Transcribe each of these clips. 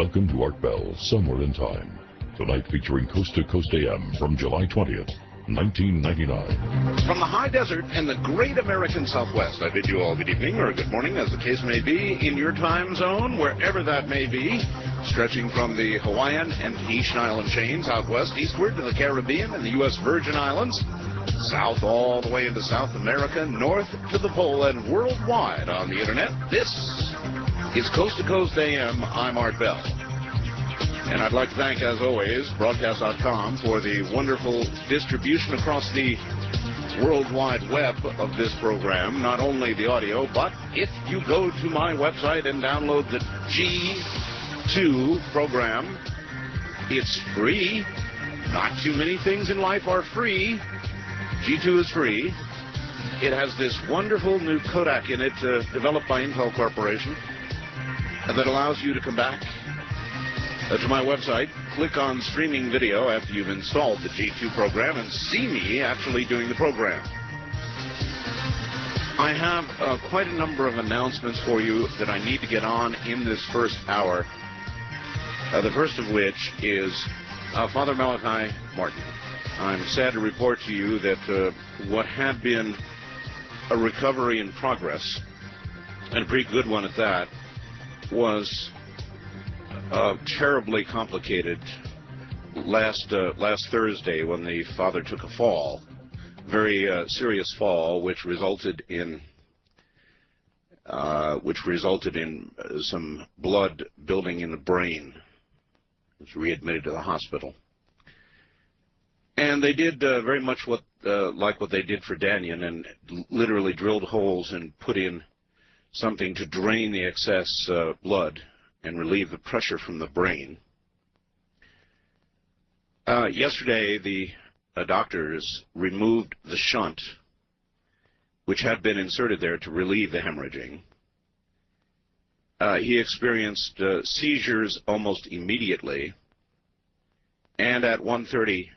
Welcome to Art Bell, Somewhere in Time. Tonight featuring Coast to Coast AM from July 20th, 1999. From the high desert and the great American Southwest, I bid you all good evening or good morning, as the case may be, in your time zone, wherever that may be, stretching from the Hawaiian and Tahitian island chains out west, eastward to the Caribbean and the U.S. Virgin Islands, south all the way into South America, north to the pole, and worldwide on the internet. This is Coast to Coast AM. I'm Art Bell. And I'd like to thank, as always, Broadcast.com for the wonderful distribution across the World Wide Web of this program. Not only the audio, but if you go to my website and download the G2 program, it's free. Not too many things in life are free. G2 is free. It has this wonderful new codec in it developed by Intel Corporation that allows you to come back to my website, click on streaming video after you've installed the G2 program, and see me actually doing the program. I have quite a number of announcements for you that I need to get on in this first hour, the first of which is Father Malachi Martin. I'm sad to report to you that what had been a recovery in progress, and a pretty good one at that, was terribly complicated last Thursday when the father took a fall, very serious fall, which resulted in some blood building in the brain. He was readmitted to the hospital, and they did very much like what they did for Danyan, and literally drilled holes and put in something to drain the excess blood and relieve the pressure from the brain. Yesterday, the doctors removed the shunt, which had been inserted there to relieve the hemorrhaging. He experienced seizures almost immediately, and at 1:30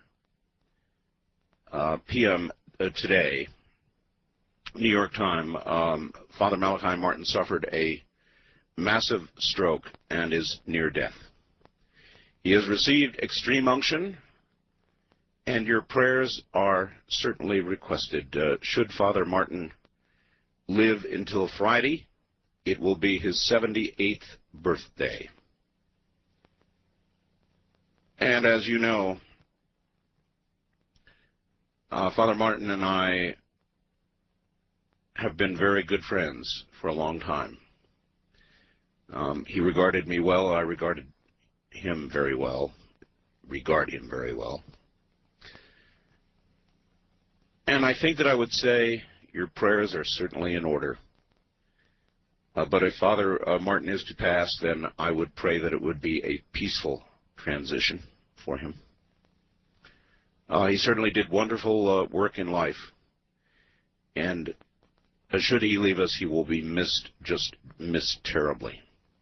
p.m. Today, New York time, Father Malachi Martin suffered a massive stroke and is near death. He has received extreme unction, and your prayers are certainly requested. Should Father Martin live until Friday, it will be his 78th birthday. And as you know, Father Martin and I have been very good friends for a long time. He regarded me well. I regard him very well. And I think that I would say your prayers are certainly in order. But if Father Martin is to pass, then I would pray that it would be a peaceful transition for him. He certainly did wonderful work in life. And should he leave us, he will be missed, just missed terribly.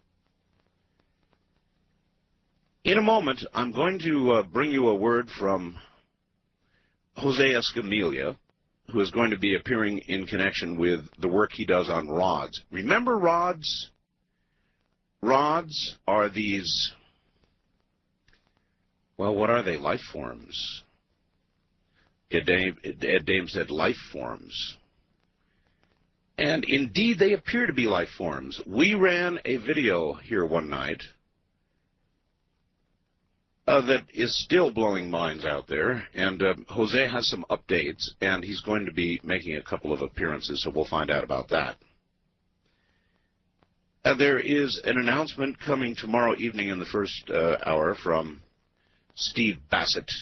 In a moment, I'm going to bring you a word from Jose Escamilla, who is going to be appearing in connection with the work he does on rods. Remember rods? Rods are these, well, what are they? Life forms. Ed Dame said life forms. And indeed, they appear to be life forms. We ran a video here one night that is still blowing minds out there, and Jose has some updates, and he's going to be making a couple of appearances, so we'll find out about that. There is an announcement coming tomorrow evening in the first hour from Steve Bassett,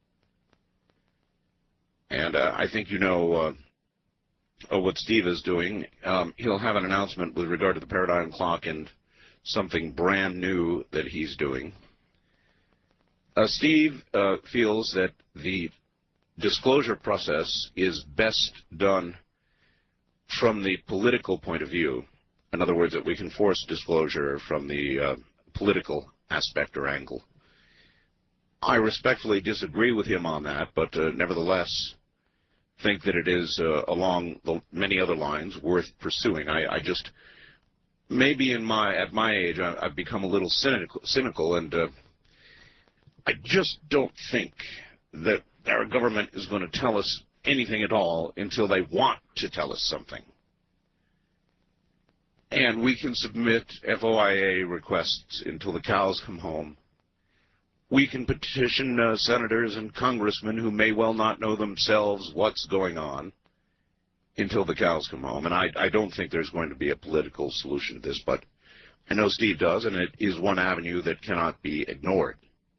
and I think you know what Steve is doing. He'll have an announcement with regard to the paradigm clock and something brand new that he's doing. Steve feels that the disclosure process is best done from the political point of view. In other words, that we can force disclosure from the political aspect or angle. I respectfully disagree with him on that, but nevertheless think that it is along many other lines worth pursuing. I just maybe at my age, I've become a little cynical, and I just don't think that our government is going to tell us anything at all until they want to tell us something. And we can submit FOIA requests until the cows come home. We can petition senators and congressmen who may well not know themselves what's going on until the cows come home. And I don't think there's going to be a political solution to this, but I know Steve does, and it is one avenue that cannot be ignored.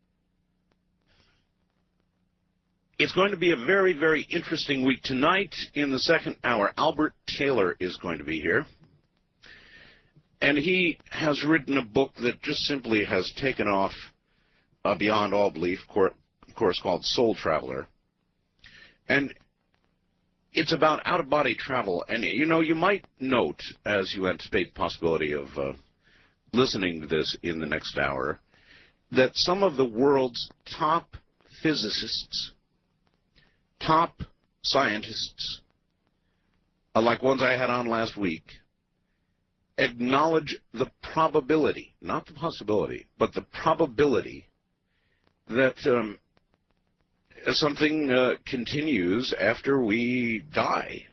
It's going to be a very, very interesting week. Tonight, in the second hour, Albert Taylor is going to be here. And he has written a book that just simply has taken off beyond all belief, of course, called Soul Traveler. And it's about out-of-body travel. And, you know, you might note, as you anticipate the possibility of listening to this in the next hour, that some of the world's top physicists, top scientists, like ones I had on last week, acknowledge the probability, not the possibility, but the probability that something continues after we die.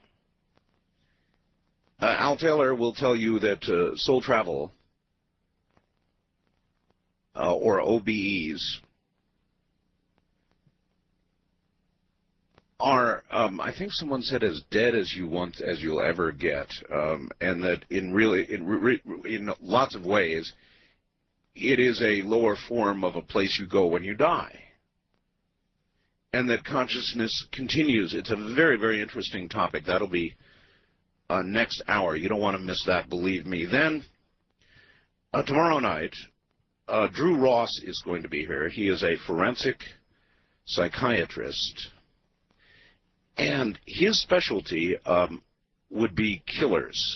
Al Taylor will tell you that soul travel, or OBEs, are, I think someone said, as dead as you'll ever get, and that in lots of ways, it is a lower form of a place you go when you die, and that consciousness continues. It's a very, very interesting topic. That'll be next hour. You don't want to miss that, believe me. Then tomorrow night, Drew Ross is going to be here. He is a forensic psychiatrist. And his specialty would be killers.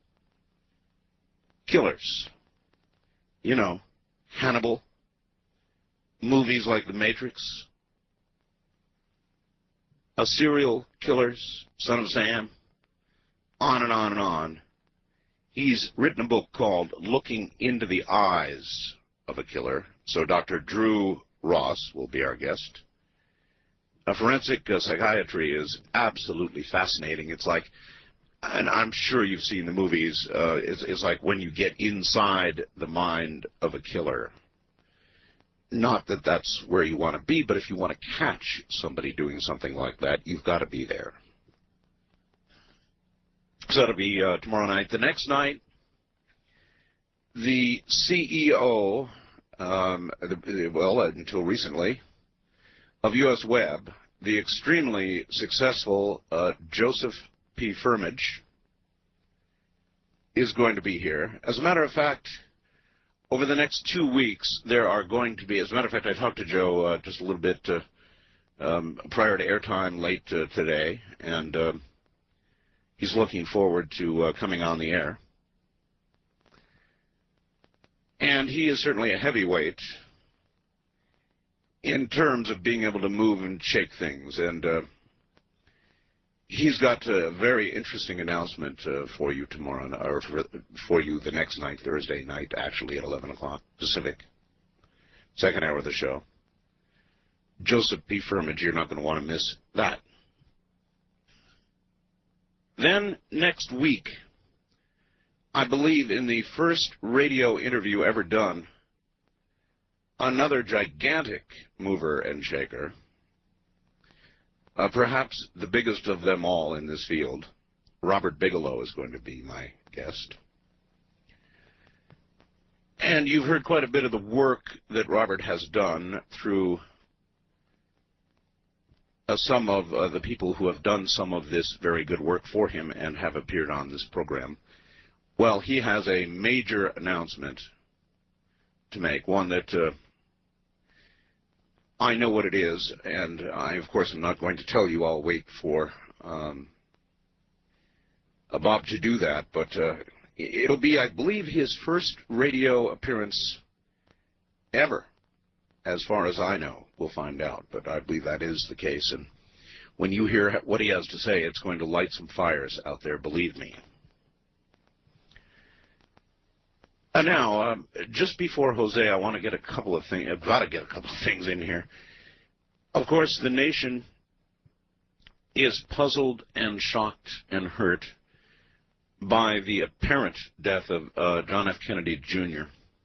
Killers. You know, Hannibal, movies like The Matrix, serial killers, Son of Sam, on and on and on. He's written a book called Looking into the Eyes of a Killer. So Dr. Drew Ross will be our guest. Forensic psychiatry is absolutely fascinating. It's like, and I'm sure you've seen the movies, it's like when you get inside the mind of a killer. Not that that's where you want to be, but if you want to catch somebody doing something like that, you've got to be there. So that'll be tomorrow night. The next night, the CEO, well, until recently, of US Web, the extremely successful Joseph P. Firmage, is going to be here. As a matter of fact, over the next 2 weeks, there are going to be, as a matter of fact, I talked to Joe just a little bit prior to airtime late today, and he's looking forward to coming on the air. And he is certainly a heavyweight in terms of being able to move and shake things. And he's got a very interesting announcement for you tomorrow, or for you the next night, Thursday night, actually at 11 o'clock Pacific, second hour of the show. Joseph P. Firmage, you're not going to want to miss that. Then next week, I believe in the first radio interview ever done, another gigantic mover and shaker, perhaps the biggest of them all in this field, Robert Bigelow, is going to be my guest. And you've heard quite a bit of the work that Robert has done through some of the people who have done some of this very good work for him and have appeared on this program. Well, he has a major announcement to make, one that I know what it is, and I, of course, am not going to tell you. I'll wait for Bob to do that, but it'll be, I believe, his first radio appearance ever, as far as I know. We'll find out, but I believe that is the case, and when you hear what he has to say, it's going to light some fires out there, believe me. Now, just before Jose, I want to get a couple of things. I've got to get a couple of things in here. Of course, the nation is puzzled and shocked and hurt by the apparent death of John F. Kennedy, Jr.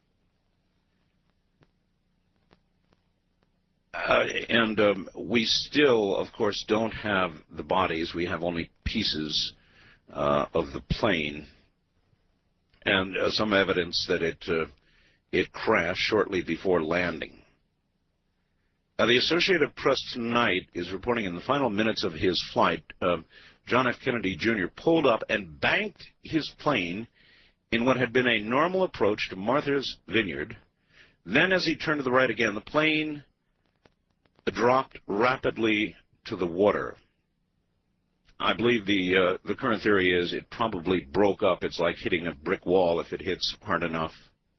We still, of course, don't have the bodies. We have only pieces of the plane, and some evidence that it crashed shortly before landing. The Associated Press tonight is reporting in the final minutes of his flight, John F. Kennedy Jr. pulled up and banked his plane in what had been a normal approach to Martha's Vineyard. Then, as he turned to the right again, the plane dropped rapidly to the water. I believe the current theory is it probably broke up. It's like hitting a brick wall if it hits hard enough.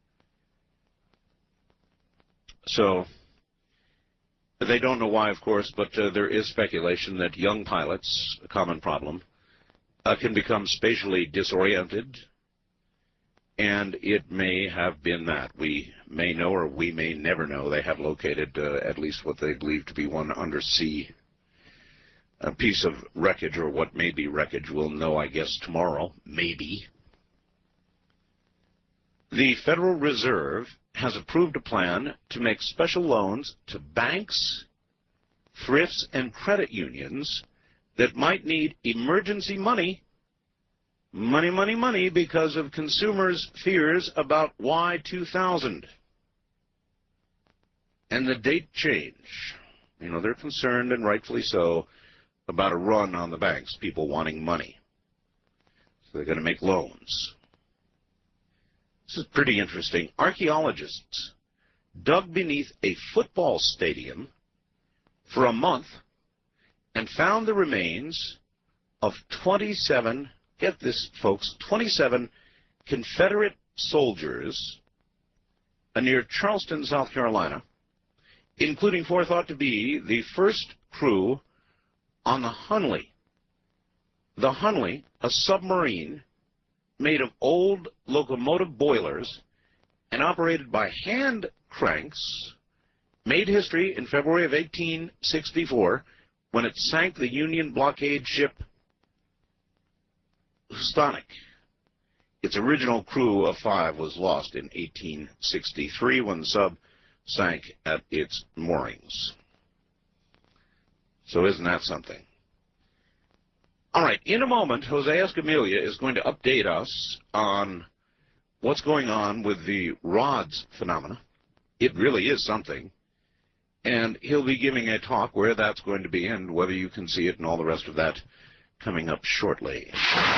So they don't know why, of course, but there is speculation that young pilots, a common problem, can become spatially disoriented, and it may have been that. We may know, or we may never know. They have located at least what they believe to be one undersea piece of wreckage, or what may be wreckage. We'll know, I guess, tomorrow, maybe. The Federal Reserve has approved a plan to make special loans to banks, thrifts, and credit unions that might need emergency money, money, because of consumers' fears about Y2000. And the date change. You know, they're concerned, and rightfully so, about a run on the banks, people wanting money. So they're going to make loans. This is pretty interesting. Archaeologists dug beneath a football stadium for a month and found the remains of 27, get this, folks, 27 Confederate soldiers near Charleston, South Carolina, including 4 thought to be the first crew on the Hunley. The Hunley, a submarine made of old locomotive boilers and operated by hand cranks, made history in February of 1864 when it sank the Union blockade ship Housatonic. Its original crew of 5 was lost in 1863 when the sub sank at its moorings. So isn't that something? All right, in a moment, Jose Escamilla is going to update us on what's going on with the rods phenomena. It really is something. And he'll be giving a talk where that's going to be and whether you can see it and all the rest of that coming up shortly.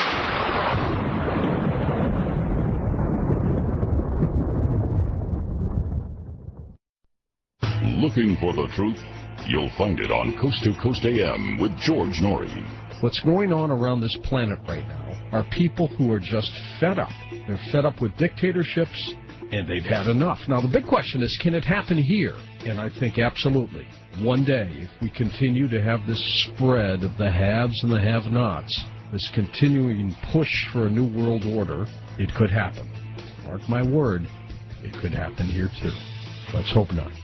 Looking for the truth? You'll find it on Coast to Coast AM with George Norrie. What's going on around this planet right now are people who are just fed up. They're fed up with dictatorships, and they've had enough. Now, the big question is, can it happen here? And I think absolutely. One day, if we continue to have this spread of the haves and the have-nots, this continuing push for a new world order, it could happen. Mark my word, it could happen here too. Let's hope not.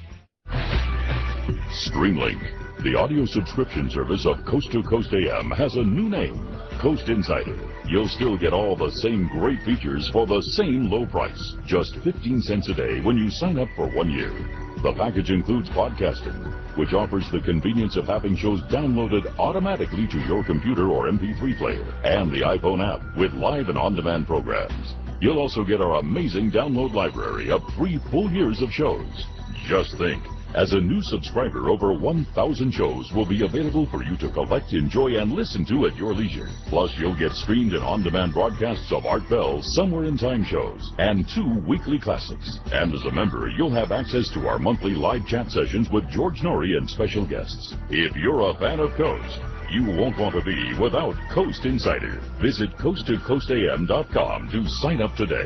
Streamlink, the audio subscription service of Coast to Coast AM, has a new name, Coast Insider. You'll still get all the same great features for the same low price, just 15 cents a day when you sign up for 1 year. The package includes podcasting, which offers the convenience of having shows downloaded automatically to your computer or MP3 player, and the iPhone app with live and on-demand programs. You'll also get our amazing download library of 3 full years of shows. Just think, as a new subscriber, over 1,000 shows will be available for you to collect, enjoy, and listen to at your leisure. Plus, you'll get streamed and on-demand broadcasts of Art Bell's Somewhere in Time shows and 2 weekly classics. And as a member, you'll have access to our monthly live chat sessions with George Norrie and special guests. If you're a fan of Coast, you won't want to be without Coast Insider. Visit coasttocoastam.com to sign up today.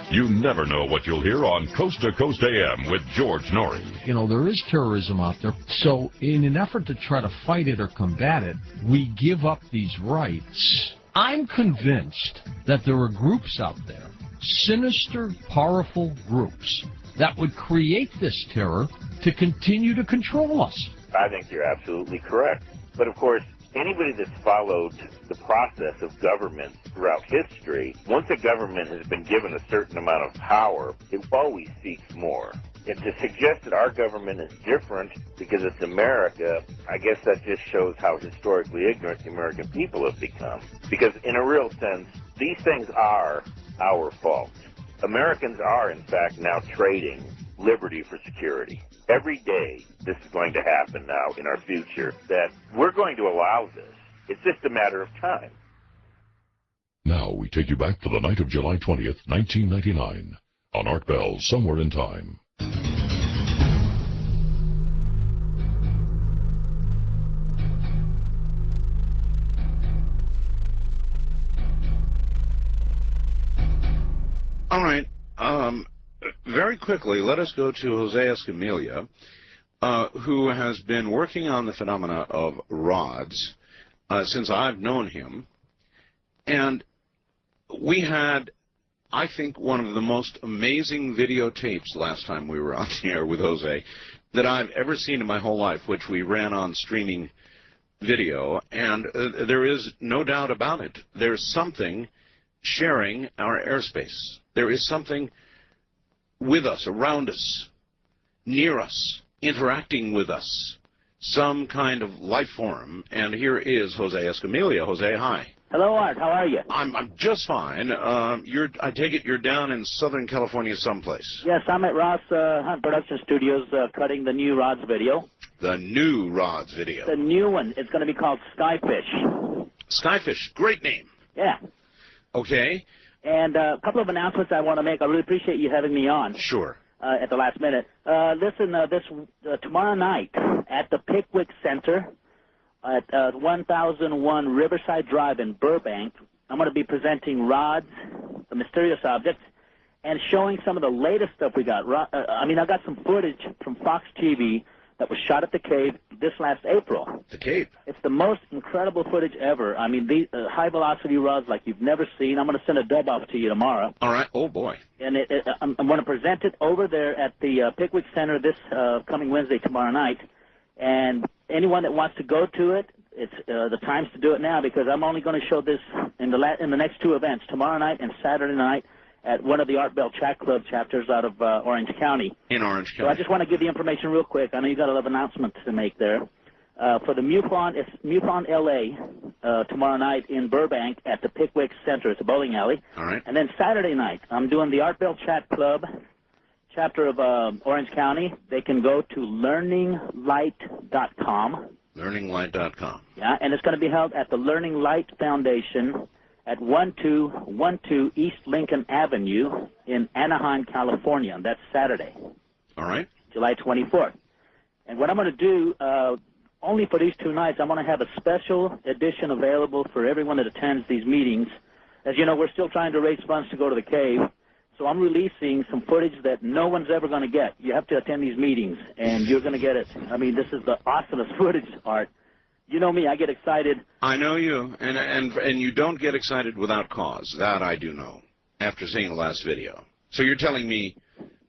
You never know what you'll hear on Coast to Coast AM with George Norrie. You know, there is terrorism out there. So in an effort to try to fight it or combat it, we give up these rights. I'm convinced that there are groups out there, sinister, powerful groups, that would create this terror to continue to control us. I think you're absolutely correct. But of course, anybody that's followed the process of government throughout history, once a government has been given a certain amount of power, it always seeks more. And to suggest that our government is different because it's America, I guess that just shows how historically ignorant the American people have become. Because in a real sense, these things are our fault. Americans are, in fact, now trading liberty for security. Every day this is going to happen now in our future, that we're going to allow this. It's just a matter of time. Now we take you back to the night of July 20th, 1999, on Art Bell's Somewhere in Time. All right. Very quickly, let us go to Jose Escamilla, who has been working on the phenomena of rods since I've known him. And we had, I think, one of the most amazing videotapes last time we were on the air with Jose that I've ever seen in my whole life, which we ran on streaming video. And there is no doubt about it. There's something sharing our airspace. There is something with us, around us, near us, interacting with us, some kind of life form. And here is Jose Escamilla. Jose, hi. Hello, Art. How are you? I'm just fine. I take it you're down in Southern California someplace. Yes, I'm at Ross Hunt Production Studios cutting the new Rods video. The new Rods video. The new one. It's going to be called Skyfish. Skyfish. Great name. Yeah. Okay. And a couple of announcements I want to make. I really appreciate you having me on. Sure. At the last minute. Listen, tomorrow night at the Pickwick Center at 1001 Riverside Drive in Burbank, I'm going to be presenting Rods, the mysterious objects, and showing some of the latest stuff we got. I got some footage from Fox TV that was shot at the Cave this last April. The Cave? It's the most incredible footage ever. I mean, these high-velocity rods like you've never seen. I'm going to send a dub off to you tomorrow. All right. Oh, boy. And I'm going to present it over there at the Pickwick Center this coming Wednesday, tomorrow night. And anyone that wants to go to it, it's the time's to do it now, because I'm only going to show this in the next two events, tomorrow night and Saturday night, at one of the Art Bell Chat Club chapters out of Orange County. In Orange County. So I just want to give the information real quick. I know you got a lot of announcements to make there. For the MUFON, it's MUFON LA tomorrow night in Burbank at the Pickwick Center. It's a bowling alley. All right. And then Saturday night, I'm doing the Art Bell Chat Club chapter of Orange County. They can go to learninglight.com. Learninglight.com. Yeah, and it's going to be held at the Learning Light Foundation at 1212 East Lincoln Avenue in Anaheim, California. And that's Saturday. All right. July 24th. And what I'm going to do, only for these 2 nights, I'm going to have a special edition available for everyone that attends these meetings. As you know, we're still trying to raise funds to go to the cave. So I'm releasing some footage that no one's ever going to get. You have to attend these meetings, and you're going to get it. I mean, this is the awesomest footage, Art. You know me, I get excited. I know you, and you don't get excited without cause. That I do know, after seeing the last video. So you're telling me,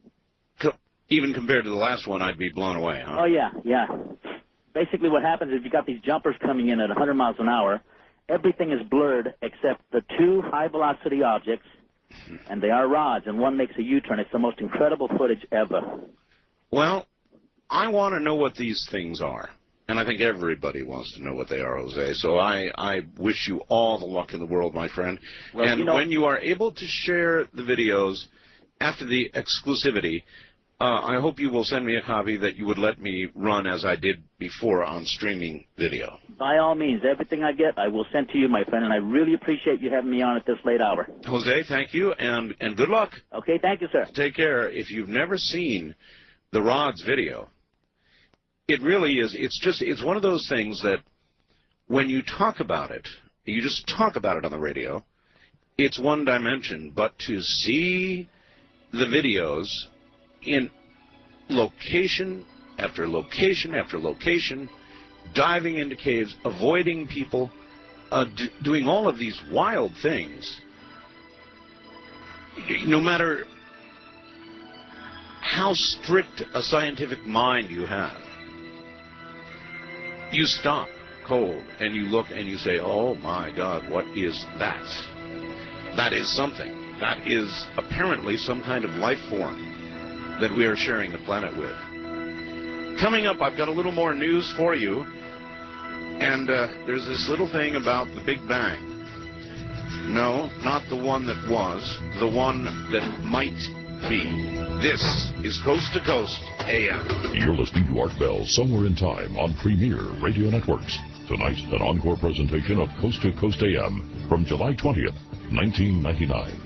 even compared to the last one, I'd be blown away, huh? Oh, yeah, yeah. Basically what happens is you got these jumpers coming in at 100 miles an hour. Everything is blurred except the 2 high-velocity objects, and they are rods, and one makes a U-turn. It's the most incredible footage ever. Well, I want to know what these things are. And I think everybody wants to know what they are, Jose. So I wish you all the luck in the world, my friend. Well, and when you are able to share the videos after the exclusivity, I hope you will send me a copy that you would let me run as I did before on streaming video. By all means, everything I get, I will send to you, my friend, and I really appreciate you having me on at this late hour. Jose, thank you, and good luck. Okay, thank you, sir. Take care. If you've never seen the Rods video, it really is, it's one of those things that when you talk about it, you just talk about it on the radio, it's one dimension, but to see the videos in location after location after location, diving into caves, avoiding people, doing all of these wild things. No matter how strict a scientific mind you have, you stop cold and you look and you say, oh my God, what is that? That is something. That is apparently some kind of life form that we are sharing the planet with. Coming up, I've got a little more news for you. And there's this little thing about the Big Bang. No, not the one that was, the one that might be. This is Coast to Coast AM. You're listening to Art Bell, Somewhere in Time on Premier Radio Networks. Tonight, an encore presentation of Coast to Coast AM from July 20th, 1999.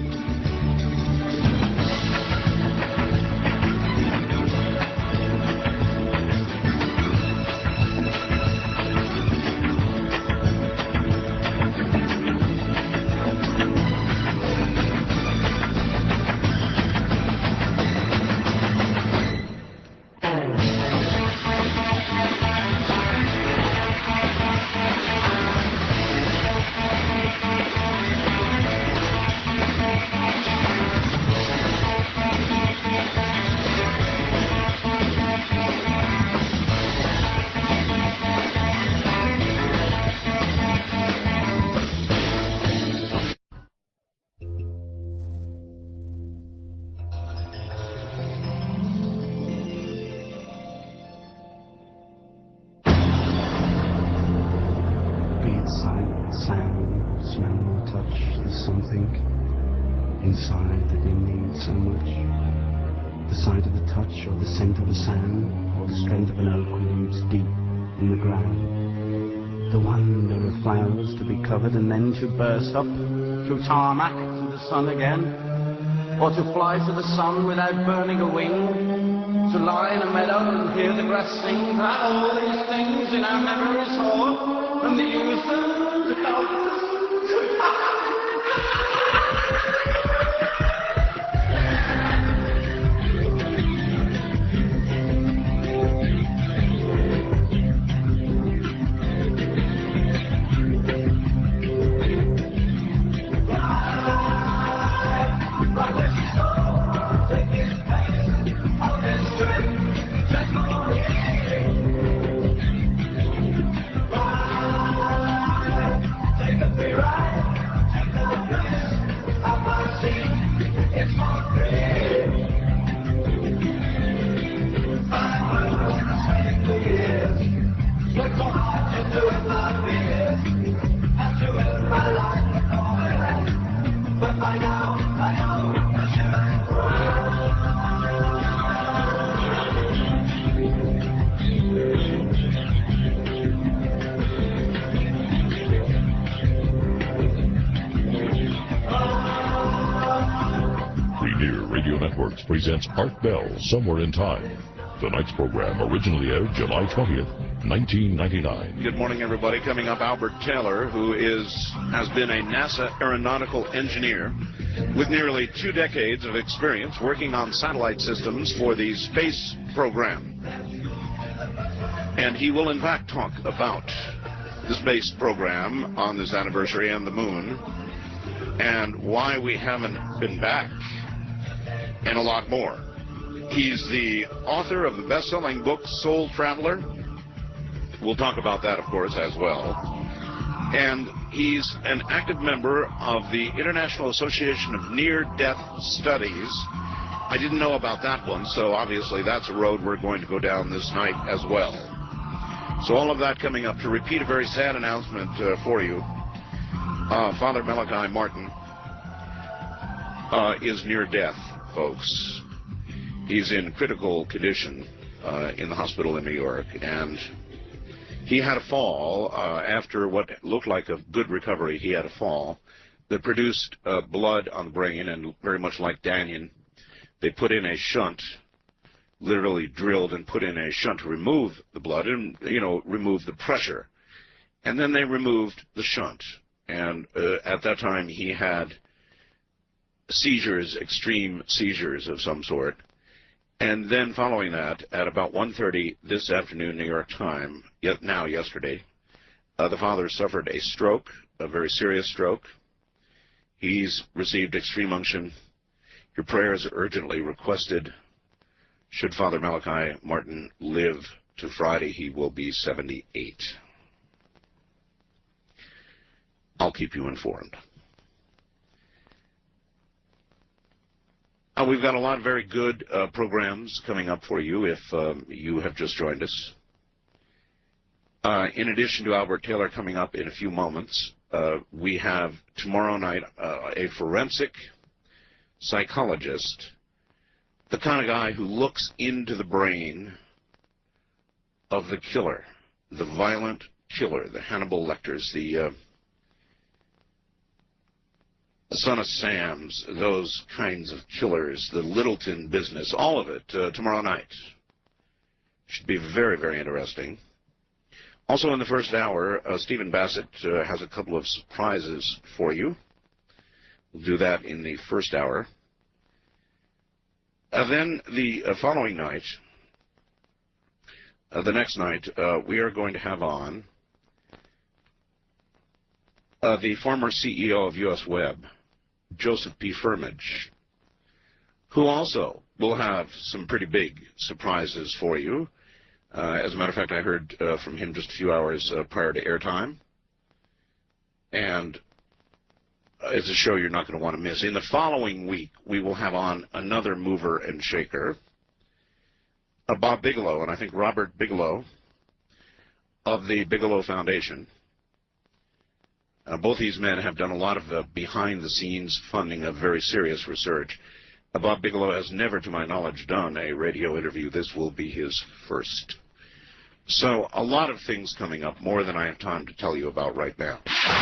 Inside that they need so much. The sight of the touch, or the scent of a sand, or the strength of an oak roots deep in the ground. The wonder of flowers to be covered and then to burst up through tarmac to the sun again, or to fly to the sun without burning a wing, to lie in a meadow and hear the grass sing. To have all these things in our memories for, and to use them to help us. Presents Art Bell, Somewhere in Time. Tonight's program originally aired July 20th, 1999. Good morning, everybody. Coming up, Albert Taylor, who has been a NASA aeronautical engineer with nearly 2 decades of experience working on satellite systems for the space program. And he will, in fact, talk about the space program on this anniversary and the moon and why we haven't been back, and a lot more. He's the author of the best-selling book Soul Traveler. We'll talk about that, of course, as well. And he's an active member of the International Association of Near-Death Studies. I didn't know about that one, so obviously that's a road we're going to go down this night as well. So all of that coming up. To repeat a very sad announcement for you, Father Malachi Martin is near death, folks. He's in critical condition in the hospital in New York, and he had a fall after what looked like a good recovery. He had a fall that produced blood on the brain, and very much like Danyan, they put in a shunt, literally drilled and put in a shunt to remove the blood and, remove the pressure. And then they removed the shunt. And at that time he had seizures, extreme seizures of some sort. And then following that, at about 1:30 this afternoon, New York time, yesterday, the father suffered a stroke, a very serious stroke. He's received extreme unction. Your prayers are urgently requested. Should Father Malachi Martin live to Friday, he will be 78. I'll keep you informed. We've got a lot of very good programs coming up for you if you have just joined us. In addition to Albert Taylor coming up in a few moments, we have tomorrow night a forensic psychologist, the kind of guy who looks into the brain of the killer, the violent killer, the Hannibal Lecters, the Son of Sam's, those kinds of killers, the Littleton business, all of it, tomorrow night. Should be very, very interesting. Also in the first hour, Stephen Bassett has a couple of surprises for you. We'll do that in the first hour. Then the following night, the next night, we are going to have on the former CEO of U.S. Web, Joseph P. Firmage, who also will have some pretty big surprises for you. As a matter of fact, I heard from him just a few hours prior to airtime. And it's a show you're not going to want to miss. In the following week, we will have on another mover and shaker, Bob Bigelow, and I think Robert Bigelow of the Bigelow Foundation. Both these men have done a lot of behind-the-scenes funding of very serious research. Bob Bigelow has never, to my knowledge, done a radio interview. This will be his first. So a lot of things coming up, more than I have time to tell you about right now.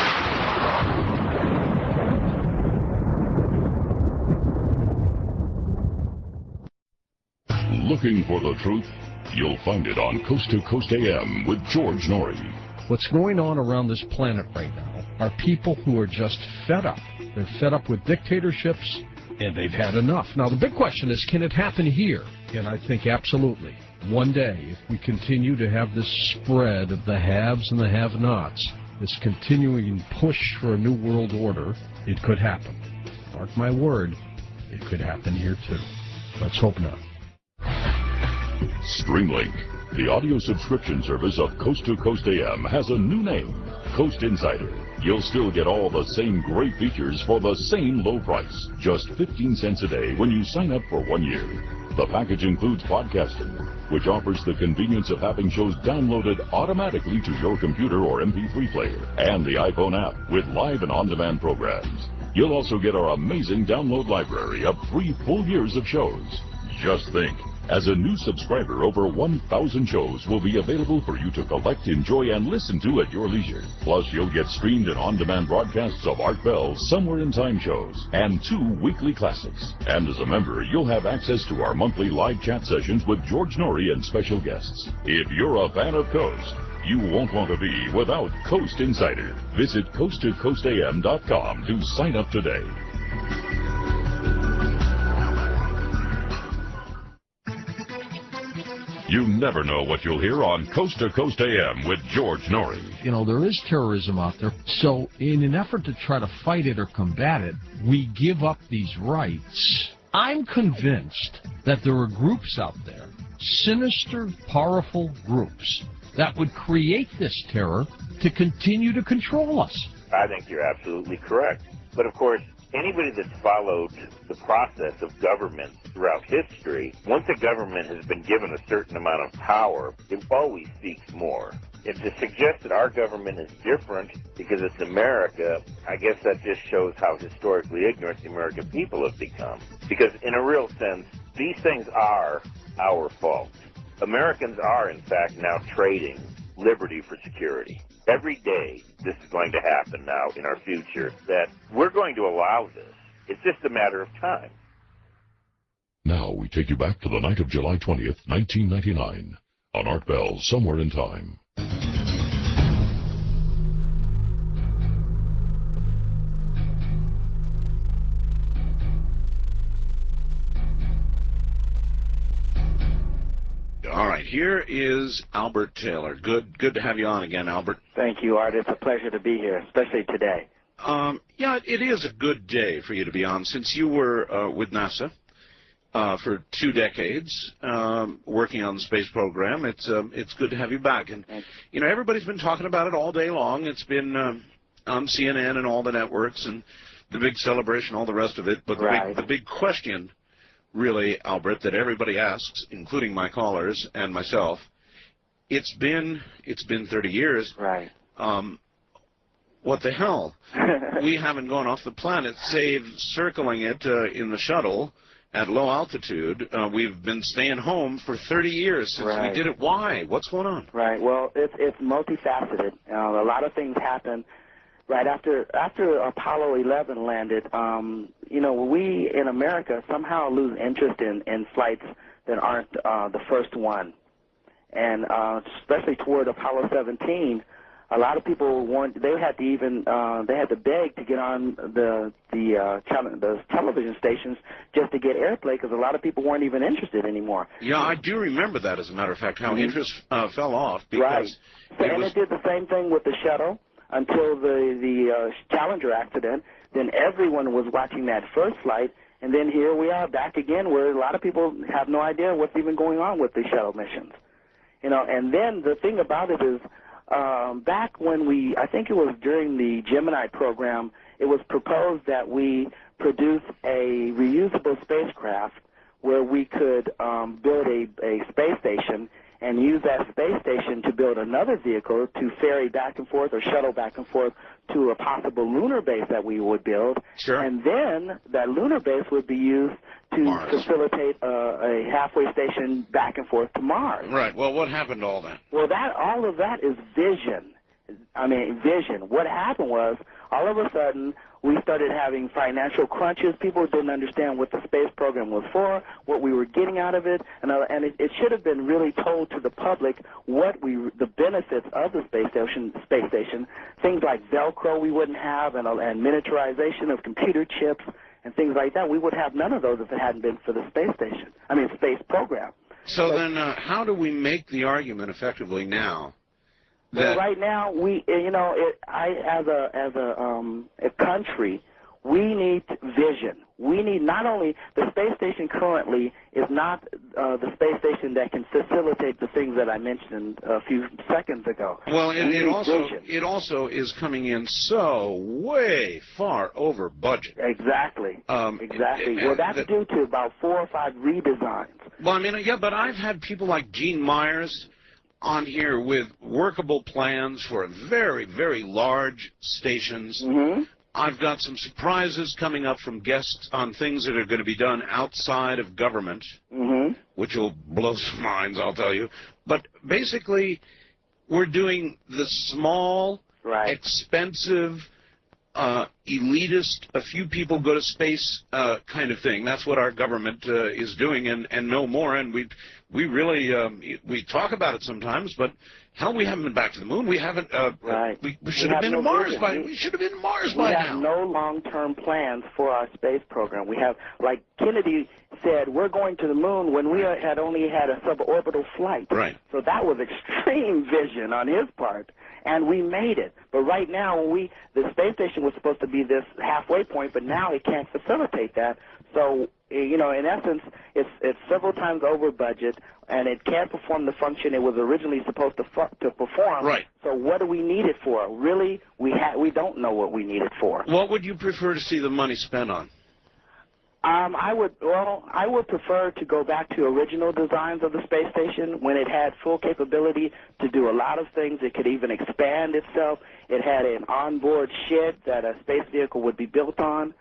Looking for the truth? You'll find it on Coast to Coast AM with George Norrie. What's going on around this planet right now are people who are just fed up. They're fed up with dictatorships, and they've had enough. Now, the big question is, can it happen here? And I think absolutely. One day, if we continue to have this spread of the haves and the have-nots, this continuing push for a new world order, it could happen. Mark my word, it could happen here too. Let's hope not. Streamlink, the audio subscription service of Coast to Coast AM, has a new name, Coast Insider. You'll still get all the same great features for the same low price, just 15 cents a day when you sign up for 1 year. The package includes podcasting, which offers the convenience of having shows downloaded automatically to your computer or MP3 player, and the iPhone app with live and on-demand programs. You'll also get our amazing download library of 3 full years of shows. Just think, as a new subscriber, over 1,000 shows will be available for you to collect, enjoy, and listen to at your leisure. Plus, you'll get streamed and on-demand broadcasts of Art Bell's Somewhere in Time shows and 2 weekly classics. And as a member, you'll have access to our monthly live chat sessions with George Norrie and special guests. If you're a fan of Coast, you won't want to be without Coast Insider. Visit coasttocoastam.com to sign up today. You never know what you'll hear on Coast to Coast AM with George Norrie. You know, there is terrorism out there, so in an effort to try to fight it or combat it, we give up these rights. I'm convinced that there are groups out there, sinister, powerful groups, that would create this terror to continue to control us. I think you're absolutely correct. But of course, anybody that's followed the process of government throughout history, once a government has been given a certain amount of power, it always seeks more. And to suggest that our government is different because it's America, I guess that just shows how historically ignorant the American people have become. Because in a real sense, these things are our fault. Americans are, in fact, now trading liberty for security. Every day this is going to happen now in our future, that we're going to allow this. It's just a matter of time. Now we take you back to the night of July 20th, 1999, on Art Bell's Somewhere in Time. All right, here is Albert Taylor. Good to have you on again, Albert. Thank you, Art. It's a pleasure to be here, especially today. Yeah, it is a good day for you to be on, since you were with NASA for 2 decades, working on the space program. It's good to have you back. And you know, everybody's been talking about it all day long. It's been on CNN and all the networks, and the big celebration, all the rest of it. But the big question, really, Albert, that everybody asks, including my callers and myself, it's been 30 years. Right. What the hell? We haven't gone off the planet, save circling it in the shuttle at low altitude. We've been staying home for 30 years since we did it. Why? What's going on? Right. Well, it's multifaceted. A lot of things happen right after Apollo 11 landed. You know, we in America somehow lose interest in flights that aren't the first one, and especially toward Apollo 17. A lot of people they had to beg to get on the television stations just to get airplay, because a lot of people weren't even interested anymore. Yeah, I do remember that, as a matter of fact, how interest fell off. Because it did the same thing with the shuttle until the Challenger accident. Then everyone was watching that first flight, and then here we are back again, where a lot of people have no idea what's even going on with the shuttle missions. You know, and then the thing about it is, back when I think it was during the Gemini program, it was proposed that we produce a reusable spacecraft where we could build a space station and use that space station to build another vehicle to ferry back and forth or shuttle back and forth to a possible lunar base that we would build. Sure. And then that lunar base would be used to facilitate a halfway station back and forth to Mars. Right. Well, what happened to all that? Well, all of that is vision. I mean, vision. What happened was, all of a sudden, we started having financial crunches. People didn't understand what the space program was for, what we were getting out of it, and it should have been really told to the public the benefits of the space station. Things like Velcro we wouldn't have, and miniaturization of computer chips and things like that. We would have none of those if it hadn't been for the space program. So then, how do we make the argument effectively now? Well, right now, as a country, we need vision. We need not only the space station currently is not the space station that can facilitate the things that I mentioned a few seconds ago. Well, it also is coming in so way far over budget. Exactly. Exactly. Well, that's due to about 4 or 5 redesigns. Well, I mean, yeah, but I've had people like Gene Myers on here with workable plans for very, very large stations. Mm-hmm. I've got some surprises coming up from guests on things that are going to be done outside of government, which will blow some minds, I'll tell you. But basically, we're doing the small, expensive, elitist, a few people go to space kind of thing. That's what our government is doing, and no more. And we really we talk about it sometimes, but hell, we haven't been back to the moon. We haven't. We should have been to Mars by. We should have been to Mars by now. We have no long-term plans for our space program. We have, like Kennedy said, we're going to the moon when we had only had a suborbital flight. Right. So that was extreme vision on his part, and we made it. But right now, the space station was supposed to be this halfway point, but now it can't facilitate that. So, you know, in essence, it's several times over budget, and it can't perform the function it was originally supposed to perform. Right. So what do we need it for? Really, we don't know what we need it for. What would you prefer to see the money spent on? I would prefer to go back to original designs of the space station when it had full capability to do a lot of things. It could even expand itself. It had an onboard shed that a space vehicle would be built in.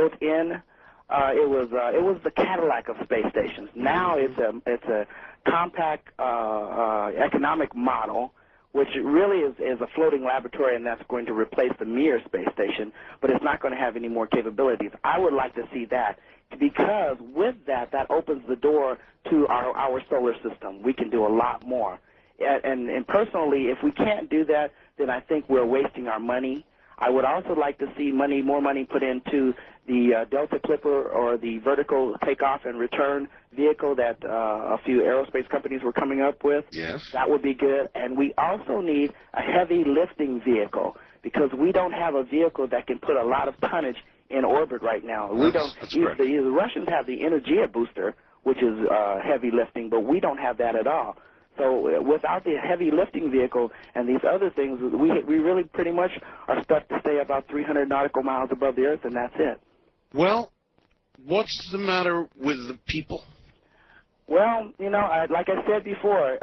It was the Cadillac of space stations. Now it's a compact economic model, which really is a floating laboratory, and that's going to replace the Mir space station, but it's not going to have any more capabilities. I would like to see that, because with that opens the door to our solar system. We can do a lot more. And personally, if we can't do that, then I think we're wasting our money. I would also like to see more money put into the Delta Clipper, or the vertical takeoff and return vehicle that a few aerospace companies were coming up with. Yes. That would be good. And we also need a heavy lifting vehicle, because we don't have a vehicle that can put a lot of tonnage in orbit right now. That's correct. The Russians have the Energia booster, which is heavy lifting, but we don't have that at all. So without the heavy lifting vehicle and these other things, we really pretty much are stuck to stay about 300 nautical miles above the Earth, and that's it. Well, what's the matter with the people? Well, you know, like I said before,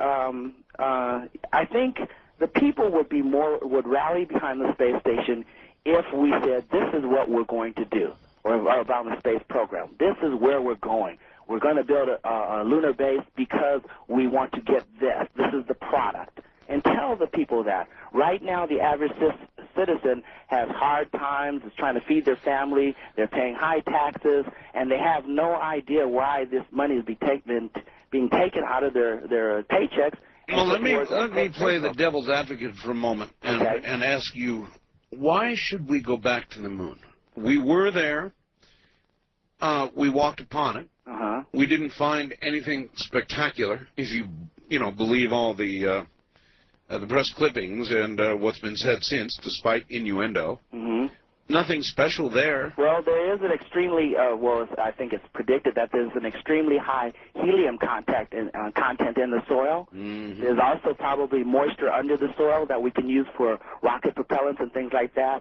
I think the people would rally behind the space station if we said, this is what we're going to do, or about the space program. This is where we're going. We're going to build a lunar base because we want to get this. This is the product. And tell the people that. Right now, the average citizen has hard times, is trying to feed their family, they're paying high taxes, and they have no idea why this money is being taken out of their paychecks. Well, let me play the devil's advocate for a moment and ask you, why should we go back to the moon? We were there. We walked upon it. We didn't find anything spectacular, if you believe all the press clippings and what's been said since, despite innuendo. Nothing special there. Well, there is an extremely, I think it's predicted that there's an extremely high helium content in the soil. There's also probably moisture under the soil that we can use for rocket propellants and things like that.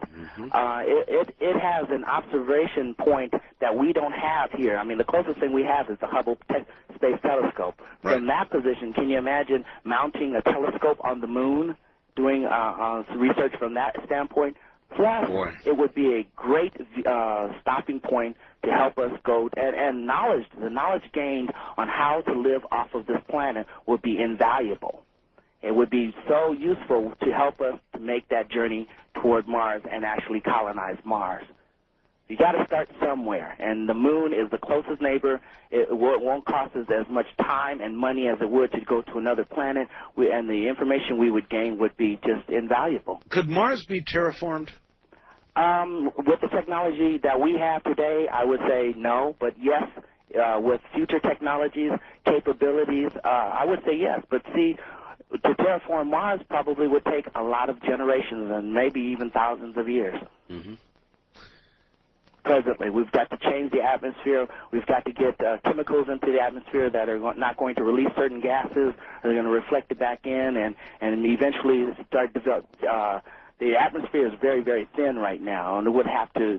It has an observation point that we don't have here. I mean, the closest thing we have is the Hubble Space Telescope. Right. From that position, can you imagine mounting a telescope on the moon, doing research from that standpoint? Plus, it would be a great stopping point to help us go, and the knowledge gained on how to live off of this planet would be invaluable. It would be so useful to help us to make that journey toward Mars and actually colonize Mars. You got to start somewhere, and the moon is the closest neighbor. It won't cost us as much time and money as it would to go to another planet, and the information we would gain would be just invaluable. Could Mars be terraformed? With the technology that we have today, I would say no, but yes, with future technologies, capabilities, I would say yes. But see, to terraform Mars probably would take a lot of generations and maybe even thousands of years. Presently, we've got to change the atmosphere. We've got to get chemicals into the atmosphere that are not going to release certain gases. They're going to reflect it back in, and eventually start develop. The atmosphere is very, very thin right now, and it would have to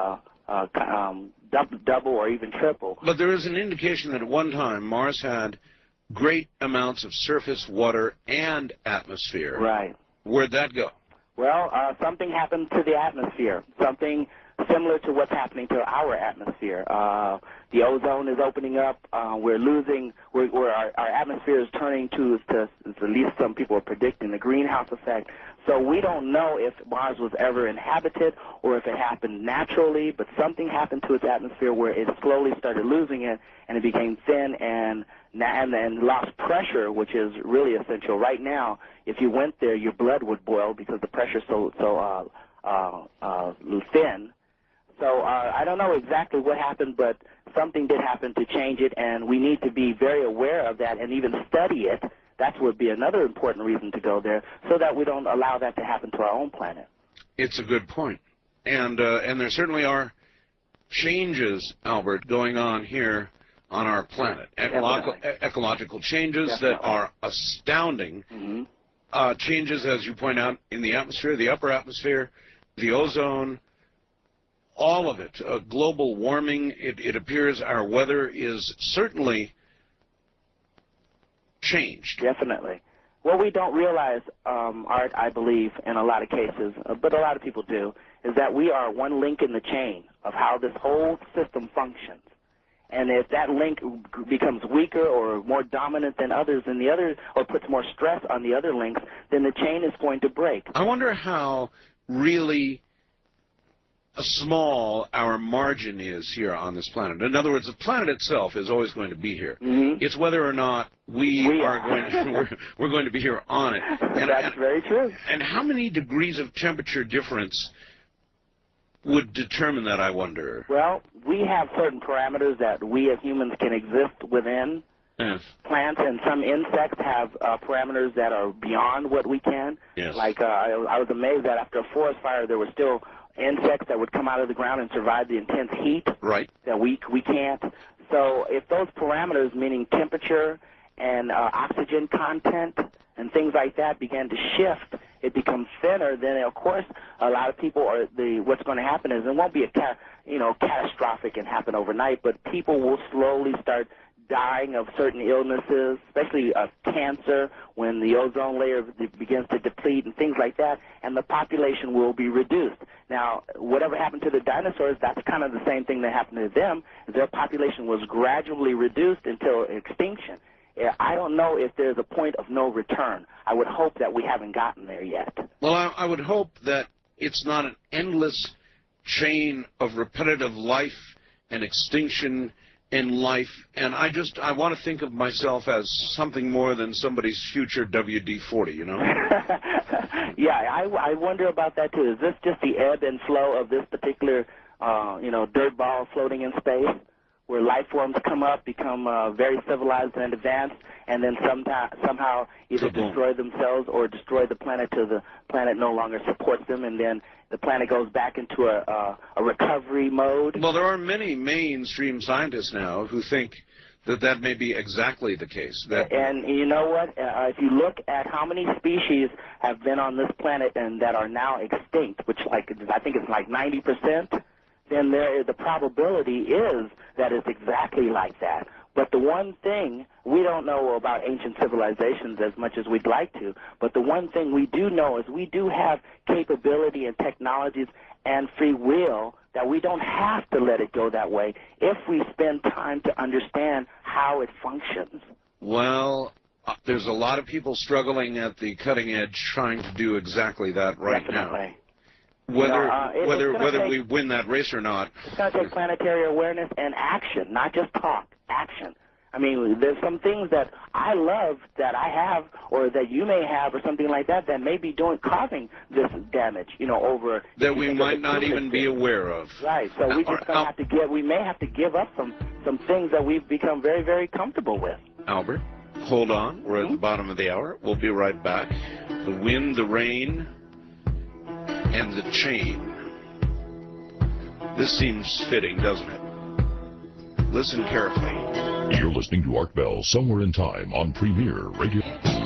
double or even triple. But there is an indication that at one time Mars had great amounts of surface water and atmosphere. Right. Where'd that go? Well, something happened to the atmosphere. Something similar to what's happening to our atmosphere. The ozone is opening up. We're losing. Our atmosphere is turning to at least some people are predicting the greenhouse effect. So we don't know if Mars was ever inhabited or if it happened naturally, but something happened to its atmosphere where it slowly started losing it, and it became thin and lost pressure, which is really essential. Right now, if you went there, your blood would boil because the pressure's so thin. So I don't know exactly what happened, but something did happen to change it, and we need to be very aware of that and even study it. That would be another important reason to go there, so that we don't allow that to happen to our own planet. It's a good point. And there certainly are changes, Albert, going on here on our planet. Ecological changes that are astounding. Changes, as you point out, in the atmosphere, the upper atmosphere, the ozone, all of it. Global warming, it appears our weather is certainly changed. Definitely. What we don't realize, Art, I believe, in a lot of cases, but a lot of people do, is that we are one link in the chain of how this whole system functions. And if that link becomes weaker or more dominant than others in the other, or puts more stress on the other links, then the chain is going to break. I wonder how really small our margin is here on this planet. In other words, the planet itself is always going to be here. It's whether or not we are going to, we're going to be here on it. That's very true. And how many degrees of temperature difference would determine that, I wonder? Well, we have certain parameters that we as humans can exist within. Yes. Plants and some insects have parameters that are beyond what we can. Yes. Like I was amazed that after a forest fire, there were still insects that would come out of the ground and survive the intense heat. Right. That we can't. So if those parameters, meaning temperature and oxygen content and things like that, begin to shift, it becomes thinner, then of course a lot of people are what's going to happen is it won't be catastrophic and happen overnight, but people will slowly start dying of certain illnesses, especially cancer, when the ozone layer begins to deplete and things like that, and the population will be reduced. Now, whatever happened to the dinosaurs, that's kind of the same thing that happened to them. Their population was gradually reduced until extinction. I don't know if there's a point of no return. I would hope that we haven't gotten there yet. Well, I would hope that it's not an endless chain of repetitive life and extinction in life, and I want to think of myself as something more than somebody's future WD-40, you know? Yeah, I wonder about that too. Is this just the ebb and flow of this particular, dirt ball floating in space, where life forms come up, become very civilized and advanced, and then somehow either destroy themselves or destroy the planet till the planet no longer supports them, and then the planet goes back into a recovery mode? Well, there are many mainstream scientists now who think that may be exactly the case. And you know what? If you look at how many species have been on this planet and that are now extinct, which I think it's like 90%, then the probability is that it's exactly like that. But the one thing, we don't know about ancient civilizations as much as we'd like to, but the one thing we do know is we do have capability and technologies and free will that we don't have to let it go that way if we spend time to understand how it functions. Well, there's a lot of people struggling at the cutting edge trying to do exactly that right Definitely. now. Whether we win that race or not. It's going to take planetary awareness and action, not just talk, action. I mean, there's some things that I love that I have or that you may have or something like that that may be causing this damage, over... That we might not even be aware of. Right, so we just have to we may have to give up some things that we've become very, very comfortable with. Albert, hold on. We're at the bottom of the hour. We'll be right back. The wind, the rain, and the chain. This seems fitting, doesn't it? Listen carefully. You're listening to Art Bell, Somewhere in Time on Premier Radio.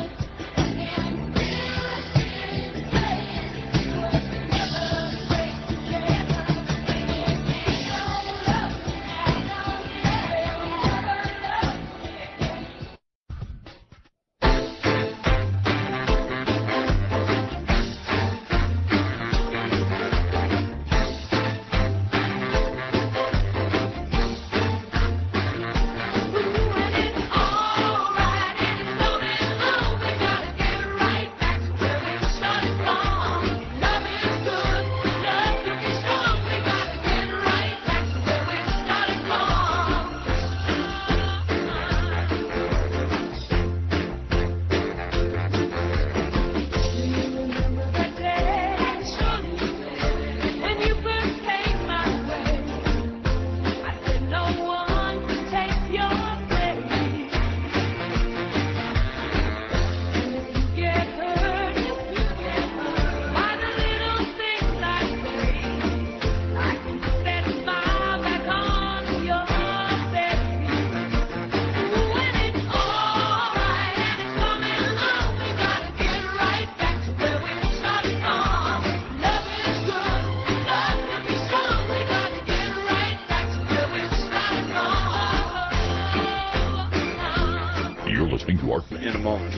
In a moment.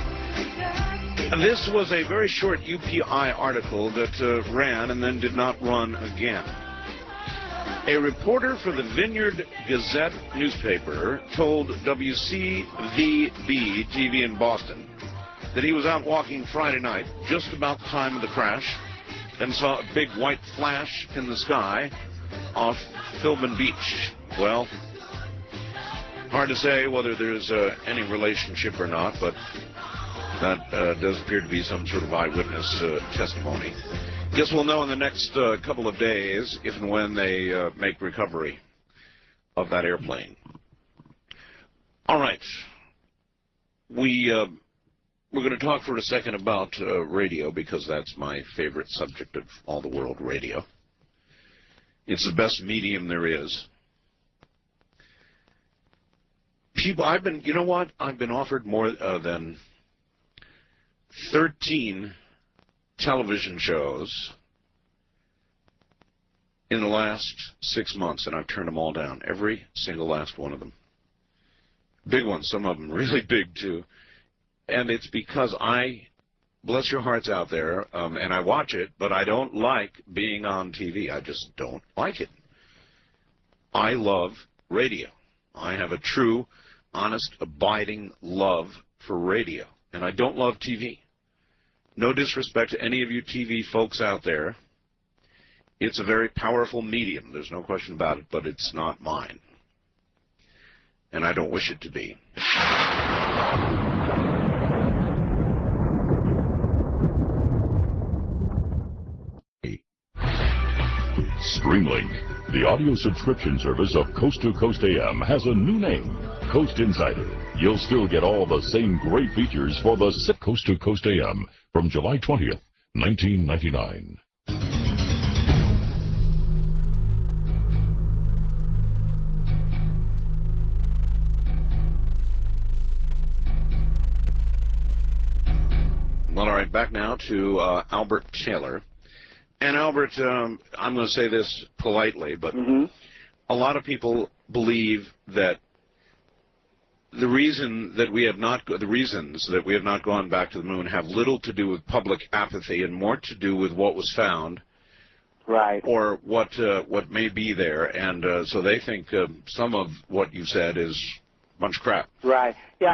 This was a very short UPI article that ran and then did not run again. A reporter for the Vineyard Gazette newspaper told WCVB TV in Boston that he was out walking Friday night just about the time of the crash and saw a big white flash in the sky off Philbin Beach. Well, hard to say whether there's any relationship or not, but that does appear to be some sort of eyewitness testimony. Guess we'll know in the next couple of days if and when they make recovery of that airplane. All right. We're going to talk for a second about radio, because that's my favorite subject of all the world, radio. It's the best medium there is. People, you know what? I've been offered more than 13 television shows in the last 6 months, and I've turned them all down. Every single last one of them. Big ones, some of them really big, too. And it's because bless your hearts out there, and I watch it, but I don't like being on TV. I just don't like it. I love radio. I have a true, honest, abiding love for radio, and I don't love TV. No disrespect to any of you TV folks out there. It's a very powerful medium. There's no question about it, but it's not mine. And I don't wish it to be. Streamlink, the audio subscription service of Coast to Coast AM, has a new name, Coast Insider. You'll still get all the same great features for the Coast to Coast AM from July 20th, 1999. Well, all right, back now to Albert Taylor. And Albert, I'm going to say this politely, but a lot of people believe that the reasons that we have not gone back to the moon have little to do with public apathy and more to do with what was found, right? Or what may be there, and so they think some of what you said is a bunch of crap. Right. Yeah.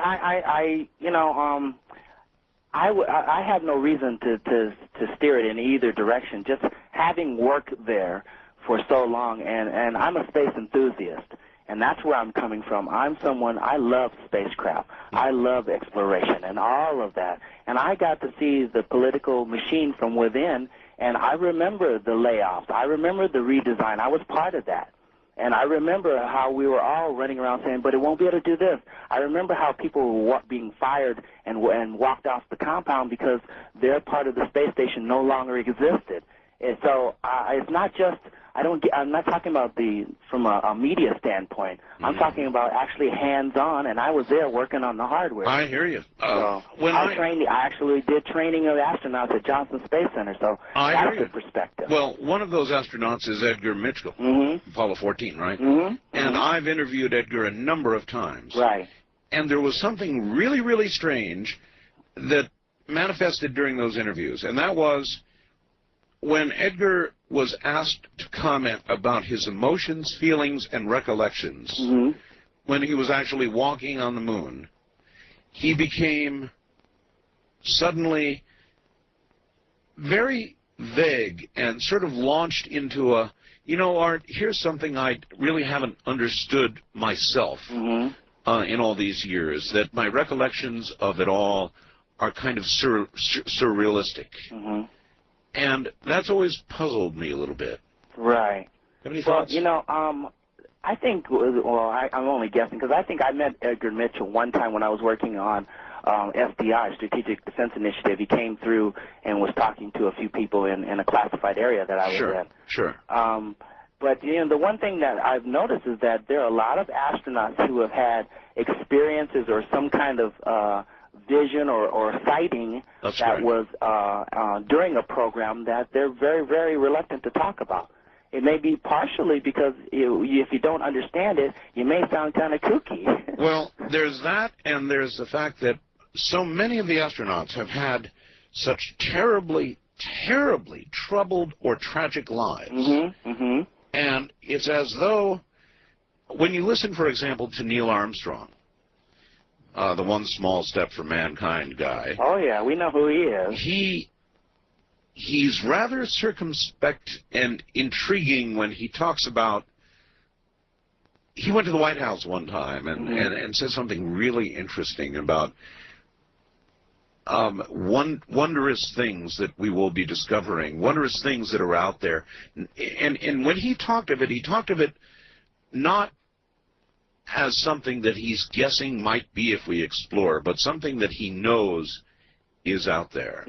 I have no reason to steer it in either direction. Just having worked there for so long, and I'm a space enthusiast, and that's where I'm coming from. I love spacecraft. I love exploration and all of that. And I got to see the political machine from within, and I remember the layoffs. I remember the redesign. I was part of that. And I remember how we were all running around saying, but it won't be able to do this. I remember how people were being fired and walked off the compound because their part of the space station no longer existed. And so it's not just, I'm not talking about from a media standpoint. I'm talking about actually hands-on, and I was there working on the hardware. I hear you. I actually did training of astronauts at Johnson Space Center, so that's the perspective. Well, one of those astronauts is Edgar Mitchell, Apollo 14, right? And I've interviewed Edgar a number of times. Right. And there was something really, really strange that manifested during those interviews, and that was when Edgar was asked to comment about his emotions, feelings, and recollections when he was actually walking on the moon, he became suddenly very vague and sort of launched into a, Art, here's something I really haven't understood myself in all these years, that my recollections of it all are kind of surrealistic. And that's always puzzled me a little bit. Right. Have any thoughts? I think, I'm only guessing, because I think I met Edgar Mitchell one time when I was working on SDI, Strategic Defense Initiative. He came through and was talking to a few people in a classified area that I was in. Sure. But, the one thing that I've noticed is that there are a lot of astronauts who have had experiences or some kind of vision or sighting was during a program that they're very, very reluctant to talk about. It may be partially because if you don't understand it, you may sound kind of kooky. Well, there's that, and there's the fact that so many of the astronauts have had such terribly, terribly troubled or tragic lives. And it's as though, when you listen, for example, to Neil Armstrong, the one small step for mankind guy. Oh, yeah, we know who he is. He's rather circumspect and intriguing when he talks about, he went to the White House one time and said something really interesting about wondrous things that we will be discovering, wondrous things that are out there. And when he talked of it not as something that he's guessing might be if we explore, but something that he knows is out there.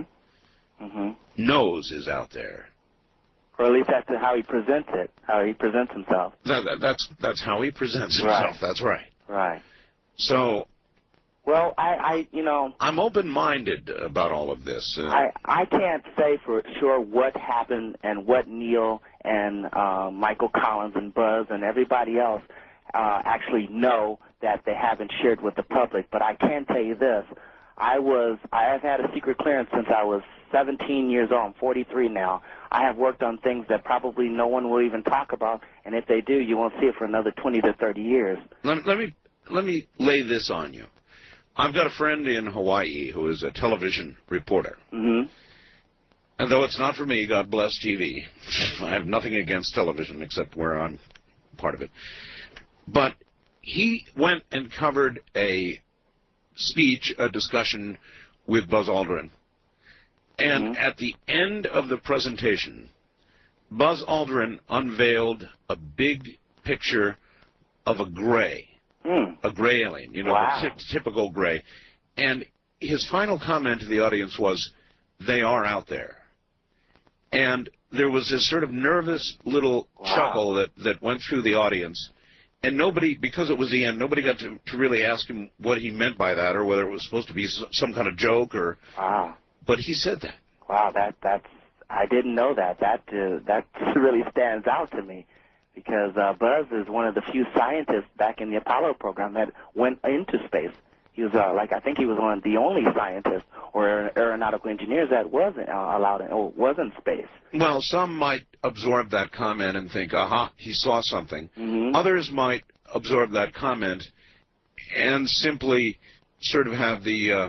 Knows is out there. Or at least that's how he presents it, how he presents himself. That's how he presents himself. Right. That's right. Right. So, well, you know, I'm open-minded about all of this. I can't say for sure what happened and what Neil and Michael Collins and Buzz and everybody else actually know that they haven't shared with the public. But I can tell you this: I have had a secret clearance since I was 17 years old. I'm 43 now. I have worked on things that probably no one will even talk about, and if they do, you won't see it for another 20 to 30 years. Let me lay this on you. I've got a friend in Hawaii who is a television reporter. And though it's not for me, God bless TV. I have nothing against television except where I'm part of it. But he went and covered a speech, a discussion with Buzz Aldrin. And at the end of the presentation, Buzz Aldrin unveiled a big picture of a gray alien, you know, a typical gray. And his final comment to the audience was, "They are out there." And there was this sort of nervous little chuckle that went through the audience. And nobody, because it was the end, nobody got to really ask him what he meant by that, or whether it was supposed to be some kind of joke, or. But he said that. Wow, that's I didn't know that. That really stands out to me, because Buzz is one of the few scientists back in the Apollo program that went into space. He was I think he was one of the only scientists or aeronautical engineers that wasn't allowed or was in space. Well, some might absorb that comment and think, aha, he saw something. Others might absorb that comment and simply sort of have the,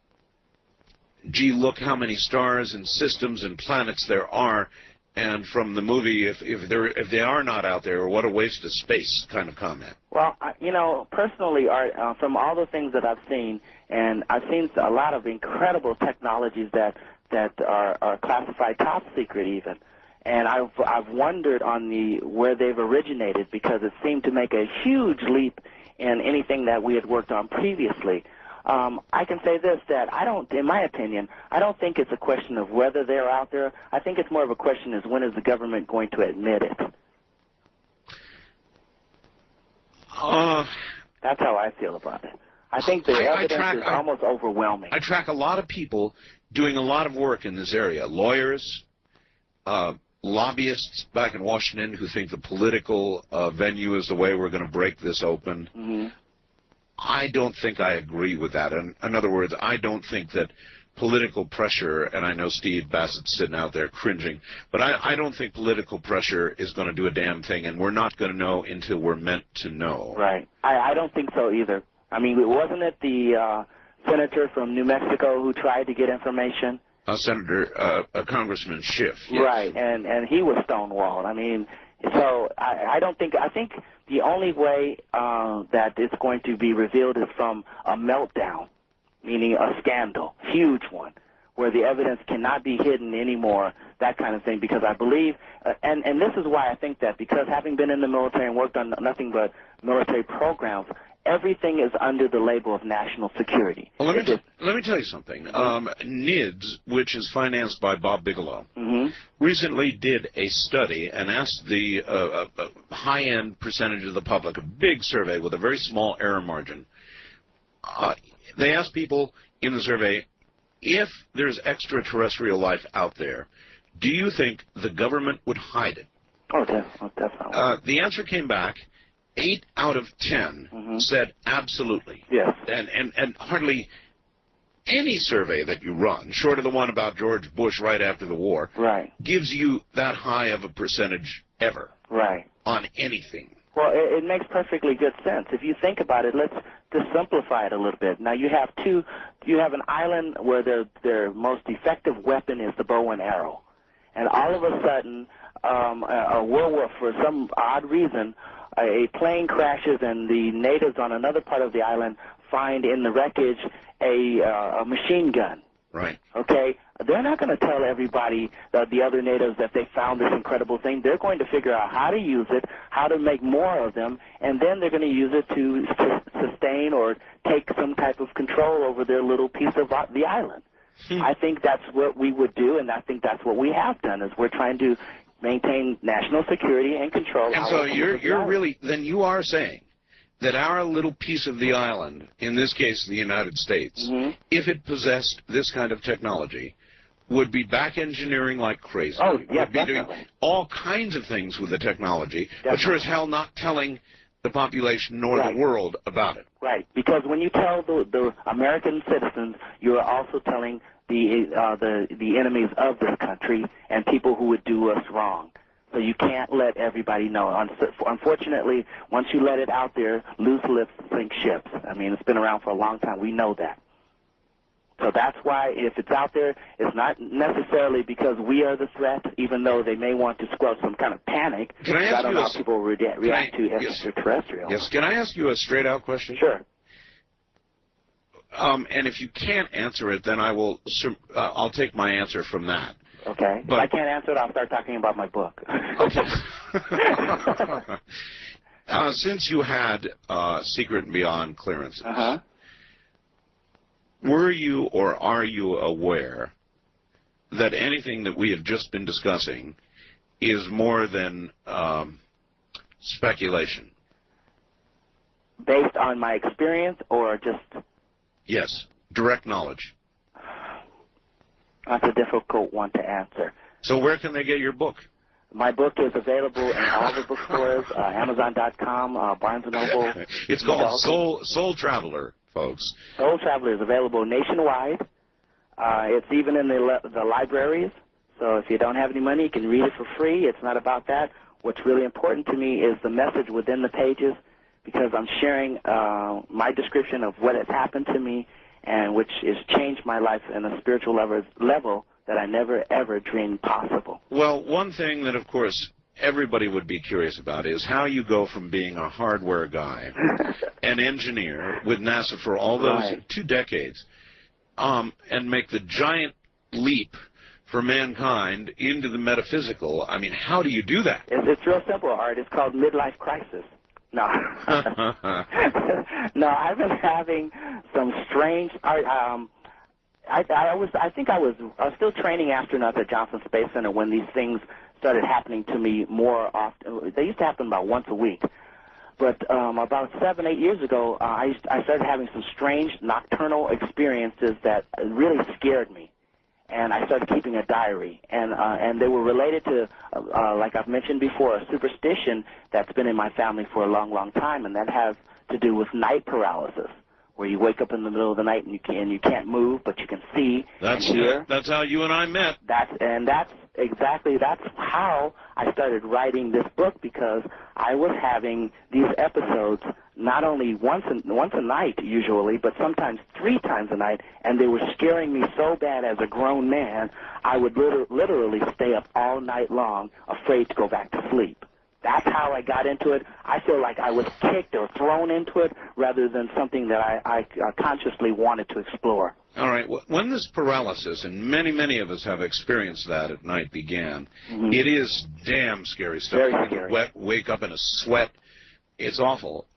gee, look how many stars and systems and planets there are, and from the movie, if they are not out there, what a waste of space kind of comment. Well, you know, personally, Art, from all the things that I've seen, and I've seen a lot of incredible technologies that are classified top secret even, and I've wondered on where they've originated, because it seemed to make a huge leap in anything that we had worked on previously. I can say this, that in my opinion, I don't think it's a question of whether they're out there. I think it's more of a question is when is the government going to admit it? That's how I feel about it. I think the evidence is almost overwhelming. I track a lot of people doing a lot of work in this area. Lawyers, lobbyists back in Washington who think the political venue is the way we're going to break this open. I don't think I agree with that. In other words, I don't think that political pressure, and I know Steve Bassett's sitting out there cringing, but I don't think political pressure is going to do a damn thing, and we're not going to know until we're meant to know. Right. I don't think so either. I mean, wasn't it the senator from New Mexico who tried to get information? Congressman Schiff. Yes. Right, and he was stonewalled. I mean, so I think the only way that it's going to be revealed is from a meltdown, meaning a scandal, huge one, where the evidence cannot be hidden anymore, that kind of thing, because I believe, and this is why I think that, because having been in the military and worked on nothing but military programs, everything is under the label of national security. Well, let me tell you something. NIDS, which is financed by Bob Bigelow, recently did a study and asked the high-end percentage of the public, a big survey with a very small error margin. They asked people in the survey, if there's extraterrestrial life out there, do you think the government would hide it? Oh, definitely. The answer came back. 8 out of 10 said absolutely. Yes. And hardly any survey that you run, short of the one about George Bush right after the war, gives you that high of a percentage ever on anything. Well, it makes perfectly good sense. If you think about it, let's just simplify it a little bit. Now, you have an island where their most effective weapon is the bow and arrow. And all of a sudden, a World War, for some odd reason, a plane crashes and the natives on another part of the island find in the wreckage a machine gun. Right. Okay, they're not going to tell everybody, the other natives, that they found this incredible thing. They're going to figure out how to use it, how to make more of them, and then they're going to use it to sustain or take some type of control over their little piece of the island. I think that's what we would do, and I think that's what we have done, is we're trying to maintain national security and control. And so you're really, then you are saying that our little piece of the island, in this case the United States, if it possessed this kind of technology, would be back engineering like crazy. Oh, yeah, would be doing all kinds of things with the technology, but sure as hell not telling the population nor the world about it. Right, because when you tell the American citizens, you are also telling the enemies of this country and people who would do us wrong. So you can't let everybody know. Unfortunately, once you let it out there, loose lips sink ships. I mean, it's been around for a long time. We know that. So that's why if it's out there, it's not necessarily because we are the threat, even though they may want to squelch some kind of panic. Can I ask I don't you know how people react to extraterrestrials. Yes, can I ask you a straight-out question? Sure. And if you can't answer it, then I'll take my answer from that. Okay. But if I can't answer it, I'll start talking about my book. Okay. Since you had Secret and Beyond clearances, were you or are you aware that anything that we have just been discussing is more than speculation? Based on my experience or just... Yes, direct knowledge. That's a difficult one to answer. So where can they get your book? My book is available in all the bookstores, Amazon.com, Barnes & Noble. It's called Soul Traveler, folks. Soul Traveler is available nationwide. It's even in the libraries. So if you don't have any money, you can read it for free. It's not about that. What's really important to me is the message within the pages, because I'm sharing my description of what has happened to me, and which has changed my life in a spiritual level that I never, ever dreamed possible. Well, one thing that, of course, everybody would be curious about is how you go from being a hardware guy, an engineer with NASA for all those 2 decades, and make the giant leap for mankind into the metaphysical. I mean, how do you do that? It's real simple, Art. It's called midlife crisis. No. No, I've been having some strange... I was still training astronauts at Johnson Space Center when these things started happening to me more often. They used to happen about once a week. But about 7, 8 years ago, I started having some strange nocturnal experiences that really scared me. And I started keeping a diary, and they were related to, like I've mentioned before, a superstition that's been in my family for a long, long time, and that has to do with night paralysis, where you wake up in the middle of the night and you can't move, but you can see and hear. That's how you and I met. That's how I started writing this book, because I was having these episodes not only once a night usually, but sometimes 3 times a night, and they were scaring me so bad as a grown man, I would literally stay up all night long, afraid to go back to sleep. That's how I got into it. I feel like I was kicked or thrown into it rather than something that I consciously wanted to explore. All right. When this paralysis, and many, many of us have experienced that at night, began, it is damn scary stuff. Very scary. Wake up in a sweat. It's awful.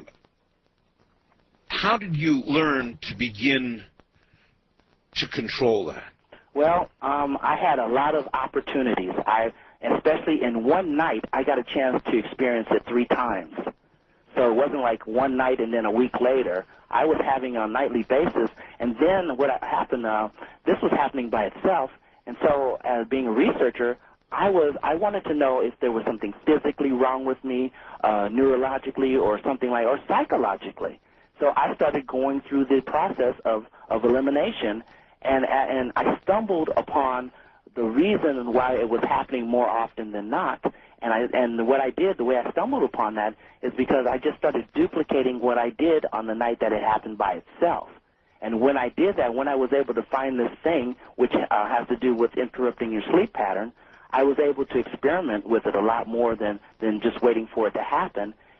How did you learn to begin to control that? Well, I had a lot of opportunities. Especially in one night, I got a chance to experience it 3 times. So it wasn't like one night and then a week later. I was having a nightly basis, and then what happened, this was happening by itself, and so as being a researcher, I wanted to know if there was something physically wrong with me, neurologically or something like, or psychologically. So I started going through the process of elimination, and I stumbled upon the reason why it was happening more often than not, and what I did, the way I stumbled upon that, is because I just started duplicating what I did on the night that it happened by itself. And when I did that, when I was able to find this thing, which has to do with interrupting your sleep pattern, I was able to experiment with it a lot more than just waiting for it to happen.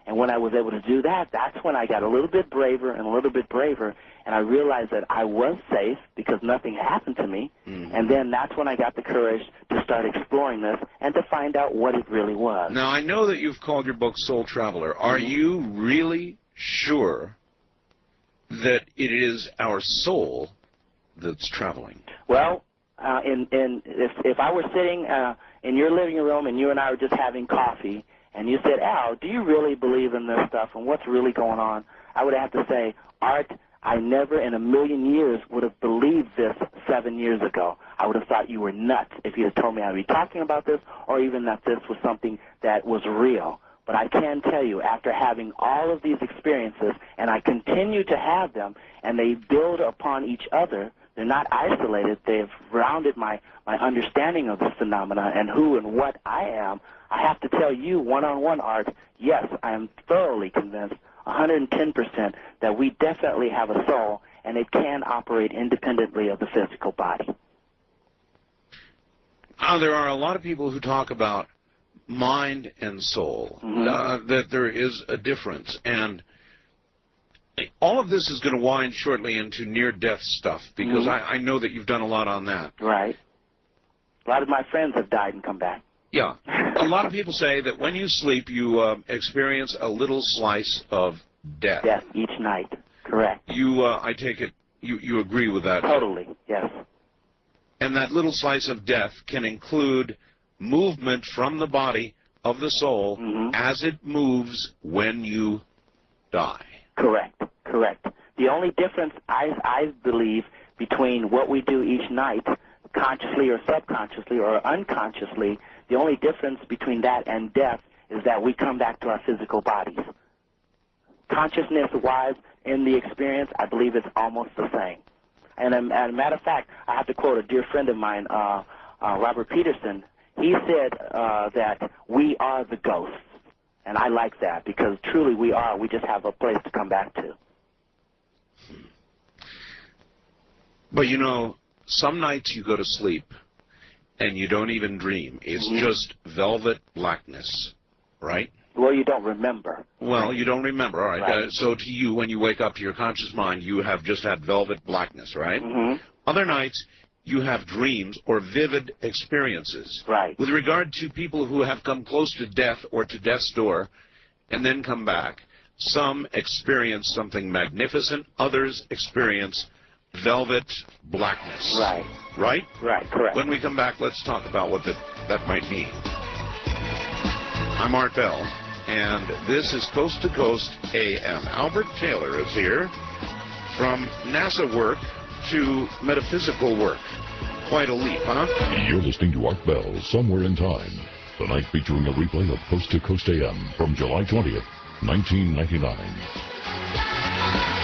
And when I was able to do that, that's when I got a little bit braver and a little bit braver, and I realized that I was safe because nothing happened to me. And then that's when I got the courage to start exploring this and to find out what it really was. Now, I know that you've called your book Soul Traveler. Are you really sure that it is our soul that's traveling? Well, if I were sitting in your living room and you and I were just having coffee, and you said, Al, do you really believe in this stuff and what's really going on? I would have to say, Art, I never in a million years would have believed this 7 years ago. I would have thought you were nuts if you had told me I'd be talking about this or even that this was something that was real. But I can tell you, after having all of these experiences, and I continue to have them, and they build upon each other, they're not isolated, they've rounded my understanding of this phenomena and who and what I am. I have to tell you, one-on-one, Art, yes, I am thoroughly convinced, 110%, that we definitely have a soul, and it can operate independently of the physical body. There are a lot of people who talk about mind and soul, that there is a difference. And all of this is going to wind shortly into near-death stuff, because I know that you've done a lot on that. Right. A lot of my friends have died and come back. Yeah. A lot of people say that when you sleep, you experience a little slice of death. Death each night. Correct. I take it, you agree with that? Totally, yes. And that little slice of death can include movement from the body of the soul as it moves when you die. Correct, correct. The only difference, I believe, between what we do each night, consciously or subconsciously or unconsciously, the only difference between that and death is that we come back to our physical bodies. Consciousness-wise, in the experience, I believe it's almost the same. And as a matter of fact, I have to quote a dear friend of mine, Robert Peterson. He said that we are the ghosts. And I like that because truly we are. We just have a place to come back to. But you know, some nights you go to sleep and you don't even dream. It's just velvet blackness, right? Well, you don't remember. Well, you don't remember, all right. So to you, when you wake up to your conscious mind, you have just had velvet blackness, right? Other nights, you have dreams or vivid experiences. Right. With regard to people who have come close to death or to death's door and then come back, some experience something magnificent, others experience velvet blackness. Right. Right? Right, correct. When we come back, let's talk about what that might mean. I'm Art Bell, and this is Coast to Coast AM. Albert Taylor is here from NASA work to metaphysical work. Quite a leap, huh? You're listening to Art Bell, Somewhere in Time. Tonight featuring a replay of Coast to Coast AM from July 20th, 1999.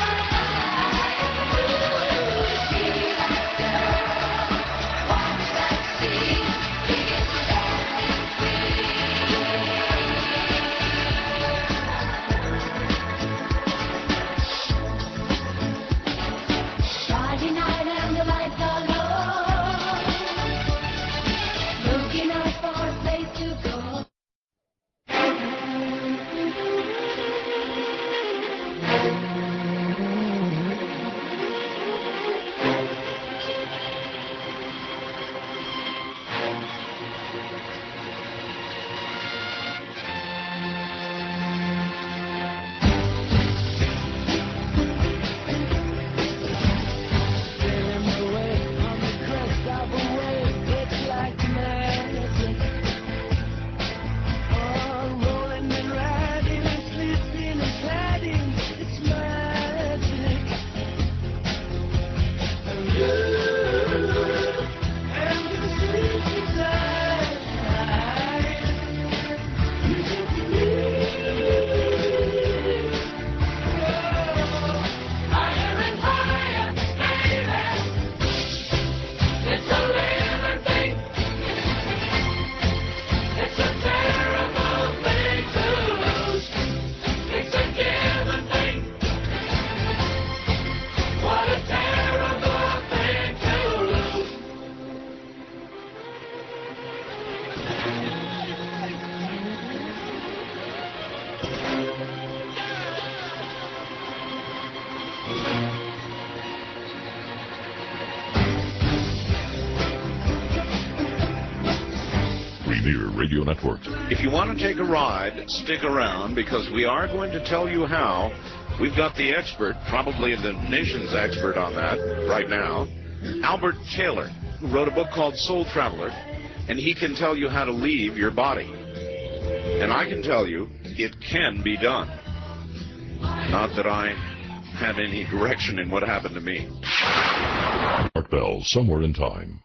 Frontier Radio Network. If you want to take a ride, stick around, because we are going to tell you how. We've got the expert, probably the nation's expert on that right now, Albert Taylor, who wrote a book called Soul Traveler, and he can tell you how to leave your body. And I can tell you, it can be done. Not that I have any direction in what happened to me. Mark Bell, Somewhere in Time.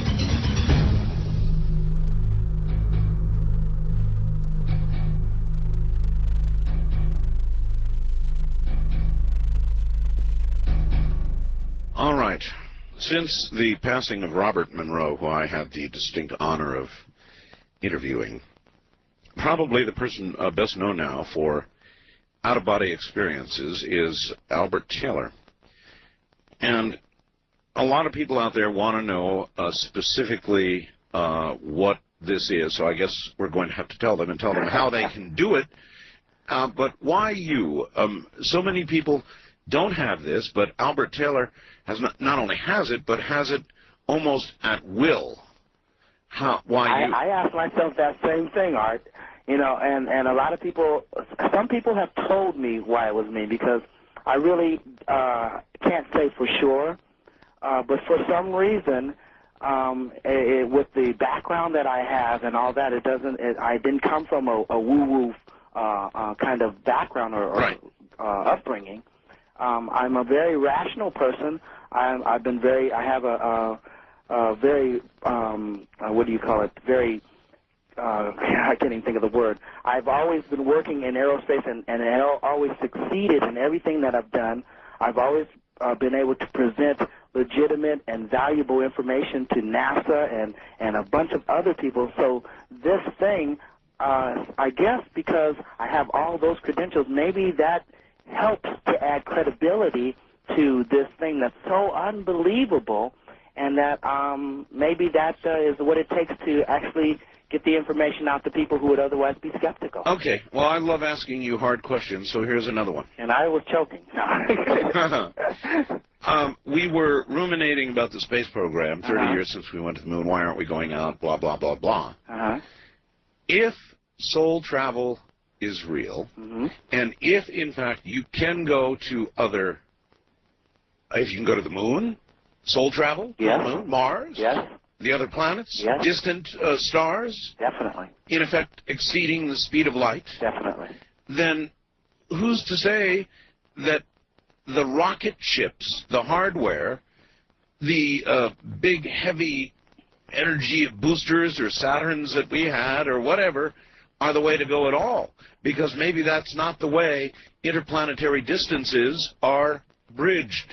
All right. Since the passing of Robert Monroe, who I had the distinct honor of interviewing, probably the person best known now for out-of-body experiences is Albert Taylor. And a lot of people out there want to know specifically what this is, so I guess we're going to have to tell them and tell them how they can do it. But why you? So many people don't have this, but Albert Taylor has not only has it, but has it almost at will. Why you? I ask myself that same thing, Art. You know, and a lot of people, some people have told me why it was me, because I really can't say for sure. But for some reason, with the background that I have and all that, I didn't come from a woo-woo kind of background or upbringing. I'm a very rational person. I have a very, what do you call it, very, I can't even think of the word. I've always been working in aerospace and always succeeded in everything that I've done. I've always been able to present legitimate and valuable information to NASA and a bunch of other people. So this thing, I guess because I have all those credentials, maybe that helps to add credibility to this thing that's so unbelievable, and that maybe that is what it takes to actually get the information out to people who would otherwise be skeptical. Okay. Well, I love asking you hard questions, so here's another one. And I was choking. We were ruminating about the space program, 30 years since we went to the moon. Why aren't we going out? Blah, blah, blah, blah. If soul travel is real, and if, in fact, you can go to other, if you can go to the moon, soul travel, to the moon, Mars, the other planets, distant stars, definitely, in effect exceeding the speed of light, definitely, then who's to say that the rocket ships, the hardware, the big heavy energy boosters or Saturns that we had or whatever are the way to go at all? Because maybe that's not the way interplanetary distances are bridged.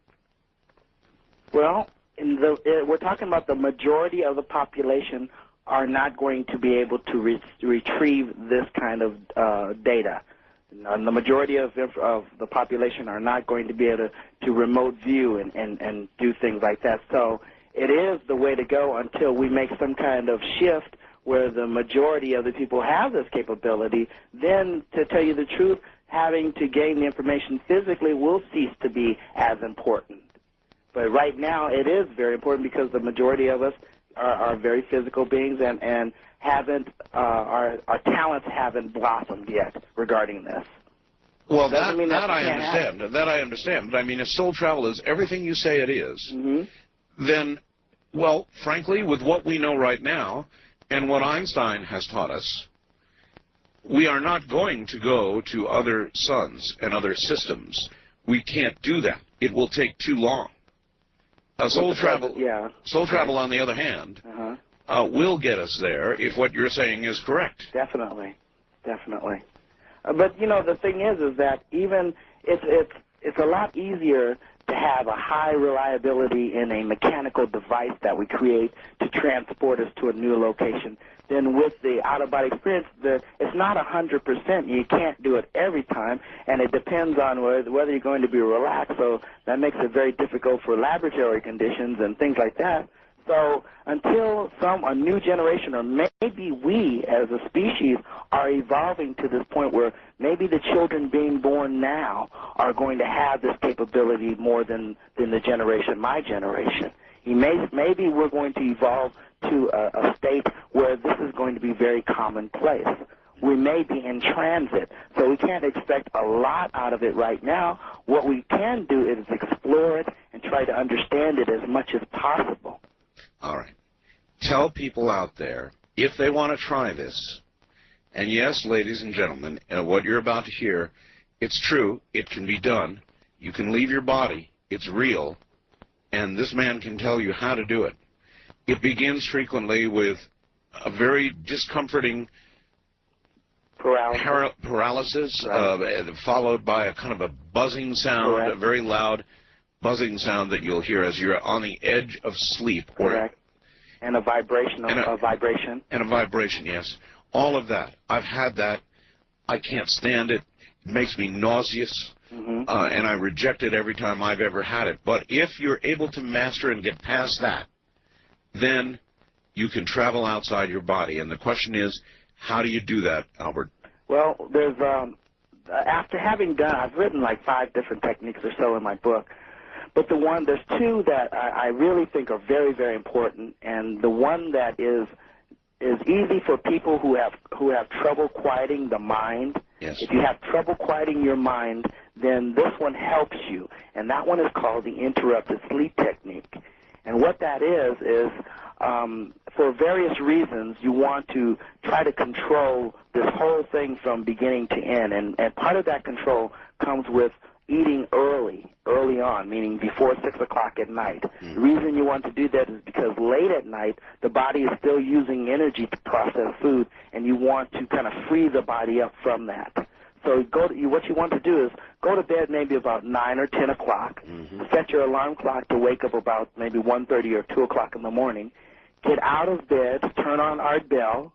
Well, we're talking about the majority of the population are not going to be able to retrieve this kind of data. And the majority of the population are not going to be able to remote view and do things like that. So it is the way to go until we make some kind of shift where the majority of the people have this capability. Then, to tell you the truth, having to gain the information physically will cease to be as important. But right now, it is very important because the majority of us are very physical beings and haven't, our talents haven't blossomed yet regarding this. Well, that I understand. That I understand. But I mean, if soul travel is everything you say it is, then, well, frankly, with what we know right now and what Einstein has taught us, we are not going to go to other suns and other systems. We can't do that. It will take too long. Soul travel, on the other hand, will get us there if what you're saying is correct. Definitely, definitely. But you know, the thing is that even it's a lot easier to have a high reliability in a mechanical device that we create to transport us to a new location than with the out-of-body experience. It's not 100%. You can't do it every time, and it depends on whether you're going to be relaxed, so that makes it very difficult for laboratory conditions and things like that. So until a new generation, or maybe we as a species, are evolving to this point where maybe the children being born now are going to have this capability more than the generation, my generation. Maybe we're going to evolve to a state where this is going to be very commonplace. We may be in transit, so we can't expect a lot out of it right now. What we can do is explore it and try to understand it as much as possible. All right. Tell people out there, if they want to try this, and yes, ladies and gentlemen, what you're about to hear, it's true, it can be done. You can leave your body, it's real, and this man can tell you how to do it. It begins frequently with a very discomforting paralysis, followed by a kind of a buzzing sound, Correct. a very loud buzzing sound that you'll hear as you're on the edge of sleep. Correct. And a vibration, vibration. And a vibration, yes. All of that. I've had that. I can't stand it. It makes me nauseous, and I reject it every time I've ever had it. But if you're able to master and get past that, then you can travel outside your body. And the question is, how do you do that, Albert? Well, there's, after having done, I've written like 5 different techniques or so in my book, but there's 2 that I really think are very, very important, and the one that is easy for people who have trouble quieting the mind. Yes. If you have trouble quieting your mind, then this one helps you, and that one is called the interrupted sleep technique. And what that is for various reasons, you want to try to control this whole thing from beginning to end. And part of that control comes with eating early on, meaning before 6 o'clock at night. The reason you want to do that is because late at night, the body is still using energy to process food, and you want to kind of free the body up from that. So what you want to do is go to bed maybe about 9 or 10 o'clock, set your alarm clock to wake up about maybe 1:30 or 2 o'clock in the morning, get out of bed, turn on Art Bell,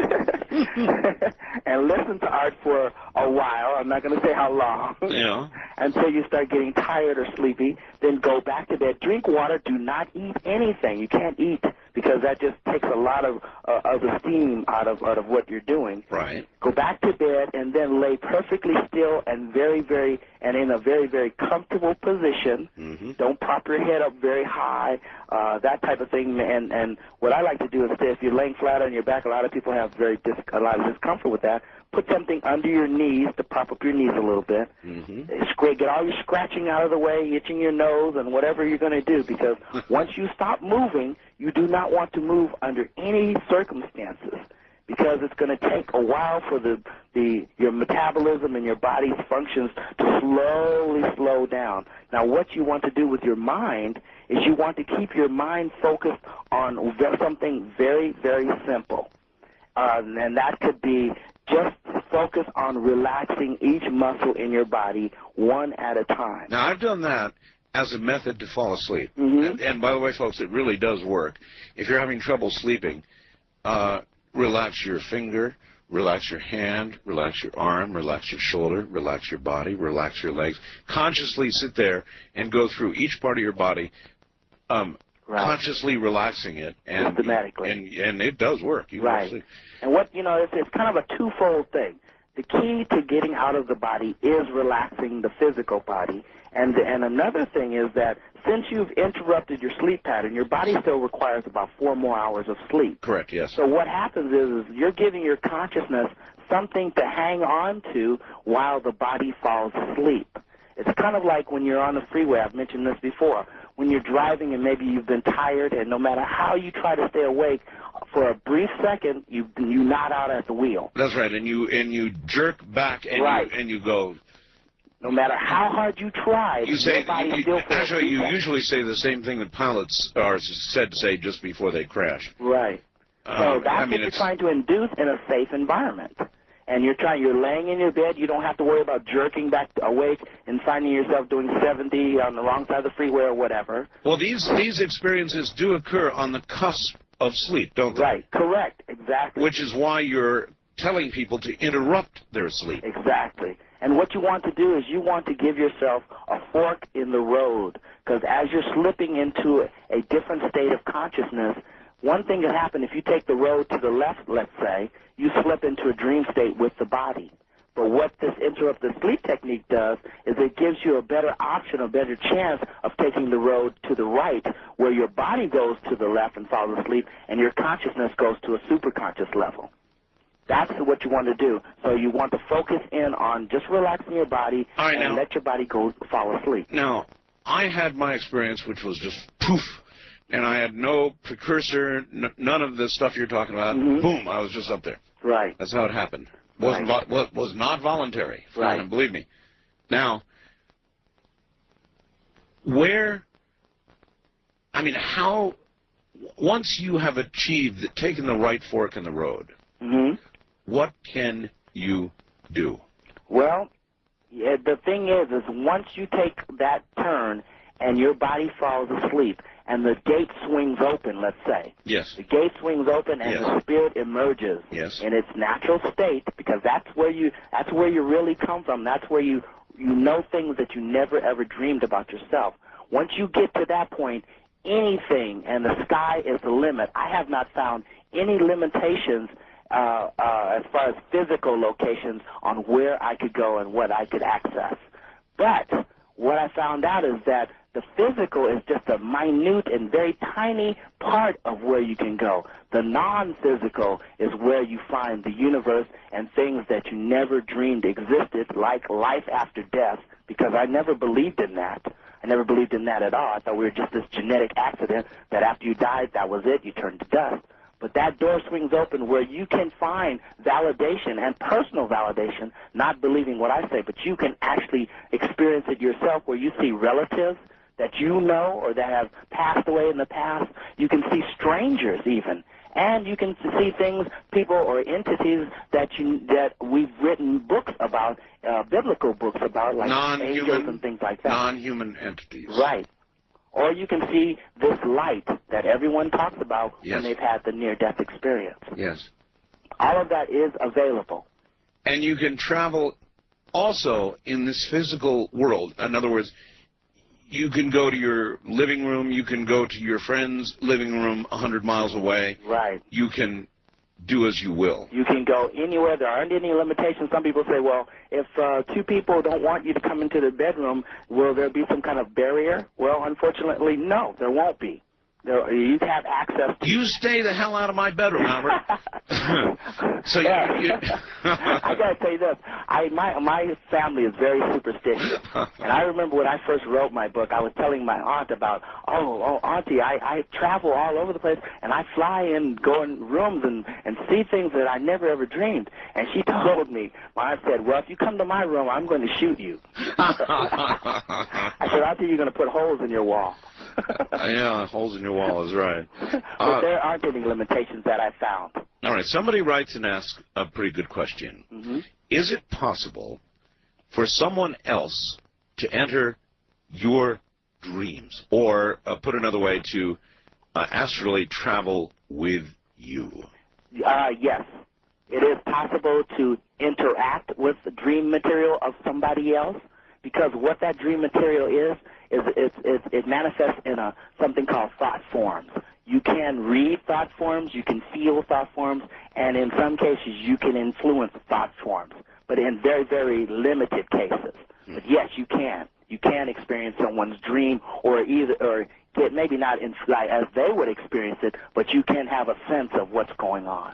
and listen to Art for a while. I'm not going to say how long. Yeah. Until you start getting tired or sleepy. Then go back to bed. Drink water. Do not eat anything. You can't eat because that just takes a lot of the steam out of what you're doing. Right. Go back to bed and then lay perfectly still and in a very, very comfortable position. Don't prop your head up very high, that type of thing. And what I like to do is if you're laying flat on your back, a lot of people have a lot of discomfort with that. Put something under your knees to prop up your knees a little bit. Get all your scratching out of the way, itching your nose, and whatever you're going to do, because once you stop moving, you do not want to move under any circumstances, because it's going to take a while for your metabolism and your body's functions to slowly slow down. Now, what you want to do with your mind is you want to keep your mind focused on something very, very simple, and that could be just focus on relaxing each muscle in your body one at a time. Now, I've done that as a method to fall asleep. And by the way, folks, it really does work. If you're having trouble sleeping, relax your finger, relax your hand, relax your arm, relax your shoulder, relax your body, relax your legs. Consciously sit there and go through each part of your body, consciously relaxing it. And systematically. And it does work. You right. And it's kind of a twofold thing. The key to getting out of the body is relaxing the physical body. And another thing is that since you've interrupted your sleep pattern, your body still requires about 4 more hours of sleep. Correct, yes. So what happens is you're giving your consciousness something to hang on to while the body falls asleep. It's kind of like when you're on the freeway. I've mentioned this before. When you're driving and maybe you've been tired, and no matter how you try to stay awake, for a brief second, you nod out at the wheel. That's right, and you jerk back and you go. No matter how hard you try, you usually say the same thing that pilots are said to say just before they crash. Right. So that's what you're trying to induce in a safe environment. And you're laying in your bed. You don't have to worry about jerking back awake and finding yourself doing 70 on the wrong side of the freeway or whatever. Well, these experiences do occur on the cusp of sleep, don't they? Right. Correct. Exactly. Which is why you're telling people to interrupt their sleep. Exactly. And what you want to do is you want to give yourself a fork in the road, because as you're slipping into a different state of consciousness, one thing can happen if you take the road to the left, let's say, you slip into a dream state with the body. But what this interrupted sleep technique does is it gives you a better option, a better chance of taking the road to the right, where your body goes to the left and falls asleep, and your consciousness goes to a superconscious level. That's what you want to do. So you want to focus in on just relaxing your body and let your body go fall asleep. Now, I had my experience, which was just poof, and I had no precursor, none of the stuff you're talking about. Boom, I was just up there. Right. That's how it happened. Was not voluntary. Right. And believe me. Now, how, once you have achieved, taken the right fork in the road, what can you do? Well, the thing is once you take that turn and your body falls asleep and the gate swings open, let's say. Yes. The gate swings open and the spirit emerges in its natural state, because that's where you really come from. That's where you know things that you never ever dreamed about yourself. Once you get to that point, anything, and the sky is the limit. I have not found any limitations as far as physical locations on where I could go and what I could access. But what I found out is that the physical is just a minute and very tiny part of where you can go. The non-physical is where you find the universe and things that you never dreamed existed, like life after death, because I never believed in that. I never believed in that at all. I thought we were just this genetic accident that after you died, that was it, you turned to dust. But that door swings open where you can find validation and personal validation, not believing what I say, but you can actually experience it yourself, where you see relatives that you know or that have passed away in the past. You can see strangers even. And you can see things, people or entities that we've written books about, biblical books about, like angels and things like that. Non-human entities. Right. Or you can see this light that everyone talks about when they've had the near-death experience. Yes. All of that is available. And you can travel also in this physical world. In other words, you can go to your living room, you can go to your friend's living room 100 miles away. Right. You can do as you will. You can go anywhere. There aren't any limitations. Some people say, well, if two people don't want you to come into the bedroom, will there be some kind of barrier? Well, unfortunately, no, there won't be. You have access to... You stay the hell out of my bedroom, Albert. So I got to tell you this. My family is very superstitious. And I remember when I first wrote my book, I was telling my aunt about, oh, Auntie, I travel all over the place, and I fly and go in rooms and see things that I never ever dreamed. And she told me, my aunt said, well, if you come to my room, I'm going to shoot you. I said, Auntie, you're going to put holes in your wall. Yeah, holes in your wall is right. But there aren't any limitations that I found. All right, somebody writes and asks a pretty good question. Is it possible for someone else to enter your dreams, or put another way, to astrally travel with you? Yes. It is possible to interact with the dream material of somebody else, because what that dream material is it manifests in something called thought forms. You can read thought forms, you can feel thought forms, and in some cases you can influence thought forms, but in very, very limited cases. But yes, you can. You can experience someone's dream, or get maybe not as they would experience it, but you can have a sense of what's going on.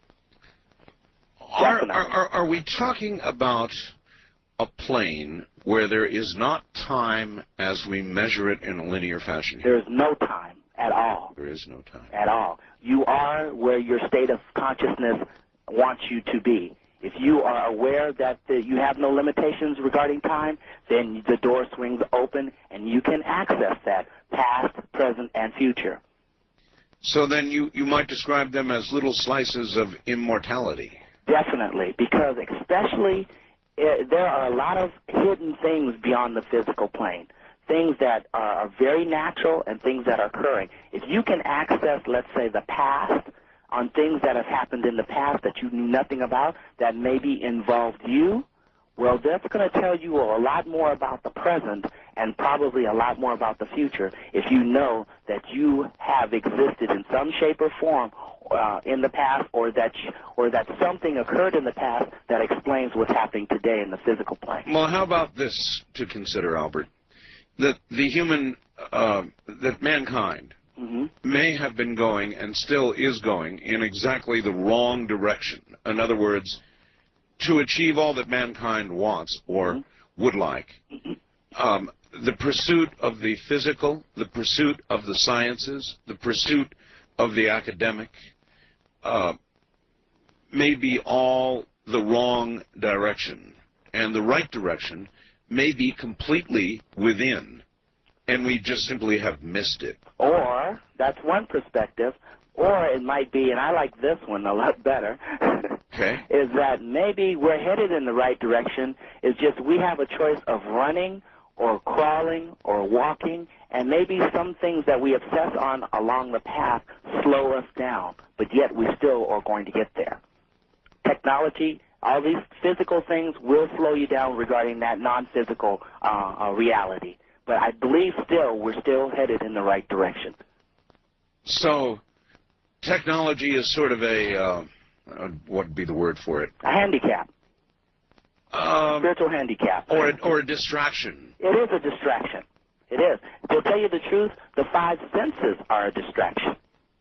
Are we talking about a plane where there is not time as we measure it in a linear fashion? There is no time at all. There is no time. At all. You are where your state of consciousness wants you to be. If you are aware that you have no limitations regarding time, then the door swings open and you can access that past, present, and future. So then you might describe them as little slices of immortality. Definitely, because especially there are a lot of hidden things beyond the physical plane, things that are very natural and things that are occurring. If you can access, let's say, the past on things that have happened in the past that you knew nothing about, that maybe involved you, well, that's going to tell you a lot more about the present and probably a lot more about the future if you know that you have existed in some shape or form in the past, or that something occurred in the past that explains what's happening today in the physical plane. Well, how about this to consider, Albert? That the human, that mankind may have been going and still is going in exactly the wrong direction. In other words, to achieve all that mankind wants or would like, the pursuit of the physical, the pursuit of the sciences, the pursuit of the academic may be all the wrong direction, and the right direction may be completely within, and we just simply have missed it. Or, that's one perspective, or it might be, and I like this one a lot better, Okay. is that maybe we're headed in the right direction. It's just we have a choice of running or crawling or walking, and maybe some things that we obsess on along the path slow us down, but yet we still are going to get there. Technology, all these physical things will slow you down regarding that non-physical reality. But I believe still we're still headed in the right direction. So, technology is sort of a, what would be the word for it? A handicap. Spiritual handicap. Or a distraction. It is a distraction. It is. To tell you the truth, the five senses are a distraction.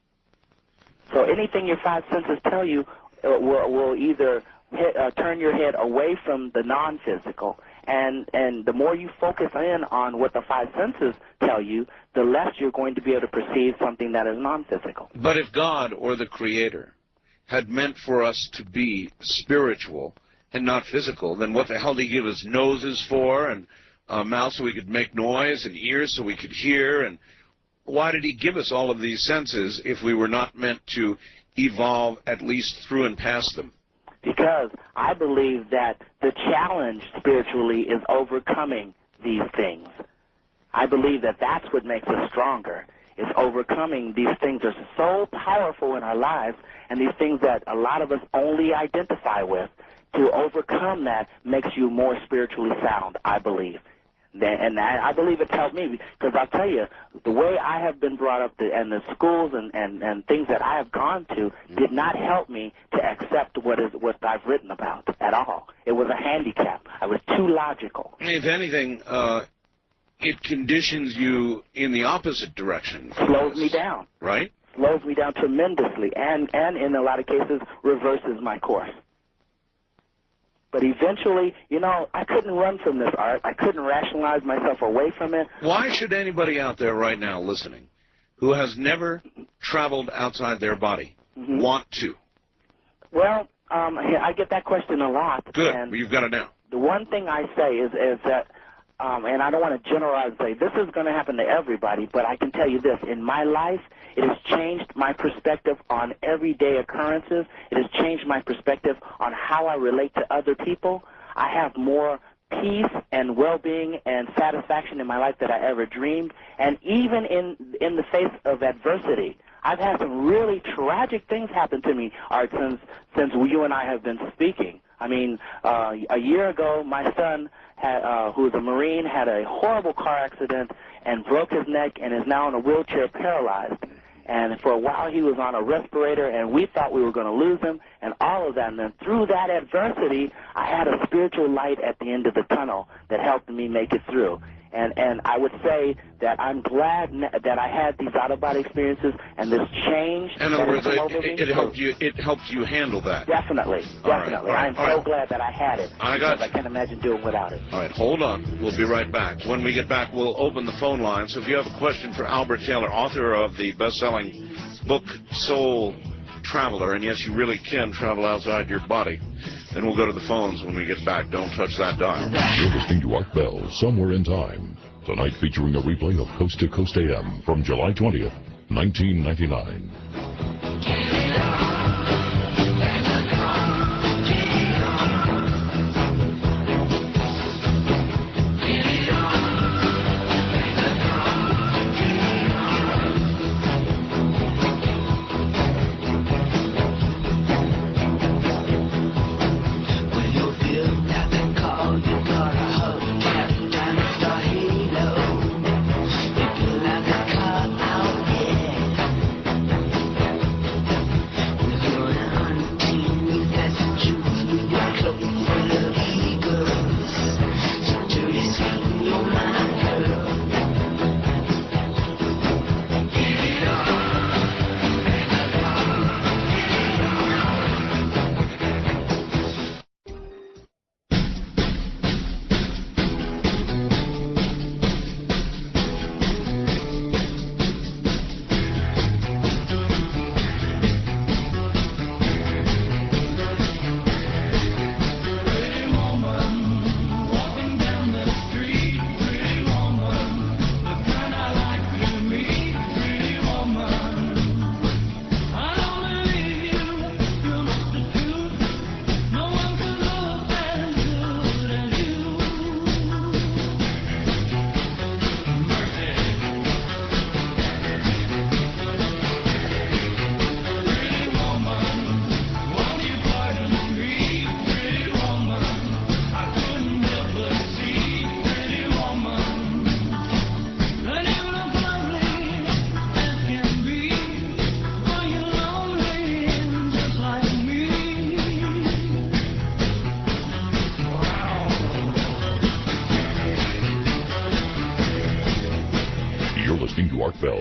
So anything your five senses tell you will either turn your head away from the non-physical, and the more you focus in on what the five senses tell you, the less you're going to be able to perceive something that is non-physical. But if God or the Creator had meant for us to be spiritual and not physical, then what the hell did He give us noses for, and a mouth so we could make noise, and ears so we could hear, and why did He give us all of these senses if we were not meant to evolve at least through and past them? Because I believe that the challenge spiritually is overcoming these things. I believe that that's what makes us stronger, is overcoming these things that are so powerful in our lives, and these things that a lot of us only identify with. To overcome that makes you more spiritually sound, I believe. And I believe it's helped me, because I'll tell you, the way I have been brought up, and the schools and things that I have gone to did not help me to accept what I've written about at all. It was a handicap. I was too logical. If anything, it conditions you in the opposite direction. Slows me down. Right? Slows me down tremendously, and in a lot of cases reverses my course. But eventually, you know, I couldn't run from this art. I couldn't rationalize myself away from it. Why should anybody out there right now listening who has never traveled outside their body want to? Well, I get that question a lot. Good. And Well, you've got it now. the one thing I say is that, and I don't want to generalize and say this is going to happen to everybody, but I can tell you this. In my life, it has changed my perspective on everyday occurrences. It has changed my perspective on how I relate to other people. I have more peace and well-being and satisfaction in my life than I ever dreamed. And even in the face of adversity, I've had some really tragic things happen to me, Art, since you and I have been speaking. I mean, a year ago, my son, who is a Marine, had a horrible car accident and broke his neck and is now in a wheelchair paralyzed. And for a while he was on a respirator, and we thought we were going to lose him and all of that. And then through that adversity, I had a spiritual light at the end of the tunnel that helped me make it through. And I would say that I'm glad that I had these out-of-body experiences and this change. In other words, it helped you handle that. Definitely, definitely. All right. I'm so glad that I had it. I can't imagine doing without it. All right, hold on. We'll be right back. When we get back, we'll open the phone line. So if you have a question for Albert Taylor, author of the best-selling book Soul Traveler, and yes, you really can travel outside your body, then we'll go to the phones when we get back. Don't touch that dial. You're listening to Art Bell, Somewhere in Time. Tonight featuring a replay of Coast to Coast AM from July 20th, 1999.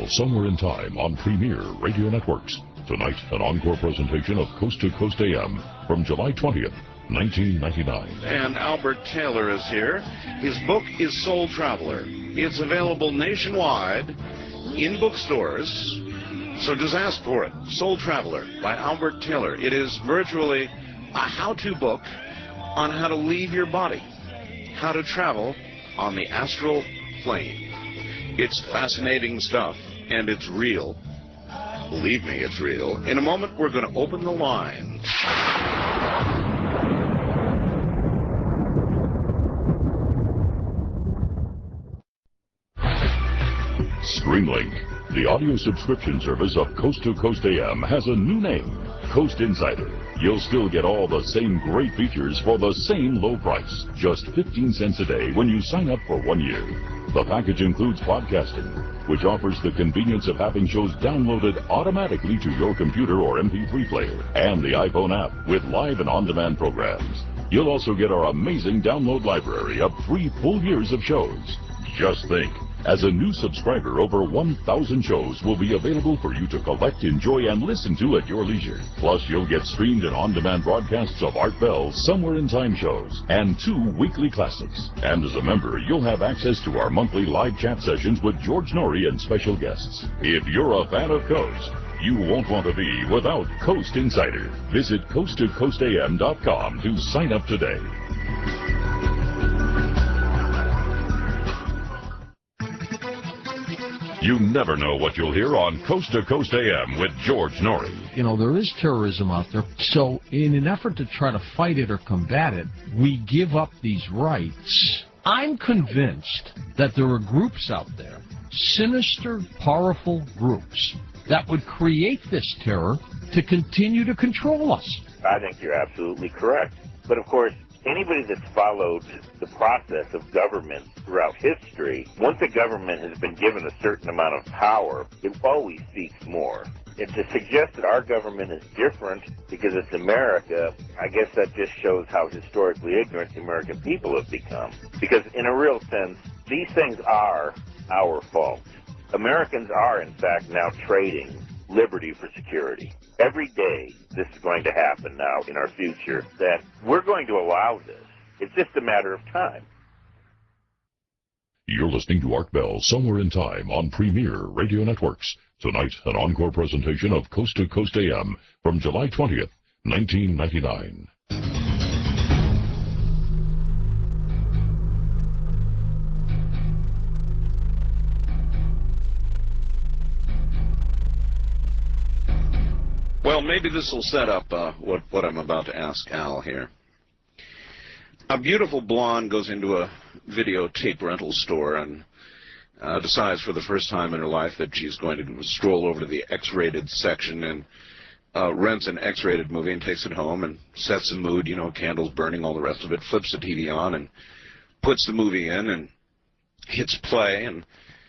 Somewhere in Time on Premier Radio Networks. Tonight, an encore presentation of Coast to Coast AM from July 20th, 1999. And Albert Taylor is here. His book is Soul Traveler. It's available nationwide in bookstores, so just ask for it. Soul Traveler by Albert Taylor. It is virtually a how-to book on how to leave your body, how to travel on the astral plane. It's fascinating stuff, and it's real. Believe me, it's real. In a moment, we're going to open the lines. Streamlink, the audio subscription service of Coast to Coast AM, has a new name, Coast Insider. You'll still get all the same great features for the same low price, just 15 cents a day when you sign up for 1 year. The package includes podcasting, which offers the convenience of having shows downloaded automatically to your computer or MP3 player, and the iPhone app with live and on-demand programs. You'll also get our amazing download library of 3 full years of shows. Just think, as a new subscriber, over 1,000 shows will be available for you to collect, enjoy, and listen to at your leisure. Plus, you'll get streamed and on-demand broadcasts of Art Bell's Somewhere in Time shows and 2 weekly classics. And as a member, you'll have access to our monthly live chat sessions with George Norrie and special guests. If you're a fan of Coast, you won't want to be without Coast Insider. Visit coasttocoastam.com to sign up today. You never know what you'll hear on Coast to Coast AM with George Norrie. You know, there is terrorism out there. So in an effort to try to fight it or combat it, we give up these rights. I'm convinced that there are groups out there, sinister, powerful groups, that would create this terror to continue to control us. I think you're absolutely correct. But of course, anybody that's followed the process of government throughout history, once a government has been given a certain amount of power, it always seeks more. And to suggest that our government is different because it's America, I guess that just shows how historically ignorant the American people have become. Because in a real sense, these things are our fault. Americans are, in fact, now trading liberty for security. Every day this is going to happen now in our future, that we're going to allow this. It's just a matter of time. You're listening to Art Bell Somewhere in Time on Premier Radio Networks. Tonight, an encore presentation of Coast to Coast AM from July 20th, 1999. Well, maybe this will set up what I'm about to ask Al here. A beautiful blonde goes into a videotape rental store and decides for the first time in her life that she's going to stroll over to the X-rated section and rents an X-rated movie and takes it home and sets the mood, you know, candles burning, all the rest of it, flips the TV on and puts the movie in and hits play, and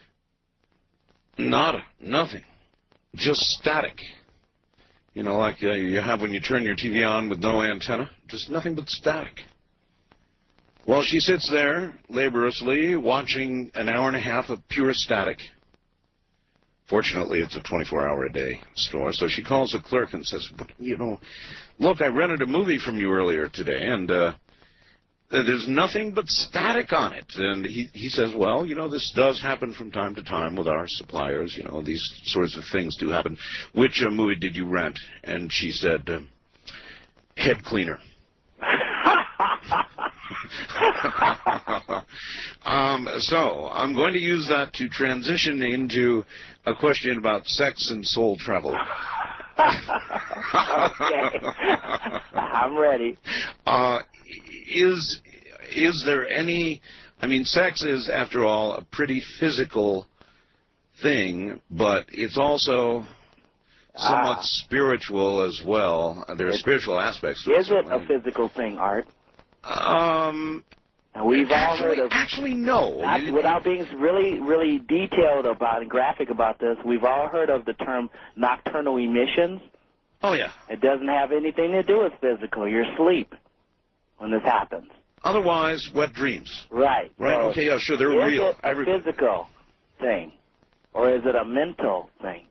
nothing, just static. You know, like you have when you turn your TV on with no antenna, just nothing but static. Well, she sits there laboriously watching an hour and a half of pure static. Fortunately, it's a 24-hour-a-day store, so she calls the clerk and says, you know, look, I rented a movie from you earlier today, and there's nothing but static on it. And he says, well, you know, this does happen from time to time with our suppliers. You know, these sorts of things do happen. Which movie did you rent? And she said, Head Cleaner. So I'm going to use that to transition into a question about sex and soul travel. Okay. I'm ready. Is there any, I mean, sex is, after all, a pretty physical thing, but it's also somewhat spiritual as well. There are spiritual aspects to it. Is it a physical thing, Art? We've all heard of... Actually, no. Without being really, really detailed about and graphic about this, we've all heard of the term nocturnal emissions. Oh, yeah. It doesn't have anything to do with physical. You're asleep when this happens. Otherwise, wet dreams. Right. Right, So okay, yeah, sure, they're real. Is it a physical thing? or is it a mental thing?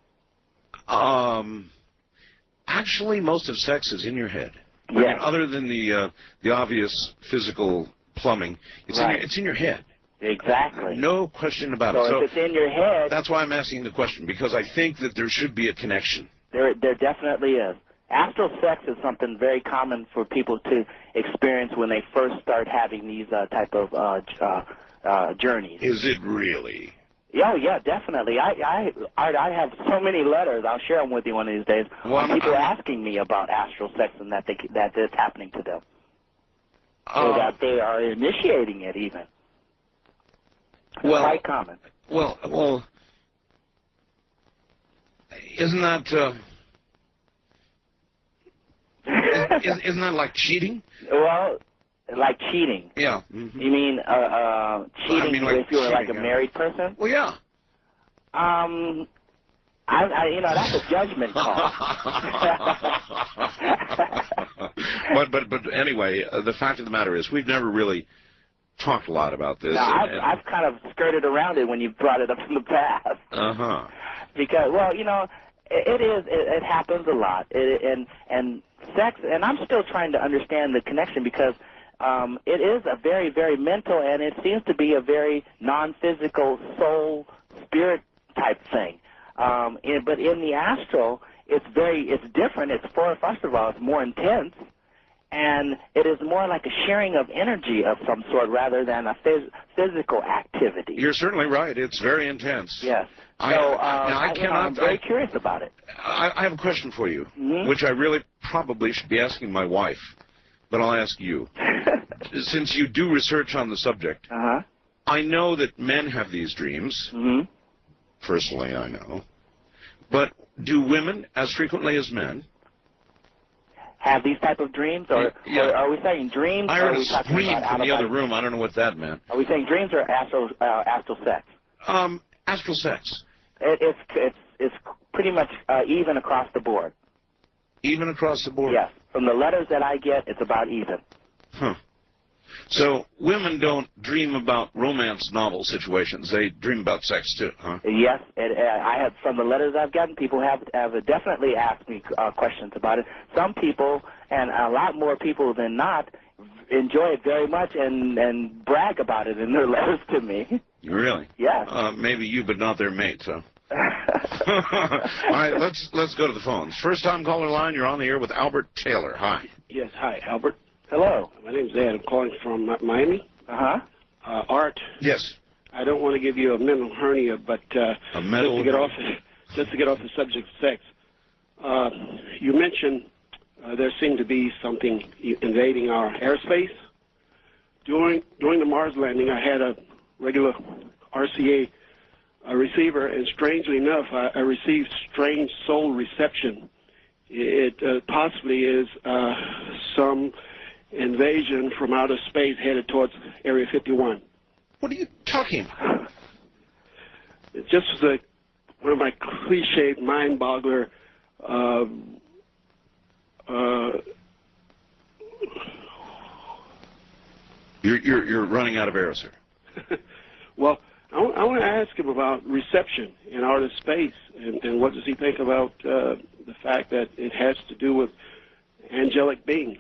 Actually, most of sex is in your head. Yes. I mean, other than the obvious physical plumbing, it's in your head. Exactly. No question about it. So if it's in your head, that's why I'm asking the question, because I think that there should be a connection. There definitely is. Astral sex is something very common for people to experience when they first start having these type of journeys. Is it really? Oh yeah, definitely. I have so many letters. I'll share them with you one of these days. Well, people asking me about astral sex and that it's happening to them, or that they are initiating it even. It's quite common. Well, isn't that isn't that like cheating? Well, like cheating. Yeah. Mm-hmm. You mean cheating like if you were cheating, like a married person? Well, yeah. That's a judgment call. but anyway, the fact of the matter is, we've never really talked a lot about this. No, I've kind of skirted around it when you brought it up in the past. Uh-huh. Because, well, it happens a lot. And sex, and I'm still trying to understand the connection, because it is a very, very mental, and it seems to be a very non-physical soul spirit type thing. But in the astral, it's different. First of all, it's more intense, and it is more like a sharing of energy of some sort rather than a physical activity. You're certainly right. It's very intense. Yes. I'm very curious about it. I have a question for you, mm-hmm. which I really probably should be asking my wife, but I'll ask you. Since you do research on the subject, I know that men have these dreams. Mm-hmm. Personally, I know. But do women as frequently as men have these type of dreams, or are we saying dreams? I heard a scream from the other room. I don't know what that meant. Are we saying dreams or astral sex? Astral sex. It's pretty much even across the board. Even across the board? Yes. From the letters that I get, it's about even. Huh. So women don't dream about romance novel situations. They dream about sex too, huh? Yes. I have, from the letters I've gotten, people have definitely asked me questions about it. Some people, and a lot more people than not, enjoy it very much and brag about it in their letters to me. Really? Yes. Maybe you, but not their mates, huh? All right, let's go to the phones. First time caller line, you're on the air with Albert Taylor. Hi. Yes, hi, Albert. Hello. My name's Ed. I'm calling from Miami. Art. Yes. I don't want to give you a mental hernia, but a mental just to get off the subject of sex. You mentioned there seemed to be something invading our airspace. During the Mars landing, I had a regular RCA receiver, and strangely enough, I received strange soul reception. It possibly is some invasion from outer space headed towards Area 51. What are you talking about? It just was one of my cliched mind-boggler You're running out of air, sir. Well, I want to ask him about reception in outer space, and what does he think about the fact that it has to do with angelic beings?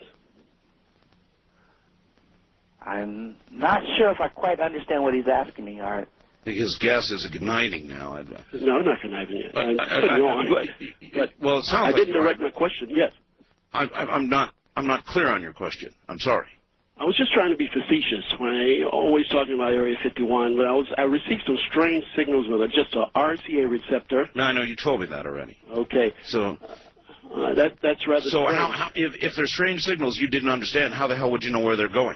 I'm not sure if I quite understand what he's asking me, Art. His gas is igniting now. No, I'm not conniving it. Well, it sounds I like didn't direct my question. Yes. I'm not clear on your question. I'm sorry. I was just trying to be facetious when I always talking about Area 51, but I received some strange signals with it, just a RCA receptor. No, I know you told me that already. Okay. So that's rather. So if there's strange signals you didn't understand, how the hell would you know where they're going?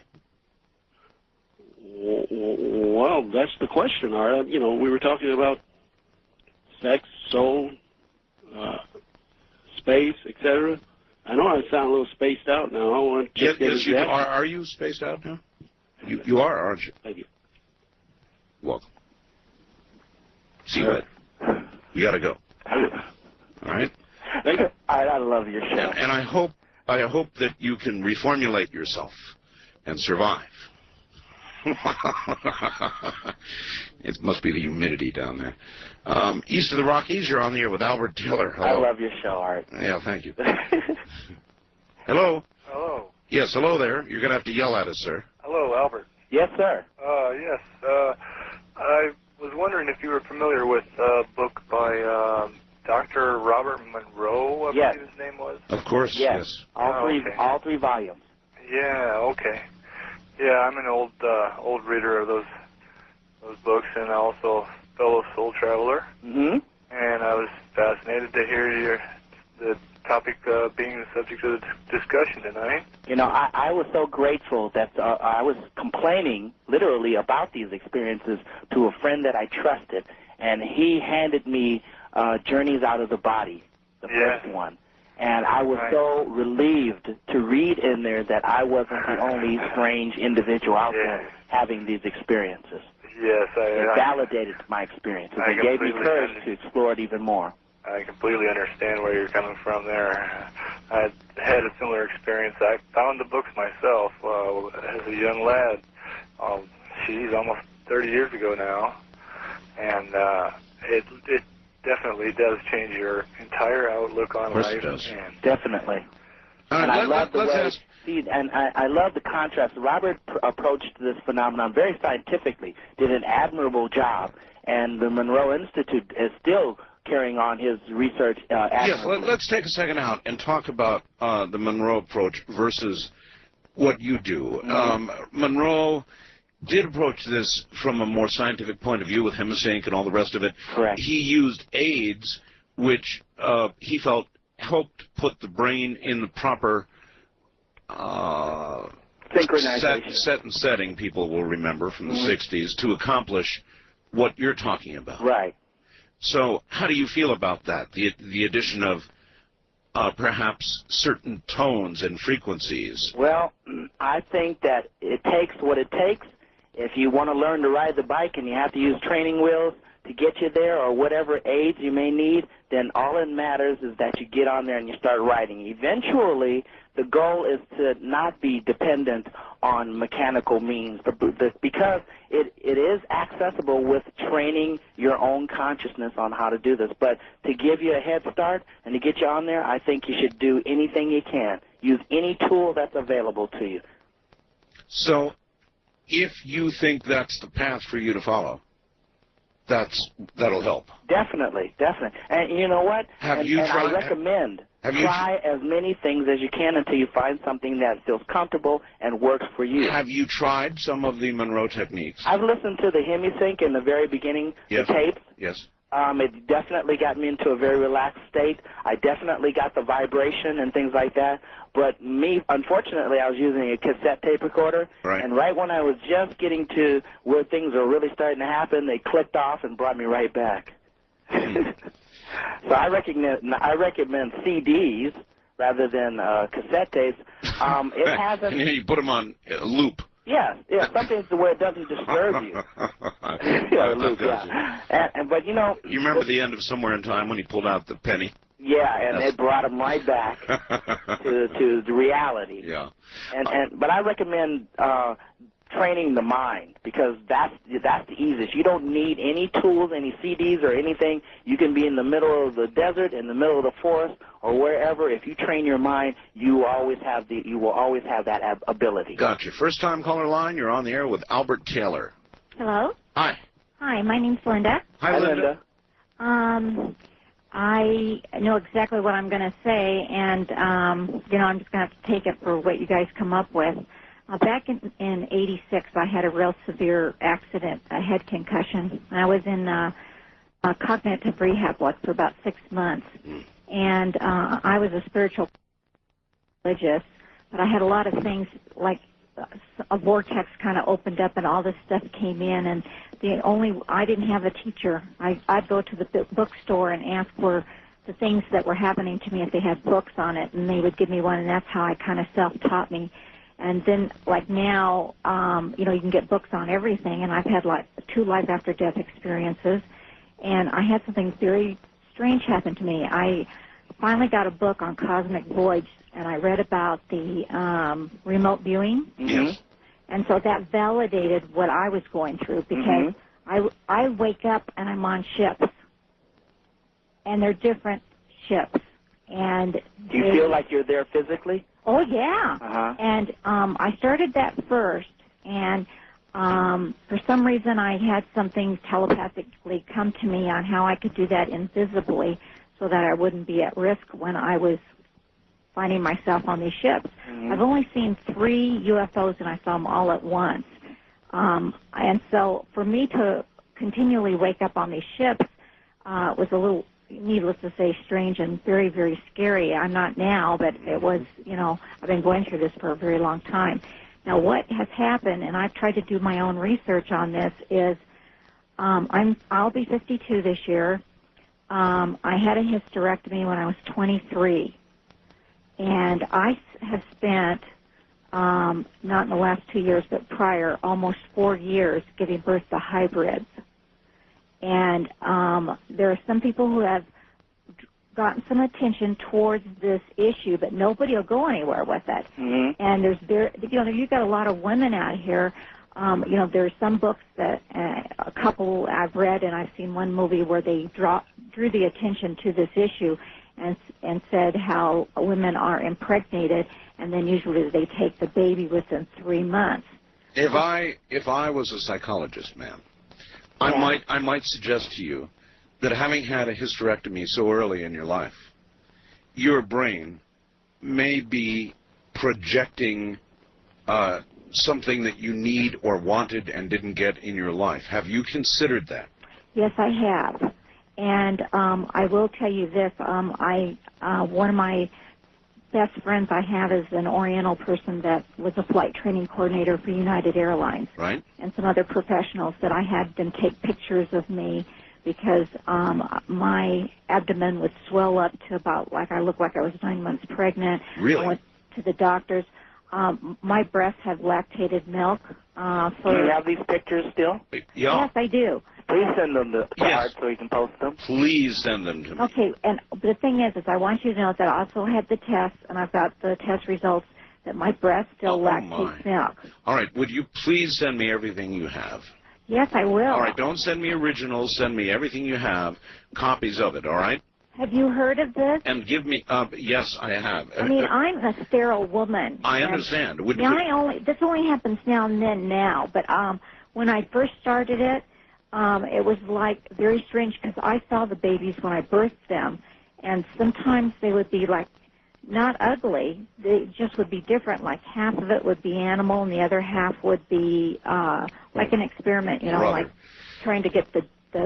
Well, that's the question, Art. We were talking about sex, soul, space, etc. I know I sound a little spaced out now. I want to yes, you are you spaced out now? You are, aren't you? Thank you. Welcome. See you later. You got to go. All right. Thank you. I love your show. And I hope that you can reformulate yourself and survive. It must be the humidity down there. East of the Rockies, you're on the air with Albert Taylor. Hello. I love your show, Art. Yeah, thank you. Hello? Hello. Yes, hello there. You're going to have to yell at us, sir. Hello, Albert. Yes, sir. Yes. I was wondering if you were familiar with a book by Dr. Robert Monroe, I Yes. believe his name was. Of course, yes. All three volumes. Yeah, okay. Yeah, I'm an old reader of those books, and also a fellow soul traveler. Mm-hmm. And I was fascinated to hear the topic being the subject of the discussion tonight. You know, I was so grateful that I was complaining literally about these experiences to a friend that I trusted, and he handed me Journeys Out of the Body, the first one. And I was so relieved to read in there that I wasn't the only strange individual out there having these experiences. Yes, It validated my experiences. It gave me courage to explore it even more. I completely understand where you're coming from there. I had a similar experience. I found the books myself as a young lad. She's almost 30 years ago now. And it definitely does change your entire outlook on life. Of course it does. Definitely. And I love the way, and I love the contrast. Robert approached this phenomenon very scientifically, did an admirable job, and the Monroe Institute is still carrying on his research. Yes, let's take a second out and talk about the Monroe approach versus what you do. Monroe did approach this from a more scientific point of view with Hemisync and all the rest of it. Correct. He used aids, which he felt helped put the brain in the proper synchronization. setting, people will remember from the 60s, to accomplish what you're talking about. Right. So how do you feel about that, the addition of perhaps certain tones and frequencies? Well, I think that it takes what it takes. If you want to learn to ride the bike and you have to use training wheels to get you there, or whatever aids you may need, then all that matters is that you get on there and you start riding. Eventually, the goal is to not be dependent on mechanical means, because it is accessible with training your own consciousness on how to do this. But to give you a head start and to get you on there, I think you should do anything you can. Use any tool that's available to you. So if you think that's the path for you to follow, that'll help. Definitely. And you know what? I recommend try as many things as you can until you find something that feels comfortable and works for you. Have you tried some of the Monroe techniques? I've listened to the Hemisync in the very beginning, the tapes. Yes. It definitely got me into a very relaxed state. I definitely got the vibration and things like that. But unfortunately, I was using a cassette tape recorder, and right when I was just getting to where things were really starting to happen, they clicked off and brought me right back. So I recommend CDs rather than cassette tapes. It hasn't. And you put them on loop. Yeah, something where it doesn't disturb you. Loop, but you know. You remember the end of Somewhere in Time when he pulled out the penny? Yeah, and it brought him right back to the reality. Yeah. But I recommend training the mind, because that's the easiest. You don't need any tools, any CDs or anything. You can be in the middle of the desert, in the middle of the forest, or wherever. If you train your mind, you will always have that ability. Gotcha. First time caller line, you're on the air with Albert Taylor. Hello? Hi. Hi, my name's Linda. Hi, Linda. I know exactly what I'm going to say, and, I'm just going to have to take it for what you guys come up with. Back in '86, I had a real severe accident, a head concussion. I was in a cognitive rehab block for about 6 months, and I was a spiritual religious, but I had a lot of things like a vortex kind of opened up and all this stuff came in, and I didn't have a teacher. I'd go to the bookstore and ask for the things that were happening to me if they had books on it, and they would give me one, and that's how I kind of self-taught me. And then, like now, you can get books on everything, and I've had like 2 life-after-death experiences, and I had something very strange happen to me. I finally got a book on cosmic voids, and I read about the remote viewing. Yes. And so that validated what I was going through, because I wake up and I'm on ships, and they're different ships. And do you feel like you're there physically? Oh, yeah. And I started that first, and for some reason I had something telepathically come to me on how I could do that invisibly so that I wouldn't be at risk when I was finding myself on these ships. I've only seen 3 UFOs, and I saw them all at once. And so for me to continually wake up on these ships was a little, needless to say, strange and very, very scary. I'm not now, but it was, you know, I've been going through this for a very long time. Now, what has happened, and I've tried to do my own research on this, is I'll be 52 this year. I had a hysterectomy when I was 23. And I have spent, not in the last 2 years, but prior, almost 4 years giving birth to hybrids. And there are some people who have gotten some attention towards this issue, but nobody will go anywhere with it. And there's, you've got a lot of women out here. You know, there's some books that a couple I've read, and I've seen one movie where they drew the attention to this issue and said how women are impregnated, and then usually they take the baby within 3 months. If I was a psychologist, ma'am, I might suggest to you that having had a hysterectomy so early in your life, your brain may be projecting something that you need or wanted and didn't get in your life. Have you considered that? Yes, I have. And I will tell you this, one of my best friends I have is an Oriental person that was a flight training coordinator for United Airlines. Right. And some other professionals that I had them take pictures of me because my abdomen would swell up to about, like, I looked like I was 9 months pregnant. Really? I went to the doctors. My breasts have lactated milk. Do you have these pictures still? Yeah. Yes, I do. Please send them to Art so he can post them. Please send them to me. Okay, and the thing is I want you to know that I also had the test, and I've got the test results that my breast still lactates milk. All right, would you please send me everything you have? Yes, I will. All right, don't send me originals. Send me everything you have, copies of it, all right? Have you heard of this? And give me, yes, I have. I mean, I'm a sterile woman. I understand. This only happens now and then now, but when I first started it, it was like very strange because I saw the babies when I birthed them, and sometimes they would be like not ugly, they just would be different. Like half of it would be animal and the other half would be like an experiment, you know, like trying to get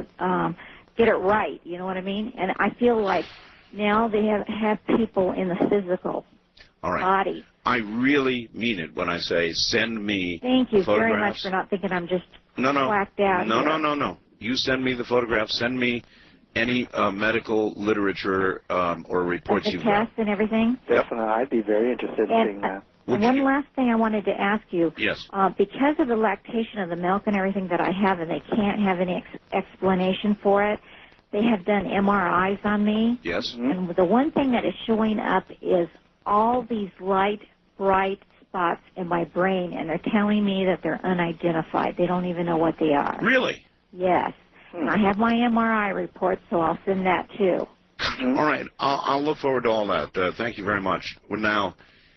get it right, you know what I mean? And I feel like now they have people in the physical body. I really mean it when I say send me Thank you photographs. very much for not thinking I'm just whacked out. No. You send me the photographs. Send me any medical literature or reports you've got. Tests and everything? Definitely. I'd be very interested in seeing that. One last thing I wanted to ask you. Yes. Because of the lactation of the milk and everything that I have, and they can't have any explanation for it, they have done MRIs on me. Yes. And the one thing that is showing up is all these light, bright spots in my brain, and they're telling me that they're unidentified. They don't even know what they are. Really? Yes. And I have my MRI report, so I'll send that too. All right. I'll look forward to all that. Thank you very much. Well,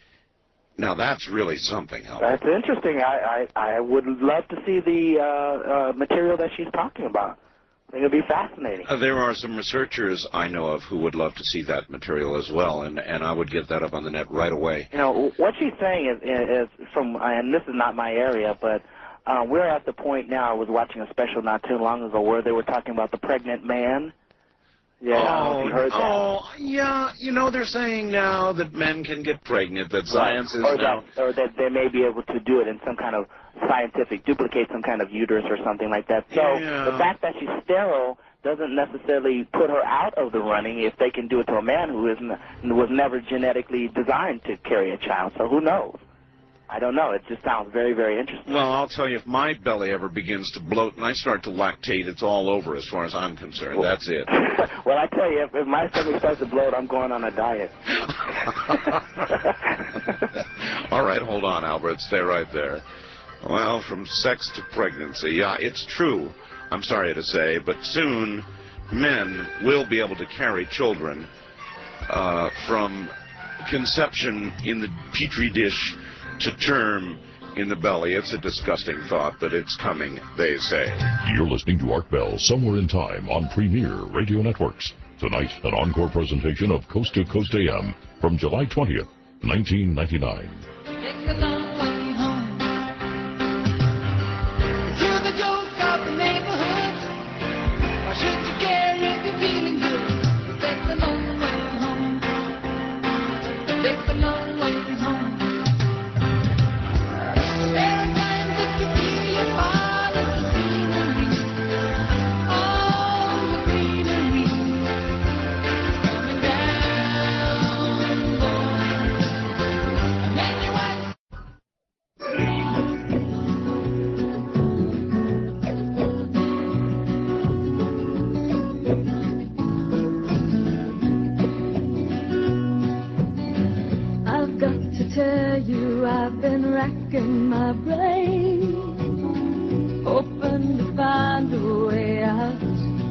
now that's really something, Albert. That's interesting. I would love to see the material that she's talking about. I think it'd be fascinating. There are some researchers I know of who would love to see that material as well, and I would get that up on the net right away. You know, what she's saying is from, and this is not my area, but we're at the point now, I was watching a special not too long ago where they were talking about the pregnant man. Yeah, I don't know if you heard that. Yeah, you know, they're saying now that men can get pregnant, that science is or that they may be able to do it in some kind of scientific, duplicate some kind of uterus or something like that. So the fact that she's sterile doesn't necessarily put her out of the running if they can do it to a man who was never genetically designed to carry a child. So who knows? I don't know. It just sounds very, very interesting. Well, I'll tell you, if my belly ever begins to bloat and I start to lactate, it's all over as far as I'm concerned. That's it. Well, I tell you, if my stomach starts to bloat, I'm going on a diet. All right, hold on, Albert. Stay right there. Well, from sex to pregnancy. Yeah, it's true, I'm sorry to say, but soon men will be able to carry children from conception in the petri dish to term in the belly. It's a disgusting thought, but it's coming, they say. You're listening to Art Bell, Somewhere in Time on Premier Radio Networks. Tonight, an encore presentation of Coast to Coast AM from July 20th, 1999. I've been racking my brain, hoping to find a way out.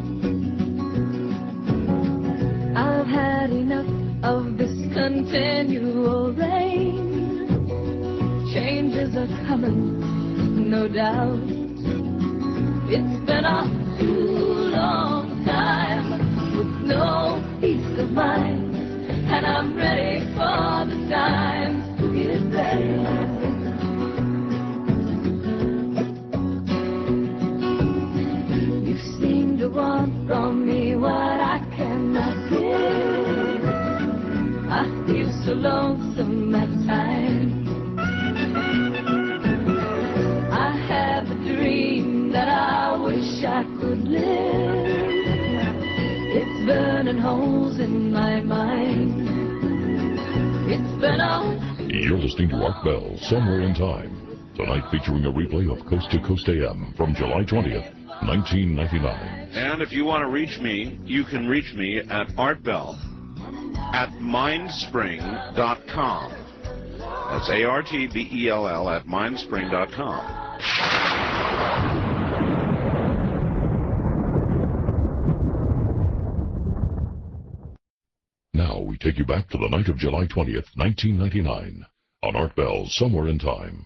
I've had enough of this continual rain. Changes are coming, no doubt. It's been a too long time with no peace of mind, and I'm ready for the time to get better. You seem to want from me what I cannot give. I feel so lonesome at times. I have a dream that I wish I could live. It's burning holes in my mind. It's been a... You're listening to Art Bell, Somewhere in Time. Tonight featuring a replay of Coast to Coast AM from July 20th, 1999. And if you want to reach me, you can reach me at artbell@mindspring.com. That's ARTBELL at mindspring.com. Now we take you back to the night of July 20th, 1999, on Art Bell, Somewhere in Time.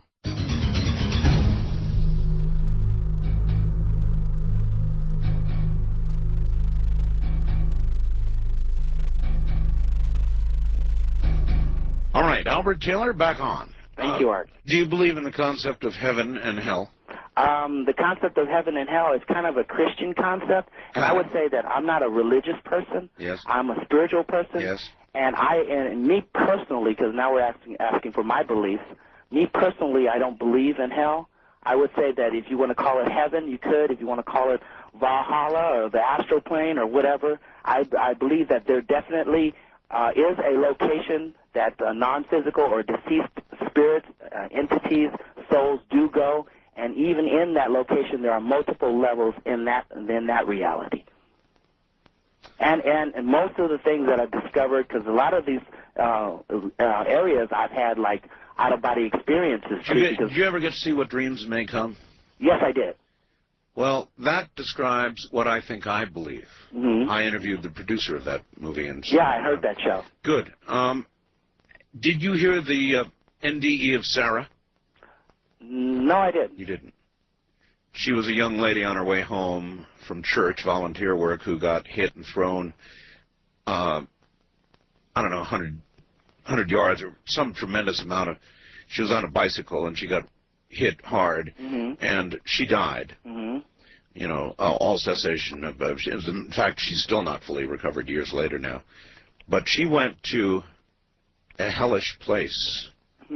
All right, Albert Taylor, back on. Thank you, Art. Do you believe in the concept of heaven and hell? The concept of heaven and hell is kind of a Christian concept, and I would say that I'm not a religious person. Yes. I'm a spiritual person. Yes. And me personally, because now we're asking for my beliefs, me personally, I don't believe in hell. I would say that if you want to call it heaven, you could. If you want to call it Valhalla or the astral plane or whatever, I believe that there definitely is a location that non-physical or deceased spirits, entities, souls do go. And even in that location, there are multiple levels in that reality. And most of the things that I've discovered, because a lot of these areas I've had like out-of-body experiences. Did you ever get to see What Dreams May Come? Yes, I did. Well, that describes what I think I believe. Mm-hmm. I interviewed the producer of that movie. Yeah, I heard that show. Good. Did you hear the NDE of Sarah? No, I didn't. You didn't. She was a young lady on her way home from church, volunteer work, who got hit and thrown, I don't know, 100 yards or some tremendous amount of... She was on a bicycle and she got hit hard, and she died. You know, all cessation of... in fact, she's still not fully recovered years later now. But she went to a hellish place.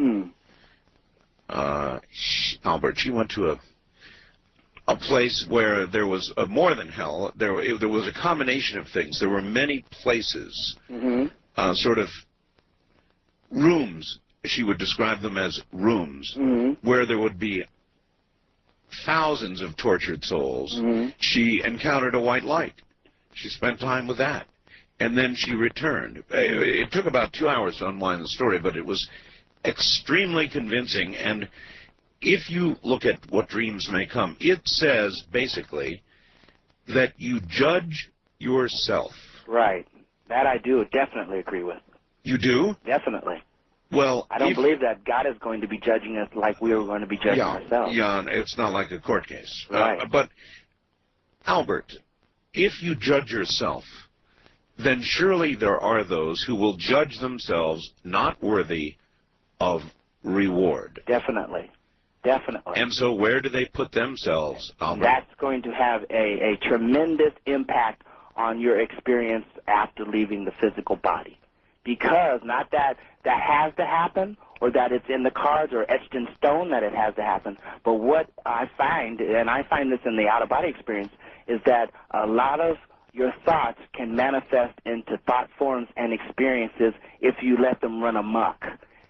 Albert, she went to a place where there was more than hell. There was a combination of things. There were many places, sort of rooms. She would describe them as rooms, where there would be thousands of tortured souls. She encountered a white light. She spent time with that. And then she returned. It took about 2 hours to unwind the story, but it was extremely convincing. And if you look at What Dreams May Come, it says basically that you judge yourself. Right. That I do definitely agree with. You do? Definitely. Well, I don't believe that God is going to be judging us like we were going to be judging ourselves. Yeah, it's not like a court case. Right. But, Albert, if you judge yourself, then surely there are those who will judge themselves not worthy of reward. Definitely. Definitely. And so where do they put themselves, Albert? That's going to have a tremendous impact on your experience after leaving the physical body. Because not that that has to happen or that it's in the cards or etched in stone that it has to happen, but what I find, and I find this in the out-of-body experience, is that a lot of your thoughts can manifest into thought forms and experiences if you let them run amok.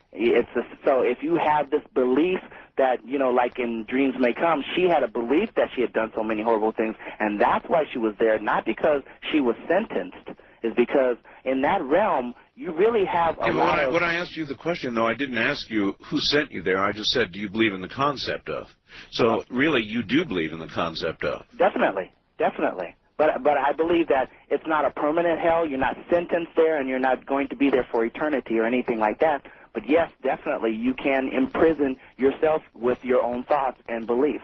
So if you have this belief that, you know, like in Dreams May Come, she had a belief that she had done so many horrible things, and that's why she was there, not because she was sentenced, is because in that realm, you really have a lot of... When I asked you the question, though, I didn't ask you who sent you there. I just said, do you believe in the concept of? So really, you do believe in the concept of. Definitely, definitely. But I believe that it's not a permanent hell. You're not sentenced there, and you're not going to be there for eternity or anything like that. But yes, definitely, you can imprison yourself with your own thoughts and beliefs.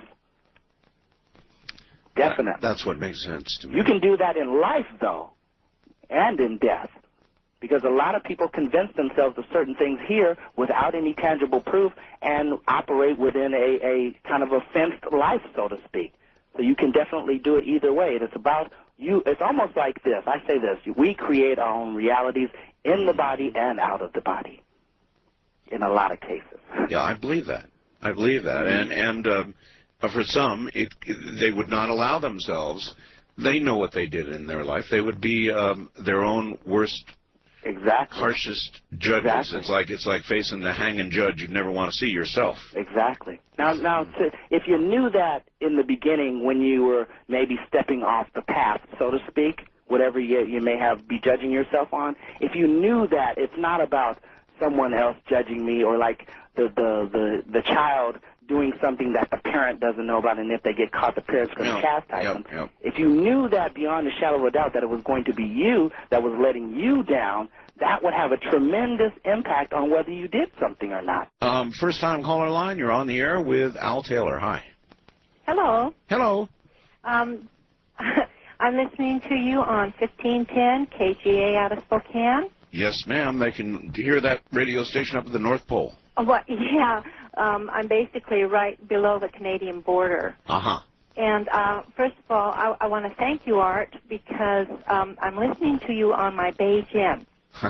Definitely. That's what makes sense to me. You can do that in life, though, and in death. Because a lot of people convince themselves of certain things here without any tangible proof and operate within a kind of a fenced life, so to speak. So you can definitely do it either way. It's about you. It's almost like this. I say this. We create our own realities in the body and out of the body in a lot of cases. Yeah, I believe that. I believe that. And for some, they would not allow themselves. They know what they did in their life. They would be their own worst, harshest judges. Exactly. It's like facing the hanging judge you'd never want to see yourself. Exactly. Now, if you knew that in the beginning when you were maybe stepping off the path, so to speak, whatever you may be judging yourself on, if you knew that it's not about someone else judging me or like the child doing something that the parent doesn't know about, and if they get caught, the parent's going to chastise them. If you knew that beyond a shadow of a doubt that it was going to be you that was letting you down, that would have a tremendous impact on whether you did something or not. First-time caller line, you're on the air with Al Taylor. Hi. Hello. Hello. I'm listening to you on 1510 KGA out of Spokane. Yes, ma'am. They can hear that radio station up at the North Pole. Yeah. I'm basically right below the Canadian border. Uh-huh. And first of all, I want to thank you, Art, because I'm listening to you on my Bay Gym.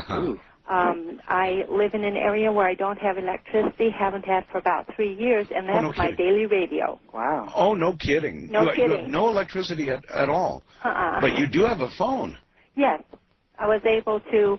I live in an area where I don't have electricity, haven't had for about 3 years, and that's my daily radio. Wow. Oh, no kidding. No kidding. You have no electricity at all. But you do have a phone. Yes. I was able to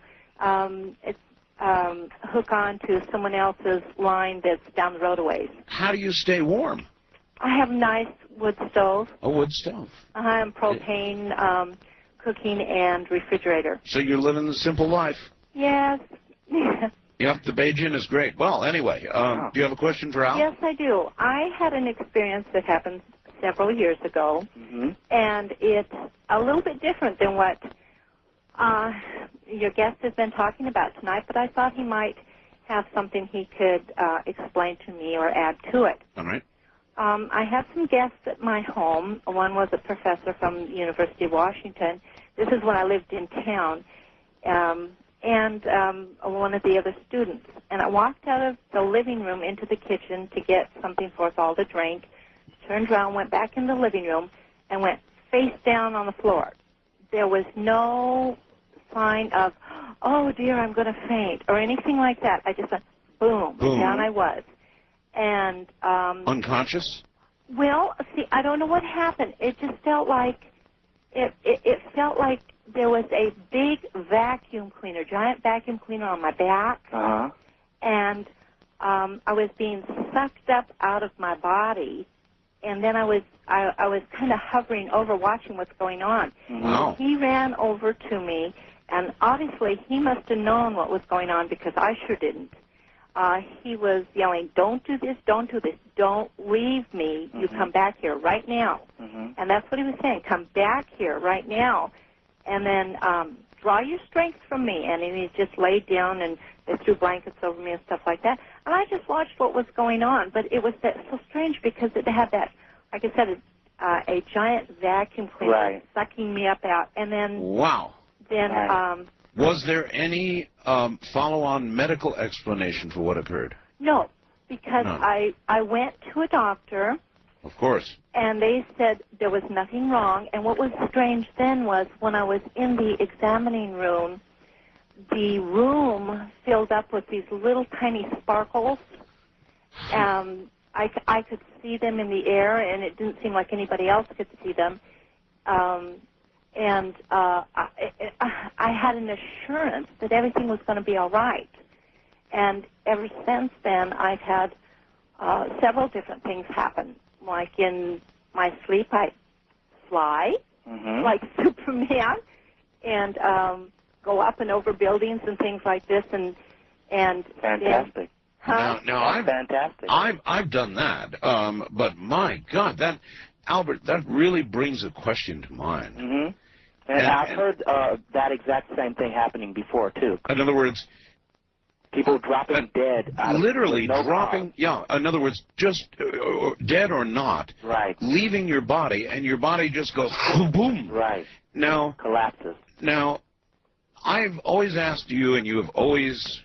hook on to someone else's line that's down the road a ways. How do you stay warm? I have a nice wood stove. A wood stove. And propane cooking and refrigerator. So you're living the simple life. Yes. Yep, the Beijing is great. Well, anyway, do you have a question for Al? Yes, I do. I had an experience that happened several years ago, and it's a little bit different than what your guest has been talking about tonight, but I thought he might have something he could explain to me or add to it. All right. I have some guests at my home. One was a professor from the University of Washington. This is when I lived in town, and one of the other students. And I walked out of the living room into the kitchen to get something for us all to drink, turned around, went back in the living room, and went face down on the floor. There was no sign of, oh, dear, I'm going to faint, or anything like that. I just went, boom, down I was. And unconscious? Well, see, I don't know what happened. It just felt like it felt like there was a big vacuum cleaner, giant vacuum cleaner on my back, and I was being sucked up out of my body, and then I was kind of hovering over, watching what's going on. Wow. He ran over to me, and obviously he must have known what was going on because I sure didn't. he was yelling, "Don't do this, don't do this, don't leave me. You come back here right now." And that's what he was saying, come back here right now. And then draw your strength from me. And he just laid down and they threw blankets over me and stuff like that. And I just watched what was going on. But it was so strange because it had that, like I said, a giant vacuum cleaner sucking me up out. And then... Wow. Then... was there any follow-on medical explanation for what occurred? No, because I went to a doctor. Of course. And they said there was nothing wrong. And what was strange then was when I was in the examining room, the room filled up with these little tiny sparkles. I could see them in the air, and it didn't seem like anybody else could see them. And I had an assurance that everything was going to be all right. And ever since then, I've had several different things happen. Like in my sleep, I fly like Superman and go up and over buildings and things like this. And fantastic. Fantastic. I've done that, but my God, Albert, that really brings a question to mind. And I've heard that exact same thing happening before, too. In other words... people dropping dead. Literally dropping, in other words, just dead or not. Right. Leaving your body, and your body just goes boom. Right. Now... collapses. Now, I've always asked you, and you have always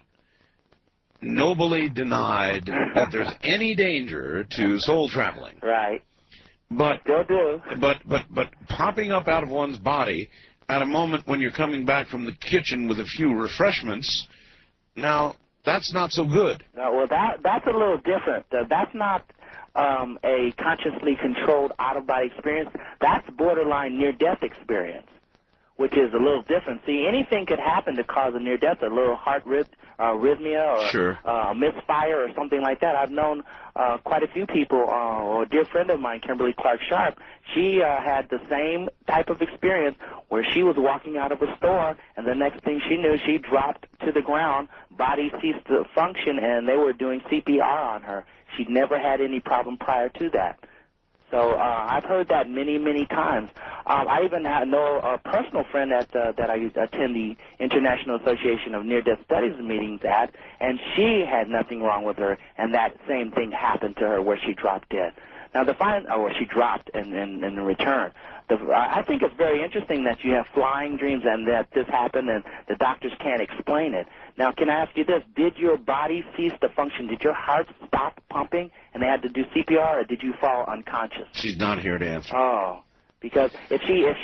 nobly denied that there's any danger to soul traveling. Right. But still do. But popping up out of one's body at a moment when you're coming back from the kitchen with a few refreshments, now that's not so good. Well, that's a little different. That's not a consciously controlled out-of-body experience. That's borderline near-death experience, which is a little different. See, anything could happen to cause a near-death, a little heart arrhythmia or a misfire or something like that. I've known quite a few people, or a dear friend of mine, Kimberly Clark Sharp, she had the same type of experience where she was walking out of a store, and the next thing she knew, she dropped to the ground, body ceased to function, and they were doing CPR on her. She'd never had any problem prior to that. So I've heard that many, many times. I even know a personal friend that I attend the International Association of Near-Death Studies meetings at, and she had nothing wrong with her, and that same thing happened to her where she dropped dead. Now, or she dropped in return. I think it's very interesting that you have flying dreams and that this happened and the doctors can't explain it. Now, can I ask you this? Did your body cease to function? Did your heart stop pumping and they had to do CPR, or did you fall unconscious? She's not here to answer. Oh, because if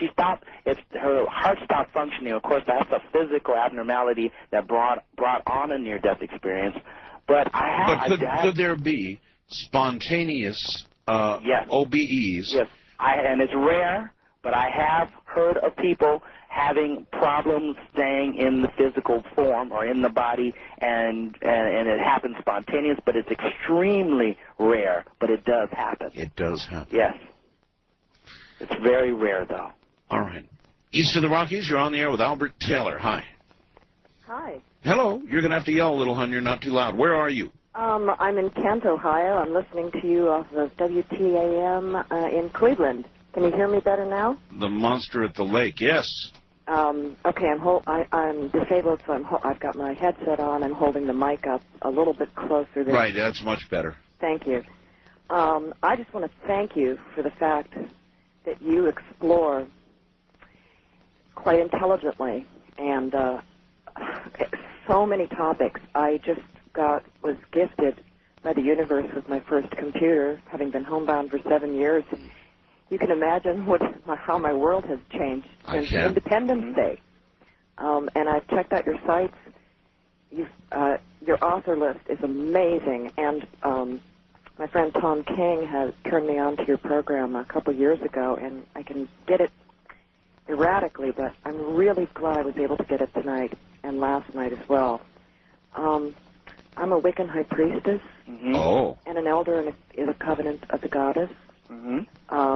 her heart stopped functioning, of course, that's a physical abnormality that brought on a near-death experience. But could there be spontaneous OBEs? Yes, and it's rare, but I have heard of people having problems staying in the physical form or in the body, and it happens spontaneous, but it's extremely rare, but it does happen. It does happen. Yes. It's very rare, though. All right. East of the Rockies, you're on the air with Albert Taylor. Hi. Hi. Hello. You're going to have to yell a little, hon. You're not too loud. Where are you? I'm in Kent, Ohio. I'm listening to you off of WTAM in Cleveland. Can you hear me better now? The monster at the lake, yes. Okay, I'm disabled, so I've got my headset on. I'm holding the mic up a little bit closer. Right, that's much better. Thank you. I just want to thank you for the fact that you explore quite intelligently and so many topics. I just was gifted by the universe with my first computer, having been homebound for 7 years. You can imagine how my world has changed since Independence Day. And I've checked out your sites. Your author list is amazing. And my friend Tom King has turned me on to your program a couple years ago, and I can get it erratically, but I'm really glad I was able to get it tonight and last night as well. I'm a Wiccan high priestess and an elder in a covenant of the goddess.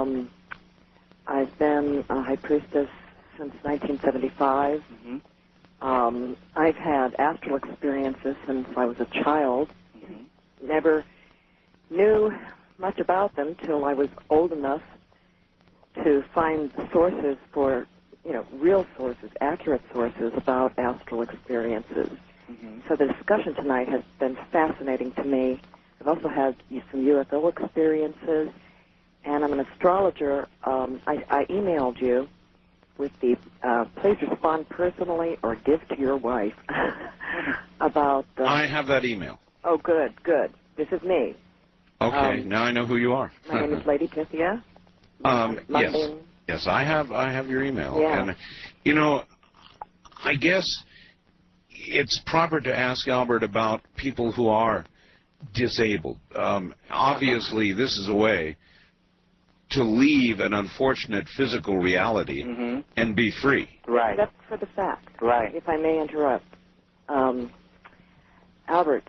I've been a high priestess since 1975. I've had astral experiences since I was a child. Never knew much about them till I was old enough to find sources for, real sources, accurate sources about astral experiences. So the discussion tonight has been fascinating to me. I've also had some UFO experiences, and I'm an astrologer. I emailed you with the please respond personally or give to your wife about... I have that email. Oh, good, good. This is me. Okay, now I know who you are. My name is Lady Pythia. Yes. Yes, I have your email. Yeah. And, I guess it's proper to ask Albert about people who are disabled. Obviously, this is a way to leave an unfortunate physical reality and be free. Right. That's for the fact. Right. If I may interrupt. Albert,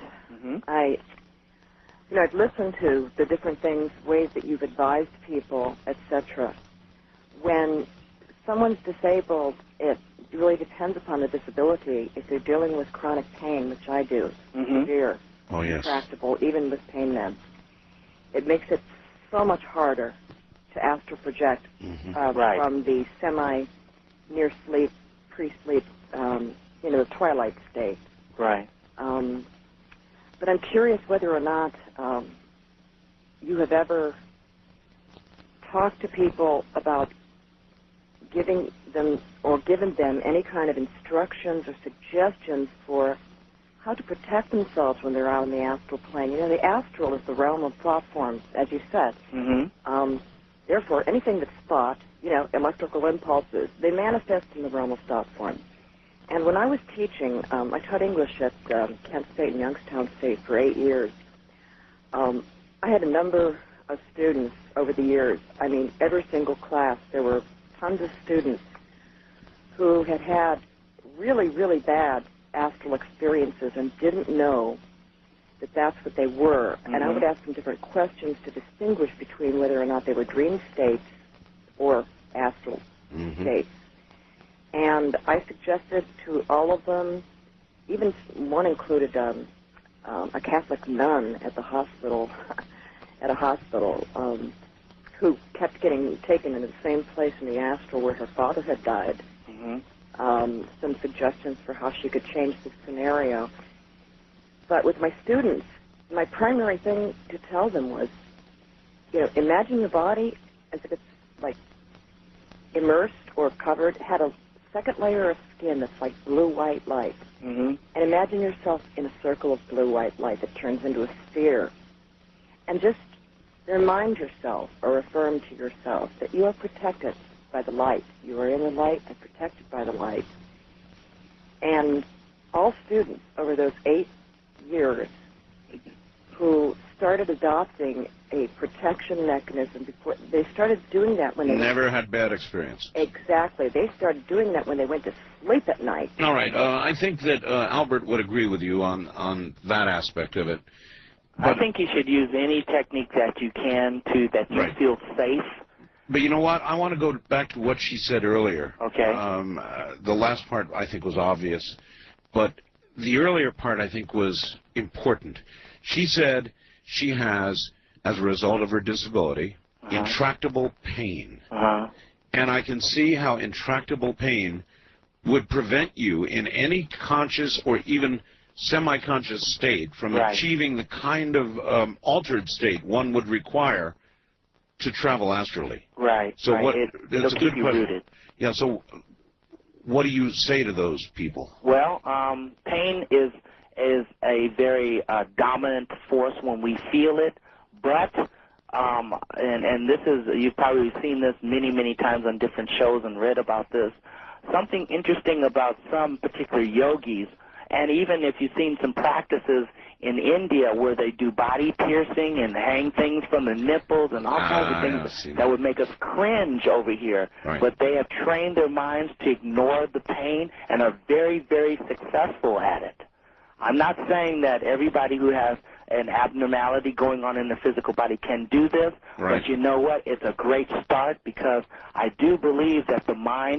I've listened to the different things, ways that you've advised people, etc. When someone's disabled, it really depends upon the disability. If they're dealing with chronic pain, which I do, severe, intractable, even with pain meds, it makes it so much harder to astral project from the semi-near sleep, pre-sleep, the twilight state. Right. But I'm curious whether or not you have ever talked to people about giving them or given them any kind of instructions or suggestions for how to protect themselves when they're out in the astral plane. The astral is the realm of thought forms, as you said. Therefore, anything that's thought, electrical impulses, they manifest in the realm of thought forms. And when I was teaching, I taught English at Kent State and Youngstown State for 8 years. I had a number of students over the years. I mean, every single class, there were tons of students who had had really, really bad astral experiences and didn't know that that's what they were. And I would ask them different questions to distinguish between whether or not they were dream states or astral states. And I suggested to all of them, even one included a Catholic nun at the hospital, who kept getting taken into the same place in the astral where her father had died. Some suggestions for how she could change the scenario. But with my students, my primary thing to tell them was, imagine your body as if it's like immersed or covered, had a second layer of skin that's like blue-white light. And imagine yourself in a circle of blue-white light that turns into a sphere. And just remind yourself or affirm to yourself that you are protected by the light. You are in the light and protected by the light. And all students over those 8 years who started adopting a protection mechanism before they started doing that when they never had bad experience. Exactly. They started doing that when they went to sleep at night. All right. I think that Albert would agree with you on that aspect of it. But I think you should use any technique that you can that you feel safe. But you know what? I want to go back to what she said earlier. Okay. The last part I think was obvious, but the earlier part I think was important. She said she has, as a result of her disability, intractable pain. And I can see how intractable pain would prevent you in any conscious or even semi-conscious state from achieving the kind of altered state one would require to travel astrally. Right. So what? That's a good question. Rooted. Yeah. So, what do you say to those people? Well, pain is a very dominant force when we feel it, but and this is, you've probably seen this many times on different shows and read about this. Something interesting about some particular yogis, and even if you've seen some practices in India where they do body piercing and hang things from the nipples and all kinds of things that would make us cringe over here. But they have trained their minds to ignore the pain and are very, very successful at it. I'm not saying that everybody who has an abnormality going on in the physical body can do this, but you know what? It's a great start because I do believe that the mind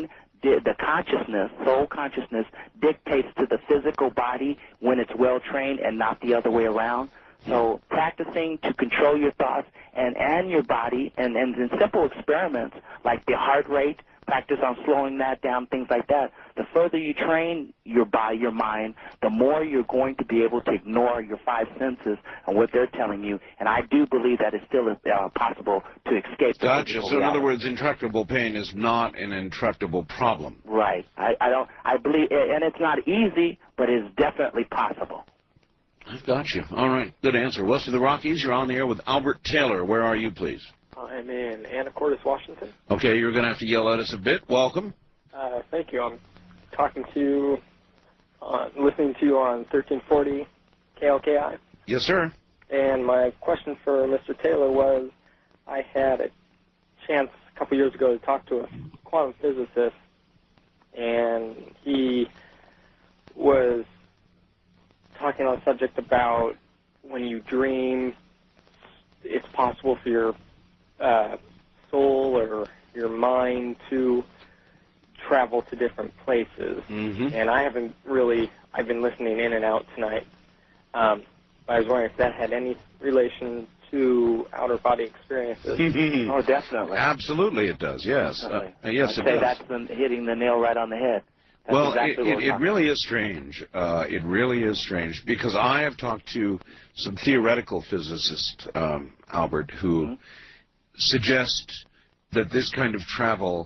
the consciousness, soul consciousness, dictates to the physical body when it's well trained and not the other way around. So practicing to control your thoughts and your body, and in simple experiments like the heart rate, practice on slowing that down, things like that. The further you train your body, your mind, the more you're going to be able to ignore your five senses and what they're telling you. And I do believe that it's still possible to escape. Gotcha. So in other words, intractable pain is not an intractable problem. Right. I believe, and it's not easy, but it's definitely possible. I've got you. All right. Good answer. West of the Rockies, you're on the air with Albert Taylor. Where are you, please? I'm in Anacortes, Washington. Okay, you're going to have to yell at us a bit. Welcome. Thank you. I'm talking to you, listening to you on 1340 KLKI. Yes, sir. And my question for Mr. Taylor was, I had a chance a couple years ago to talk to a quantum physicist, and he was talking on a subject about when you dream, it's possible for your soul or your mind to travel to different places. And I haven't really, I've been listening in and out tonight, but I was wondering if that had any relation to outer body experiences. Oh, definitely. Absolutely it does, yes. Yes, it does. That's hitting the nail right on the head. That's well, exactly it really is strange. It really is strange, because I have talked to some theoretical physicists, Albert, who suggest that this kind of travel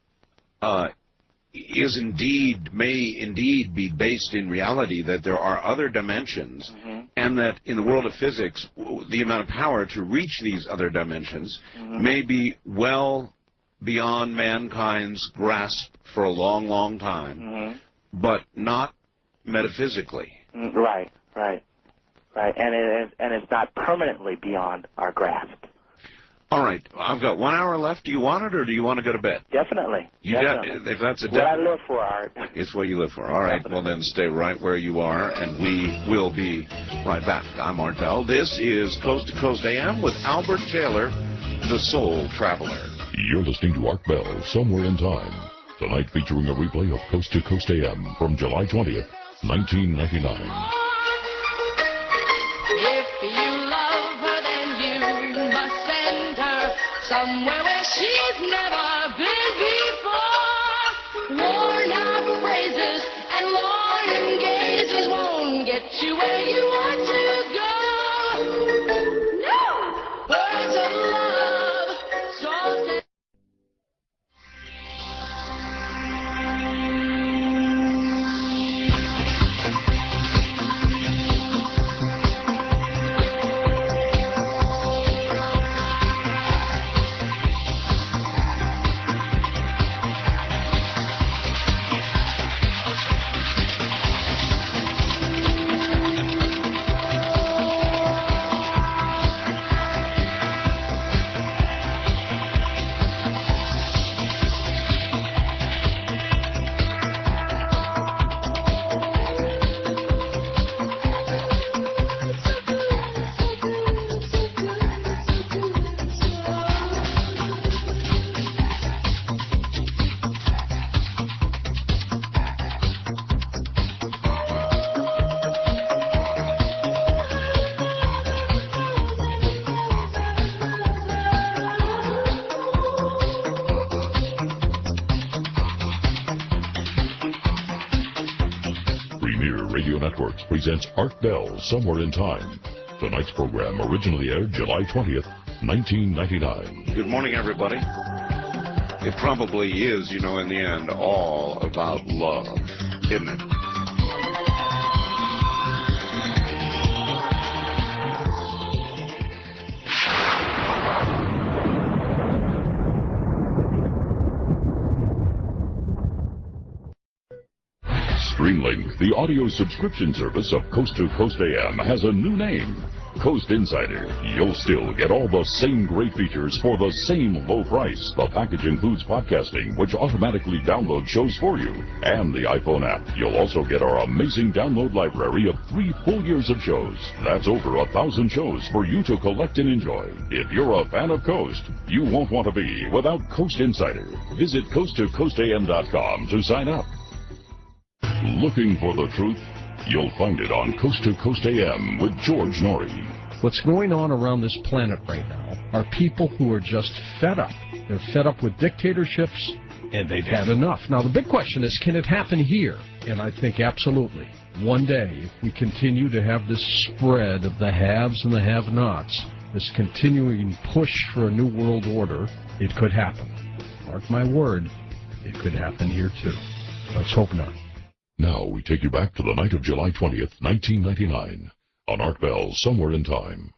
may indeed be based in reality, that there are other dimensions, and that in the world of physics, the amount of power to reach these other dimensions may be well beyond mankind's grasp for a long, long time, but not metaphysically. Right. And it's not permanently beyond our grasp. All right, I've got 1 hour left. Do you want it, or do you want to go to bed? Definitely. If that's a what I live for, Art. It's what you live for. All right, well then stay right where you are, and we will be right back. I'm Art Bell. This is Coast to Coast AM with Albert Taylor, the Soul Traveler. You're listening to Art Bell, Somewhere in Time. Tonight featuring a replay of Coast to Coast AM from July 20th, 1999. If you love her, then you must send her somewhere where she's never been before. Worn out phrases and longing gazes won't get you where you want to go. No! Words of love, soft. Networks presents Art Bell, Somewhere in Time. Tonight's program originally aired July 20th, 1999. Good morning, everybody. It probably is, in the end, all about love, isn't it? Streamlink, the audio subscription service of Coast to Coast AM, has a new name. Coast Insider, you'll still get all the same great features for the same low price. The package includes podcasting, which automatically downloads shows for you, and the iPhone app. You'll also get our amazing download library of 3 full years of shows. That's over 1,000 shows for you to collect and enjoy. If you're a fan of Coast, you won't want to be without Coast Insider. Visit coasttocoastam.com to sign up. Looking for the truth? You'll find it on Coast to Coast AM with George Norrie. What's going on around this planet right now are people who are just fed up. They're fed up with dictatorships, and they've had enough. Now, the big question is, can it happen here? And I think absolutely. One day, if we continue to have this spread of the haves and the have-nots, this continuing push for a new world order, it could happen. Mark my word, it could happen here too. Let's hope not. Now we take you back to the night of July 20th, 1999, on Art Bell's Somewhere in Time.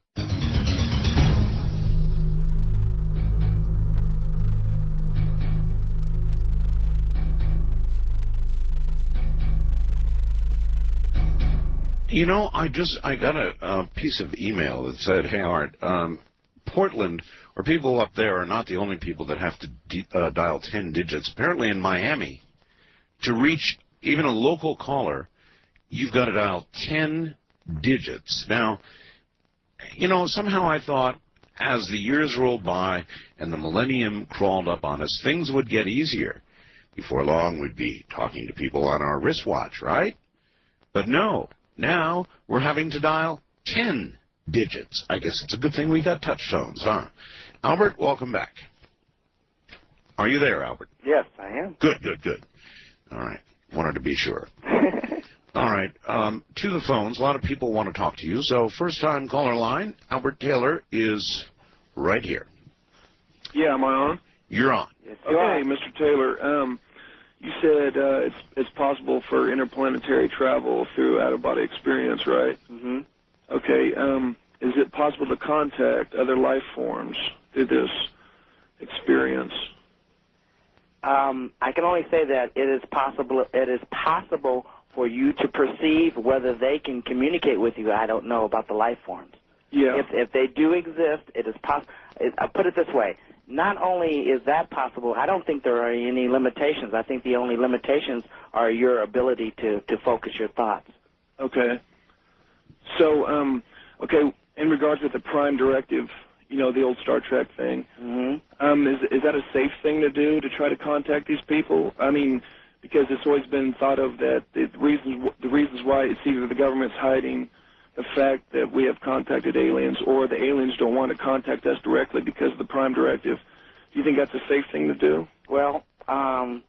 You know, I got a piece of email that said, hey, Art, Portland, or people up there are not the only people that have to dial 10 digits. Apparently in Miami, to reach even a local caller, you've got to dial 10 digits. Now, you know, somehow I thought as the years rolled by and the millennium crawled up on us, things would get easier. Before long, we'd be talking to people on our wristwatch, right? But no, now we're having to dial 10 digits. I guess it's a good thing we got touch tones, huh? Albert, welcome back. Are you there, Albert? Yes, I am. Good, good, good. All right. Wanted to be sure. All right. To the phones. A lot of people want to talk to you. So first-time caller line, Albert Taylor is right here. Yeah, am I on? You're on. Yes, okay, Mr. Taylor. You said it's possible for interplanetary travel through out-of-body experience, right? Mm-hmm. Okay. Is it possible to contact other life forms through this experience? I can only say that it is possible for you to perceive whether they can communicate with you. I don't know about the life forms. Yeah. If they do exist, it is possible. I put it this way. Not only is that possible, I don't think there are any limitations. I think the only limitations are your ability to focus your thoughts. Okay. So, okay, in regards to the Prime Directive, you know, the old Star Trek thing, is that a safe thing to do, to try to contact these people? I mean, because it's always been thought of that the reasons why it's either the government's hiding the fact that we have contacted aliens, or the aliens don't want to contact us directly because of the Prime Directive. Do you think that's a safe thing to do? Well, I'm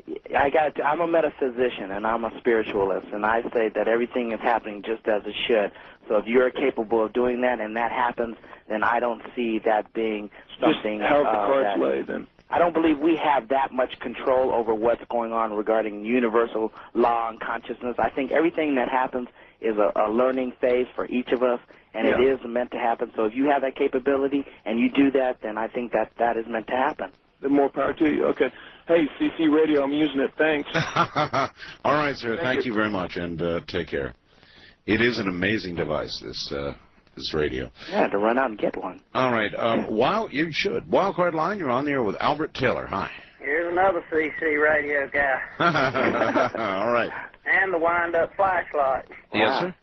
a metaphysician and I'm a spiritualist, and I say that everything is happening just as it should. So if you're capable of doing that and that happens, then I don't see that being something. Just how the cards lay, then. I don't believe we have that much control over what's going on regarding universal law and consciousness. I think everything that happens is a learning phase for each of us, and it is meant to happen. So if you have that capability and you do that, then I think that is meant to happen. The more power to you. Okay. Hey, CC Radio, I'm using it. Thanks. All right, sir. Thank you very much, and take care. It is an amazing device, this radio. Yeah, to run out and get one. All right. You should. Wildcard line, you're on the air with Albert Taylor. Hi. Here's another CC radio guy. All right. And the wind-up flashlight. Yes, sir.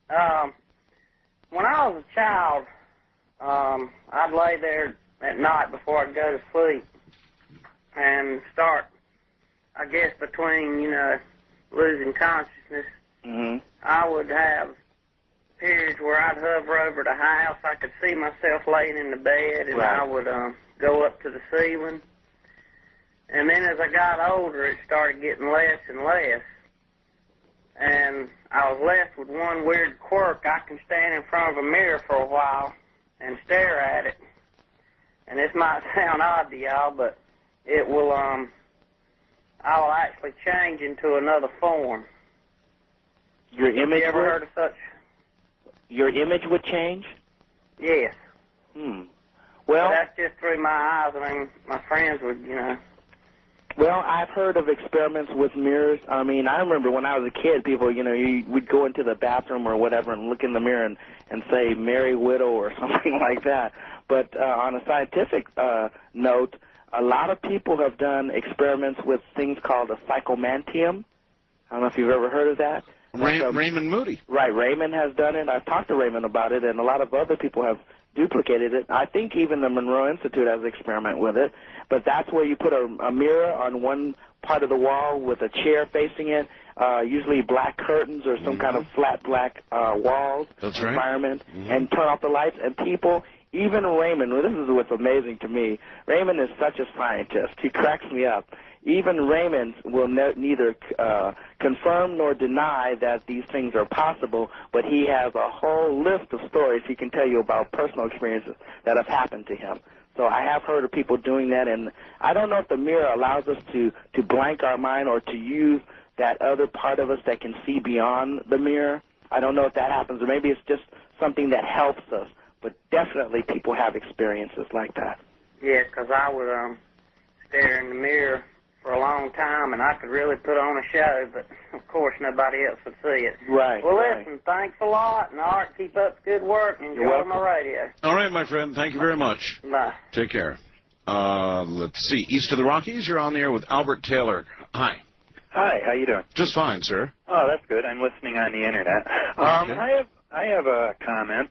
When I was a child, I'd lay there at night before I'd go to sleep and start, I guess, between, losing consciousness. Mm-hmm. I would have periods where I'd hover over the house. I could see myself laying in the bed, and I would go up to the ceiling. And then as I got older, it started getting less and less. And I was left with one weird quirk. I can stand in front of a mirror for a while and stare at it. And this might sound odd to y'all, but it will, I will actually change into another form. Your image? Have you ever heard of such? Your image would change? Yes. Well, that's just through my eyes. I mean, my friends would, Well, I've heard of experiments with mirrors. I mean, I remember when I was a kid, people, we'd go into the bathroom or whatever and look in the mirror and say "Merry Widow" or something like that. But on a scientific note, a lot of people have done experiments with things called a psychomantium. I don't know if you've ever heard of that. Raymond Moody. Right, Raymond has done it. I've talked to Raymond about it, and a lot of other people have duplicated it. I think even the Monroe Institute has an experiment with it. But that's where you put a mirror on one part of the wall with a chair facing it, usually black curtains or some kind of flat black walls environment, and turn off the lights. And people, even Raymond, well, this is what's amazing to me. Raymond is such a scientist. He cracks me up. Even Raymond will neither confirm nor deny that these things are possible, but he has a whole list of stories he can tell you about personal experiences that have happened to him. So I have heard of people doing that, and I don't know if the mirror allows us to blank our mind or to use that other part of us that can see beyond the mirror. I don't know if that happens, or maybe it's just something that helps us, but definitely people have experiences like that. Yeah, because I would stare in the mirror for a long time, and I could really put on a show, but of course nobody else would see it. Right. Well, listen, thanks a lot, and Art, keep up the good work, and enjoy my radio. All right, my friend. Thank you very much. Bye. Take care. Let's see. East of the Rockies, you're on the air with Albert Taylor. Hi. Hi, how you doing? Just fine, sir. Oh, that's good. I'm listening on the internet. I have a comment.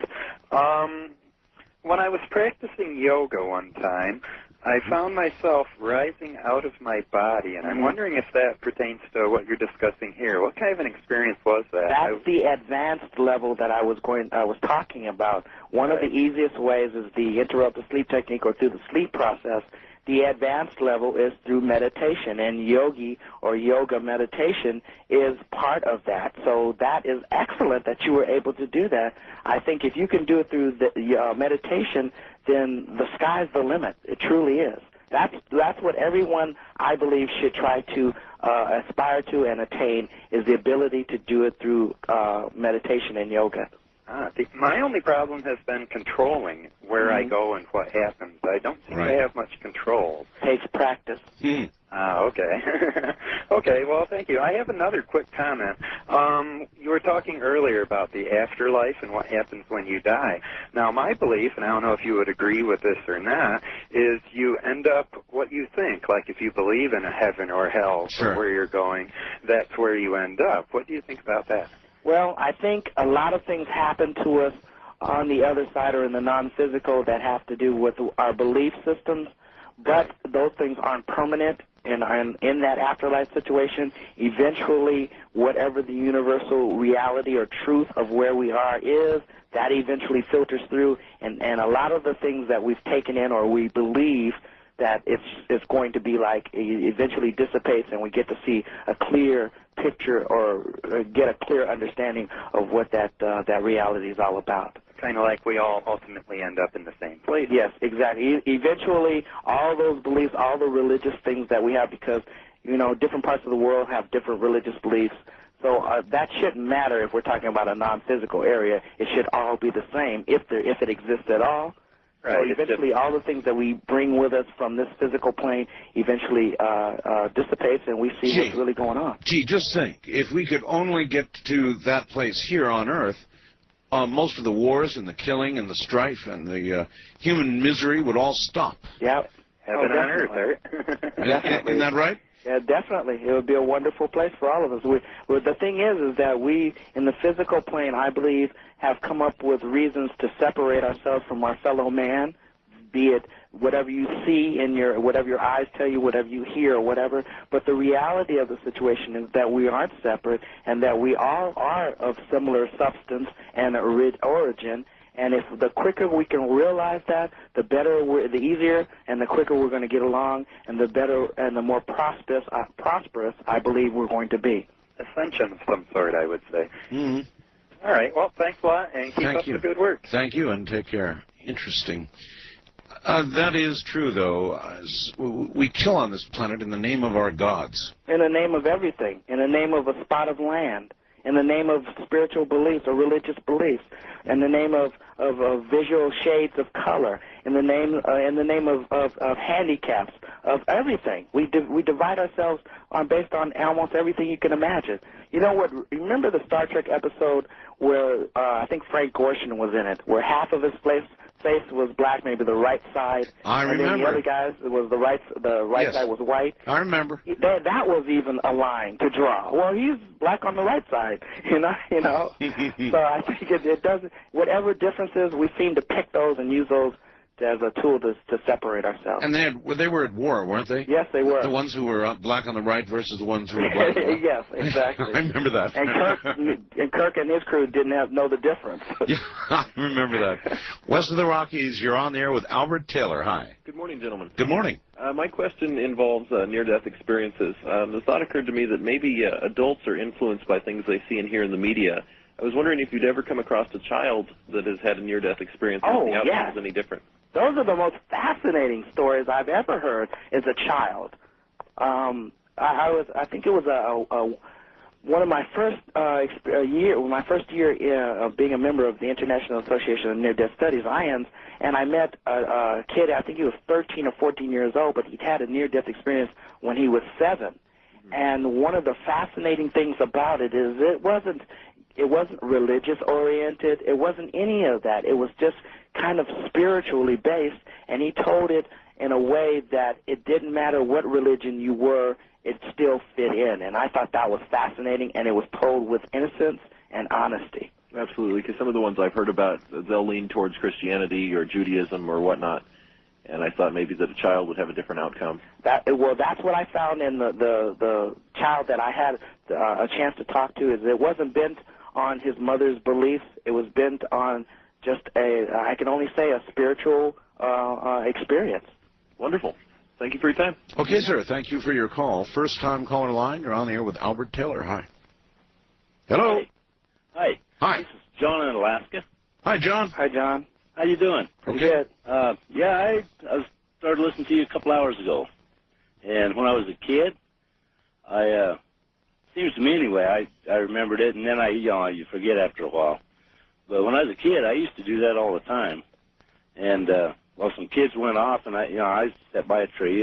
When I was practicing yoga one time, I found myself rising out of my body, and I'm wondering if that pertains to what you're discussing here. What kind of an experience was that? That's the advanced level that I was talking about. One of the easiest ways is the interrupted sleep technique or through the sleep process. The advanced level is through meditation, and yogi or yoga meditation is part of that. So that is excellent that you were able to do that. I think if you can do it through the meditation, then the sky's the limit. It truly is. That's what everyone, I believe, should try to aspire to and attain, is the ability to do it through meditation and yoga. My only problem has been controlling where I go and what happens. I don't seem to have much control. Takes practice. Okay. Okay, well, thank you. I have another quick comment. You were talking earlier about the afterlife and what happens when you die. Now, my belief, and I don't know if you would agree with this or not, is you end up what you think. Like if you believe in a heaven or hell or where you're going, that's where you end up. What do you think about that? Well, I think a lot of things happen to us on the other side or in the non-physical that have to do with our belief systems, but those things aren't permanent. And in that afterlife situation, eventually, whatever the universal reality or truth of where we are is, that eventually filters through. And a lot of the things that we've taken in or we believe that it's going to be like eventually dissipates, and we get to see a clear picture or get a clear understanding of what that reality is all about. Kind of like we all ultimately end up in the same place. Yes, exactly. Eventually, all those beliefs, all the religious things that we have, because, different parts of the world have different religious beliefs. So that shouldn't matter if we're talking about a non-physical area. It should all be the same if it exists at all. Right. So eventually, all the things that we bring with us from this physical plane eventually dissipates, and we see what's really going on. Gee, just think, if we could only get to that place here on Earth, most of the wars and the killing and the strife and the human misery would all stop. Yeah. Heaven on Earth, Isn't that right? Yeah, definitely. It would be a wonderful place for all of us. The thing is that we, in the physical plane, I believe, have come up with reasons to separate ourselves from our fellow man, be it whatever you see whatever your eyes tell you, whatever you hear, or whatever. But the reality of the situation is that we aren't separate, and that we all are of similar substance and origin. And if the quicker we can realize that, the better, the easier, and the quicker we're going to get along, and the better and the more prosperous, I believe we're going to be. Ascension of some sort, I would say. Mm-hmm. All right. Well, thanks a lot, and keep up the good work. Thank you, and take care. Interesting. That is true, though. We kill on this planet in the name of our gods. In the name of everything. In the name of a spot of land. In the name of spiritual beliefs or religious beliefs. In the name of visual shades of color, in the name of handicaps, of everything. We divide ourselves based on almost everything you can imagine. You know what? Remember the Star Trek episode where I think Frank Gorshin was in it, where half of his face was black, maybe the right side. I remember. And then the other guys, it was the right Yes. side was white. I remember. That was even a line to draw. Well, he's black on the right side, you know. So I think it doesn't. Whatever differences, we seem to pick those and use those as a tool to separate ourselves. And they were at war, weren't they? Yes, they were. The ones who were black on the right versus the ones who were black on the left. Yes, exactly. I remember that. And Kirk and his crew didn't know the difference. Yeah, I remember that. West of the Rockies, you're on the air with Albert Taylor. Hi. Good morning, gentlemen. Good morning. My question involves near-death experiences. The thought occurred to me that maybe adults are influenced by things they see and hear in the media. I was wondering if you'd ever come across a child that has had a near-death experience and the outcome is any different. Those are the most fascinating stories I've ever heard as a child. I think it was one of my first year of being a member of the International Association of Near-Death Studies, IANS, and I met a kid. I think he was 13 or 14 years old, but he'd had a near-death experience when he was 7. And one of the fascinating things about it is it wasn't religious oriented. It wasn't any of that. It was just kind of spiritually based, and he told it in a way that it didn't matter what religion you were, it still fit in. And I thought that was fascinating, and it was told with innocence and honesty. Absolutely, because some of the ones I've heard about, they'll lean towards Christianity or Judaism or whatnot, and I thought maybe that a child would have a different outcome. That's what I found in the child that I had a chance to talk to. Is it wasn't bent on his mother's beliefs. It was bent on just I can only say a spiritual experience. Wonderful. Thank you for your time. Okay, sir. Thank you for your call. First time caller line. You're on the air with Albert Taylor. Hi. Hello. Hi. Hi. This is John in Alaska. Hi, John. Hi, John. How you doing? Okay. Good. Yeah, I started listening to you a couple hours ago, and when I was a kid, seems to me anyway, I remembered it, and then you forget after a while. But when I was a kid, I used to do that all the time. And some kids went off, and I sat by a tree,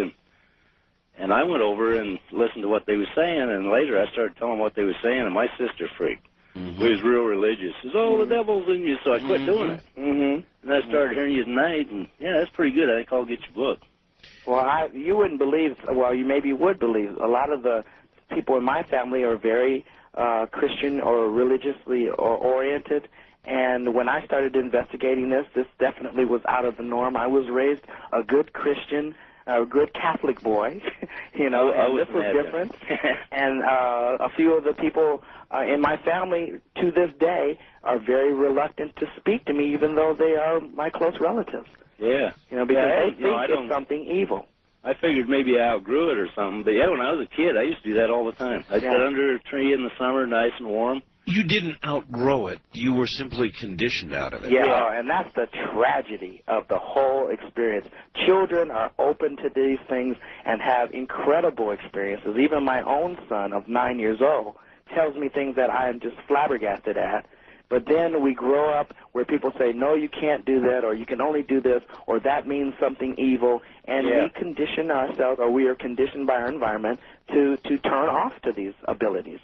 and I went over and listened to what they were saying, and later I started telling them what they were saying, and my sister freaked. Mm-hmm. We was real religious. Says, "Oh, the devil's in you," so I quit doing it. Mm-hmm. And I started hearing you tonight, and yeah, that's pretty good. I think I'll get your book. Well, you wouldn't believe. Well, you maybe would believe. A lot of the people in my family are very Christian or religiously oriented. And when I started investigating this definitely was out of the norm. I was raised a good Christian, a good Catholic boy, and this was different. And a few of the people in my family to this day are very reluctant to speak to me, even though they are my close relatives. Yeah. Because they think it's something evil. I figured maybe I outgrew it or something. But yeah, when I was a kid, I used to do that all the time. I'd sit under a tree in the summer, nice and warm. You didn't outgrow it. You were simply conditioned out of it. Yeah, and that's the tragedy of the whole experience. Children are open to these things and have incredible experiences. Even my own son of 9 years old tells me things that I am just flabbergasted at. But then we grow up where people say, no, you can't do that, or you can only do this, or that means something evil, and we condition ourselves, or we are conditioned by our environment to turn off to these abilities.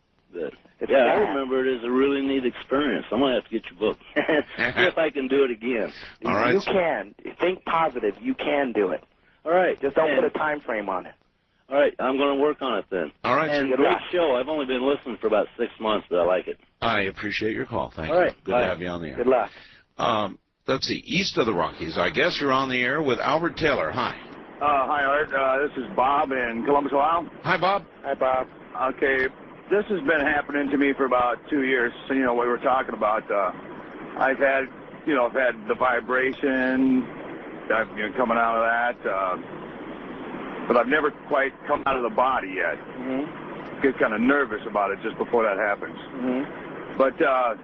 I remember it as a really neat experience. I'm going to have to get your book. See if I can do it again. All right. You can. Think positive. You can do it. All right. Just don't put a time frame on it. All right. I'm going to work on it then. All right. And great show. I've only been listening for about 6 months, but I like it. I appreciate your call. Thank you. All right. Good to have you on the air. Good luck. Let's see. East of the Rockies. I guess you're on the air with Albert Taylor. Hi. Hi, Art. This is Bob in Columbus, Ohio. Hi, Bob. Hi, Bob. Okay. This has been happening to me for about 2 years. So, we were talking about, I've had the vibration, coming out of that, but I've never quite come out of the body yet. Mm-hmm. Get kind of nervous about it just before that happens. Mm-hmm. But,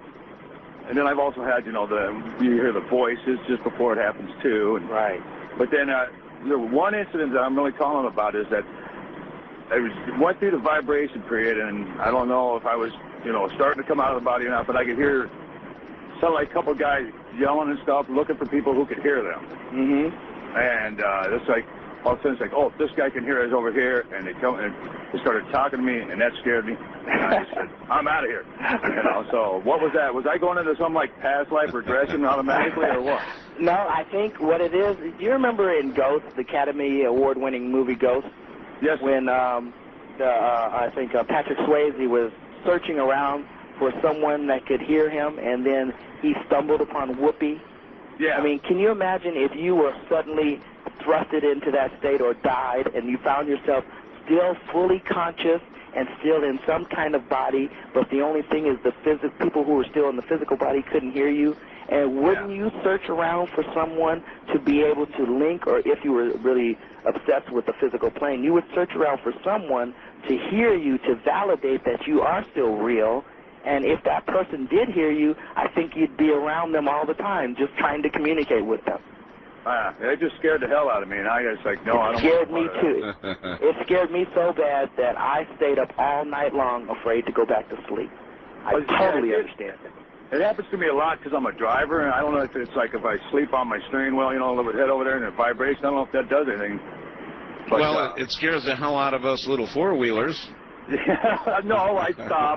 and then I've also had, you hear the voices just before it happens too. And, right. But then the one incident that I'm really calling about is that I went through the vibration period, and I don't know if I was, starting to come out of the body or not, but I could hear sounded like a couple guys yelling and stuff, looking for people who could hear them. And it's like, all of a sudden it's like, oh, this guy can hear us over here, and they come and they started talking to me, and that scared me. And I just said, I'm out of here. You know, so what was that? Was I going into some like past life regression automatically, or what? No, I think what it is, do you remember in Ghost, the Academy Award-winning movie Ghost? Yes. When I think Patrick Swayze was searching around for someone that could hear him, and then he stumbled upon Whoopi. Yeah. I mean, can you imagine if you were suddenly thrusted into that state or died, and you found yourself still fully conscious and still in some kind of body, but the only thing is the people who were still in the physical body couldn't hear you? And wouldn't you search around for someone to be able to link, or if you were really obsessed with the physical plane, you would search around for someone to hear you, to validate that you are still real. And if that person did hear you, I think you'd be around them all the time, just trying to communicate with them. It just scared the hell out of me, and I was like, no, I don't. It scared me too. It scared me so bad that I stayed up all night long, afraid to go back to sleep. I totally understand it. It happens to me a lot because I'm a driver, and I don't know if it's like if I sleep on my steering wheel, you know, a little bit head over there, and it vibrates. I don't know if that does anything. But, well, it scares the hell out of us little four-wheelers. Yeah, no, I stopped.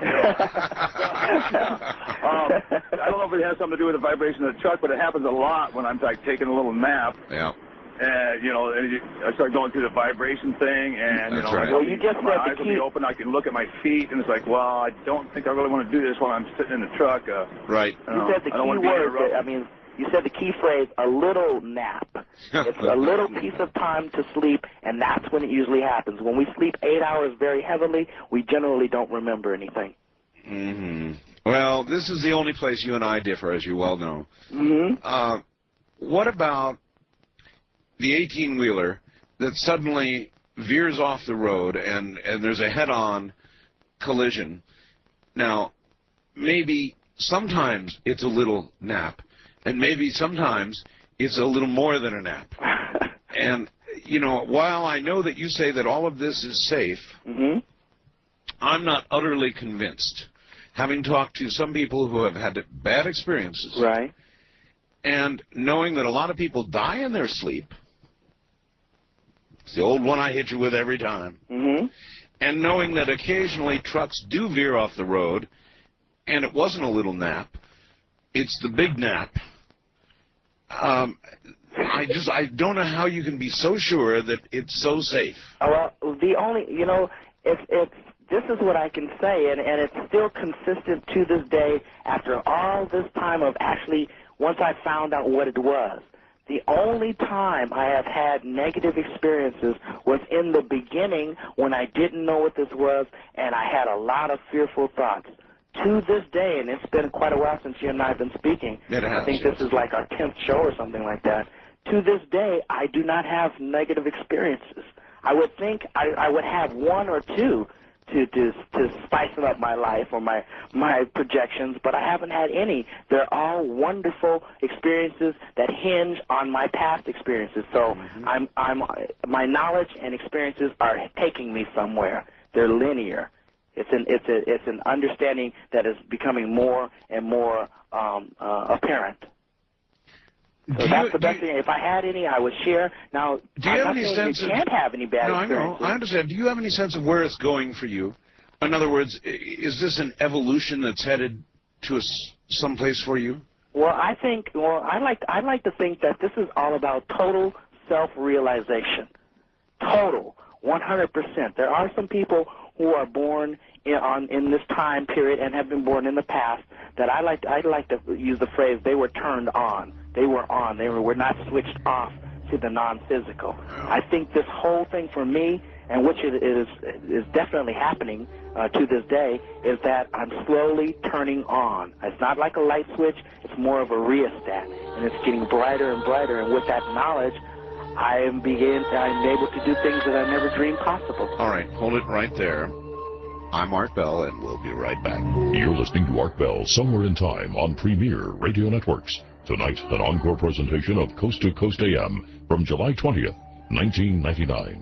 I don't know if it has something to do with the vibration of the truck, but it happens a lot when I'm like taking a little nap. Yeah. And you know, I start going through the vibration thing, and you know, right. well, my eyes will be open. I can look at my feet, and it's like, well, I don't think I really want to do this while I'm sitting in the truck. Right. You said the key word. I mean, you said the key phrase, a little nap. It's a little piece of time to sleep, and that's when it usually happens. When we sleep 8 hours very heavily, we generally don't remember anything. Well, this is the only place you and I differ, as you well know. What about the 18-wheeler that suddenly veers off the road and there's a head-on collision? Now, maybe sometimes it's a little nap, and maybe sometimes it's a little more than a nap. And, you know, while I know that you say that all of this is safe, I'm not utterly convinced, having talked to some people who have had bad experiences. Right. And knowing that a lot of people die in their sleep. It's the old one I hit you with every time. And knowing that occasionally trucks do veer off the road, and it wasn't a little nap, it's the big nap. I don't know how you can be so sure that it's so safe. Well, the only, you know, this is what I can say, and it's still consistent to this day after all this time of actually, once I found out what it was. The only time I have had negative experiences was in the beginning when I didn't know what this was, and I had a lot of fearful thoughts. To this day, and it's been quite a while since you and I have been speaking. I think this is like our 10th show or something like that. To this day, I do not have negative experiences. I would think I would have one or two to spice up my life or my projections, but I haven't had any. They're all wonderful experiences that hinge on my past experiences. So my knowledge and experiences are taking me somewhere. They're linear. It's an understanding that is becoming more and more apparent. So that's the best thing. If I had any, I would share. Now, do you have any sense you can't have any bad experiences. No, I know. I understand. Do you have any sense of where it's going for you? In other words, is this an evolution that's headed to someplace for you? Well, I like to think that this is all about total self-realization. Total, 100%. There are some people who are born in this time period and have been born in the past that I'd like to use the phrase, they were turned on. They were on. They were not switched off to the non-physical. I think this whole thing for me, and which it is definitely happening to this day, is that I'm slowly turning on. It's not like a light switch. It's more of a rheostat, and it's getting brighter and brighter. And with that knowledge, I'm able to do things that I never dreamed possible. All right, hold it right there. I'm Art Bell, and we'll be right back. You're listening to Art Bell, Somewhere in Time on Premier Radio Networks. Tonight, an encore presentation of Coast to Coast AM from July 20th, 1999.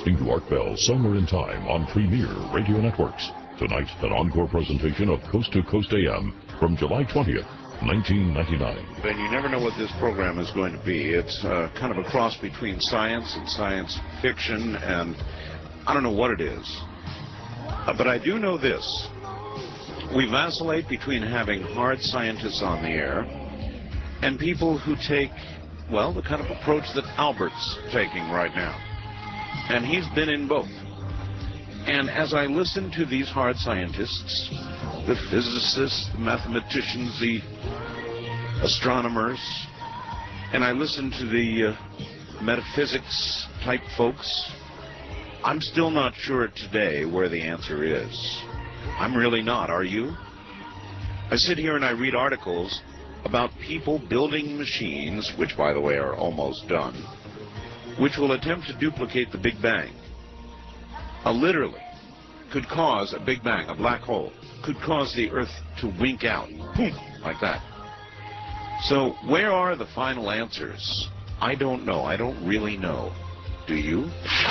listening to Art Bell Somewhere in Time on Premier Radio Networks. Tonight, an encore presentation of Coast to Coast AM from July 20th, 1999. And you never know what this program is going to be. It's kind of a cross between science and science fiction, and I don't know what it is. But I do know this. We vacillate between having hard scientists on the air and people who take, well, the kind of approach that Albert's taking right now. And he's been in both. And as I listen to these hard scientists, the physicists, the mathematicians, the astronomers, and I listen to the metaphysics type folks, I'm still not sure today where the answer is. I'm really not. Are you? I sit here and I read articles about people building machines, which, by the way, are almost done, which will attempt to duplicate the Big Bang. Literally, could cause a Big Bang, a black hole, could cause the Earth to wink out, boom, like that. So where are the final answers? I don't know. I don't really know. Do you?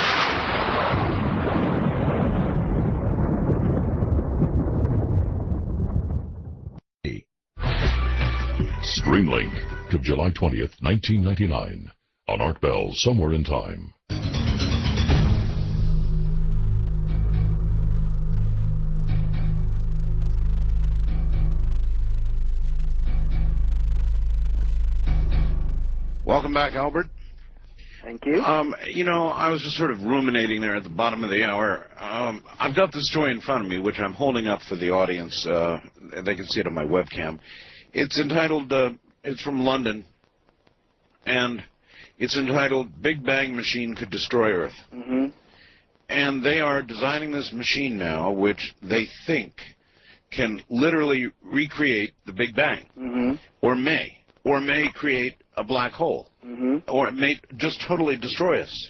Streamlink to July 20th, 1999 on Art Bell Somewhere in Time. Welcome back, Albert. Thank you. You know, I was just sort of ruminating there at the bottom of the hour. I've got the story in front of me, which I'm holding up for the audience. They can see it on my webcam. It's entitled, it's from London, and it's entitled Big Bang Machine Could Destroy Earth. Mm-hmm. And they are designing this machine now, which they think can literally recreate the Big Bang, mm-hmm. or may create a black hole, mm-hmm. or it may just totally destroy us.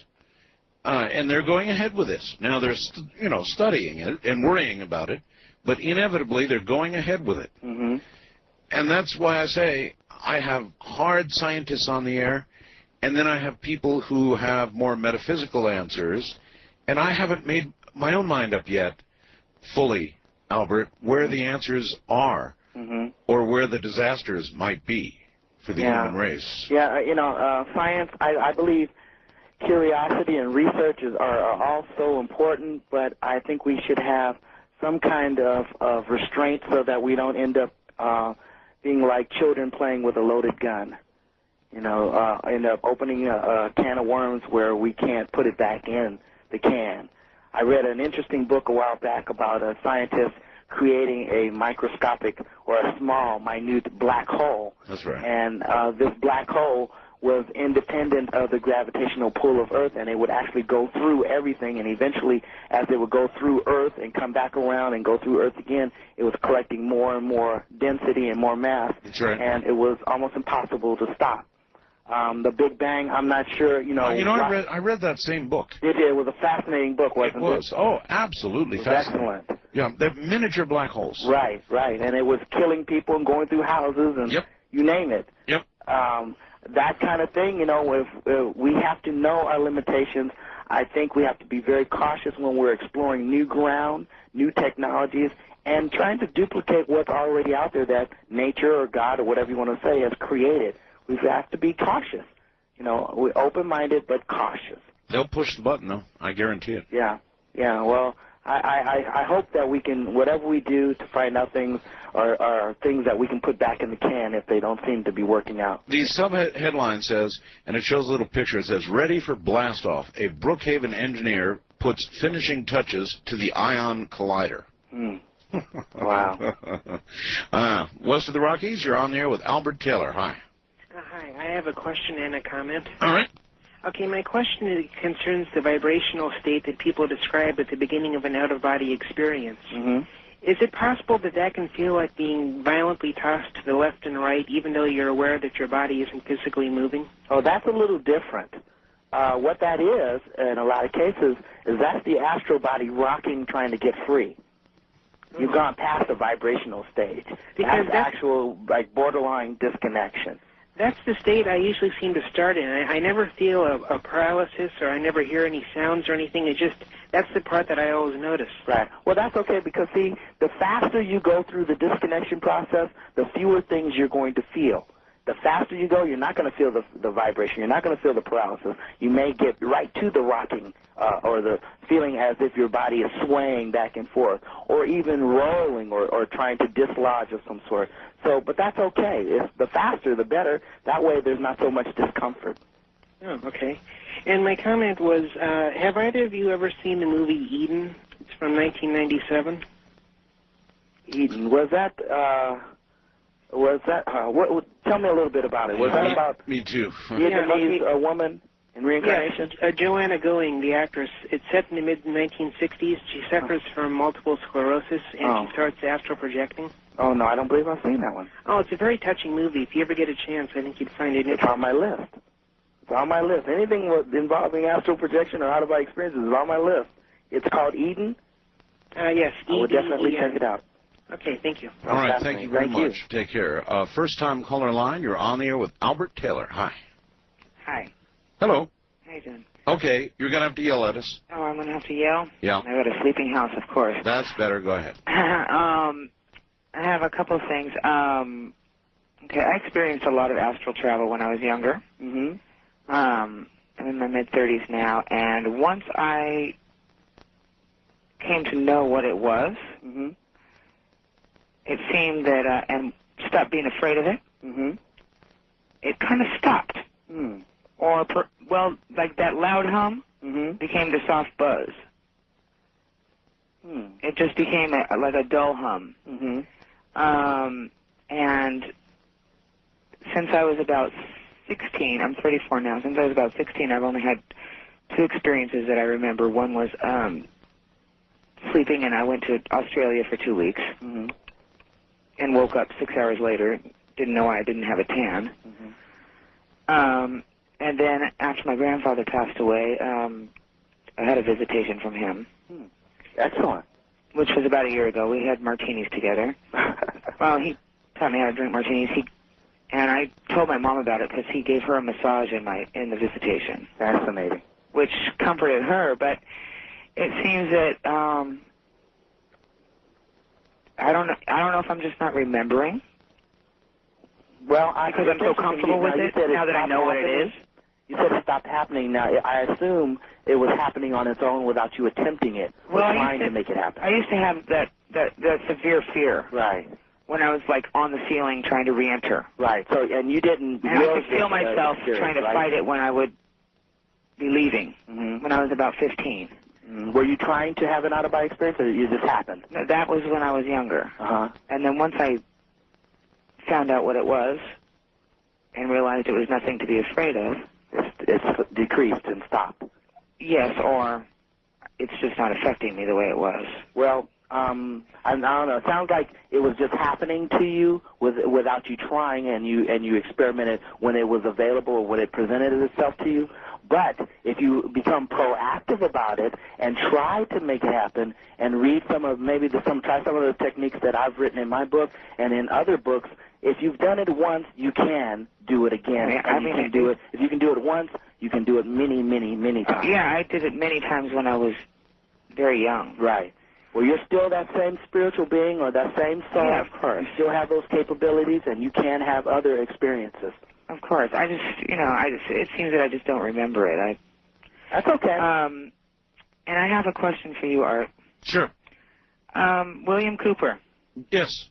And they're going ahead with this. Now they're, studying it and worrying about it, but inevitably they're going ahead with it. Mm-hmm. And that's why I say I have hard scientists on the air, and then I have people who have more metaphysical answers, and I haven't made my own mind up yet fully, Albert, where the answers are, mm-hmm. or where the disasters might be for the human race. Yeah, science, I believe curiosity and research are all so important, but I think we should have some kind of restraint so that we don't end up being like children playing with a loaded gun. End up opening a can of worms where we can't put it back in the can. I read an interesting book a while back about a scientist creating a microscopic or a small, minute black hole. That's right. And this black hole was independent of the gravitational pull of Earth, and it would actually go through everything, and eventually, as it would go through Earth and come back around and go through Earth again, it was collecting more and more density and more mass. That's right. And it was almost impossible to stop. The Big Bang, I'm not sure, I read that same book. It was a fascinating book, wasn't it? It was. Oh, absolutely fascinating. Excellent. Yeah, they're miniature black holes. Right. And it was killing people and going through houses and you name it. Yep. That kind of thing, if we have to know our limitations. I think we have to be very cautious when we're exploring new ground, new technologies, and trying to duplicate what's already out there that nature or God or whatever you want to say has created. We have to be cautious. We're open-minded but cautious. They'll push the button, though. I guarantee it. Yeah. Well, I hope that we can, whatever we do to find out things are things that we can put back in the can if they don't seem to be working out. The sub-headline says, and it shows a little picture, it says, "Ready for blast-off. A Brookhaven engineer puts finishing touches to the ion collider." Wow. West of the Rockies, you're on the air with Albert Taylor. Hi. Hi. I have a question and a comment. All right. Okay, my question concerns the vibrational state that people describe at the beginning of an out-of-body experience. Mm-hmm. Is it possible that can feel like being violently tossed to the left and right, even though you're aware that your body isn't physically moving? Oh, that's a little different. What that is, in a lot of cases, is that's the astral body rocking, trying to get free. You've gone past the vibrational stage. Because that's actual, borderline disconnection. That's the state I usually seem to start in. I never feel a paralysis, or I never hear any sounds or anything. It just, that's the part that I always notice. Right. Well, that's okay, because, see, the faster you go through the disconnection process, the fewer things you're going to feel. The faster you go, you're not going to feel the vibration. You're not going to feel the paralysis. You may get right to the rocking or the feeling as if your body is swaying back and forth, or even rolling or trying to dislodge of some sort. So, but that's okay. The faster, the better. That way there's not so much discomfort. Oh, okay. And my comment was, have either of you ever seen the movie Eden? It's from 1997. Eden. Was that, tell me a little bit about it. Was that about me too. Vietnamese woman in reincarnation? Yes, Joanna Going, the actress. It's set in the mid-1960s. She suffers from multiple sclerosis, and she starts astral projecting. Oh, no, I don't believe I've seen that one. Oh, it's a very touching movie. If you ever get a chance, I think you'd find it interesting. It's on my list. It's on my list. Anything involving astral projection or out-of-body experiences is on my list. It's called Eden? Yes, I will definitely check it out. Okay, thank you. All right, thank you very much. Take care. First-time caller line, you're on the air with Albert Taylor. Hi. Hi. Hello. How you doing? Okay, you're going to have to yell at us. Oh, I'm going to have to yell? Yeah. I got a sleeping house, of course. That's better. Go ahead. I have a couple of things. Okay, I experienced a lot of astral travel when I was younger. Mm-hmm. I'm in my mid-30s now, and once I came to know what it was, it seemed that, and stopped being afraid of it, it kind of stopped. Or, well, like that loud hum became the soft buzz. It just became like a dull hum. And since I was about 16, I'm 34 now, since I was about 16, I've only had two experiences that I remember. One was sleeping, and I went to Australia for 2 weeks and woke up 6 hours later, didn't know I didn't have a tan. And then after my grandfather passed away, I had a visitation from him. Excellent. Which was about a year ago. We had martinis together. Well, he taught me how to drink martinis. And I told my mom about it because he gave her a massage in the visitation. Fascinating. Which comforted her, but it seems that I don't know if I'm just not remembering. Well, because I'm so comfortable with it now that I know what it is. You said it stopped happening. Now, I assume it was happening on its own without you attempting it or trying to make it happen. I used to have that severe fear. Right. When I was like on the ceiling trying to re-enter. Right. So, and you didn't. And I could feel myself trying to fight it when I would be leaving. When I was about 15. Were you trying to have an out-of-body experience, or it just happened? No, that was when I was younger. And then once I found out what it was and realized it was nothing to be afraid of, it's decreased and stopped. Yes, or it's just not affecting me the way it was. Well, I don't know. It sounds like it was just happening to you without you trying, and you experimented when it was available or when it presented itself to you. But if you become proactive about it and try to make it happen, and read try some of the techniques that I've written in my book and in other books, if you've done it once, you can do it again. You can do it. If you can do it once, you can do it many, many, many times. Yeah, I did it many times when I was very young. Right. Well, you're still that same spiritual being or that same soul. Yeah, of course. You still have those capabilities, and you can have other experiences. Of course. It seems that I just don't remember it. That's okay. And I have a question for you, Art. Sure. William Cooper. Yes.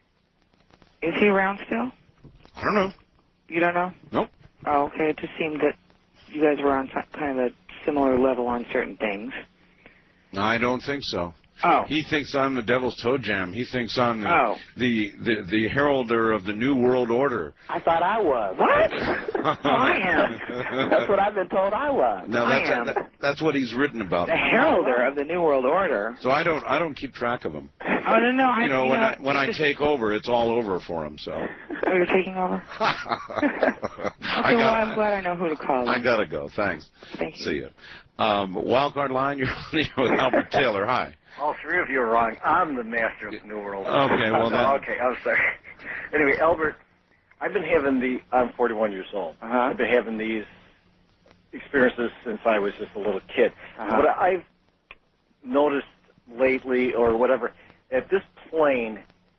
Is he around still? I don't know. You don't know? Nope. Oh, okay. It just seemed that you guys were on kind of a similar level on certain things. No, I don't think so. Oh. He thinks I'm the Devil's Toe Jam. He thinks I'm the heralder of the New World Order. I thought I was. What? I am. That's what I've been told I was. No, that's what he's written about. The heralder of the New World Order. So I don't keep track of him. Oh, no. When I take over, it's all over for him. So. Oh, you're taking over? Okay, well, I'm glad I know who to call. I gotta go. Thanks. Thank you. See you. Wildcard line. You're with Albert Taylor. Hi. All three of you are wrong. I'm the master of the New World. Okay, well then. Okay, I'm sorry. Anyway, Albert, I've been having I'm 41 years old. I've been having these experiences since I was just a little kid. What I've noticed lately, or whatever, that this plane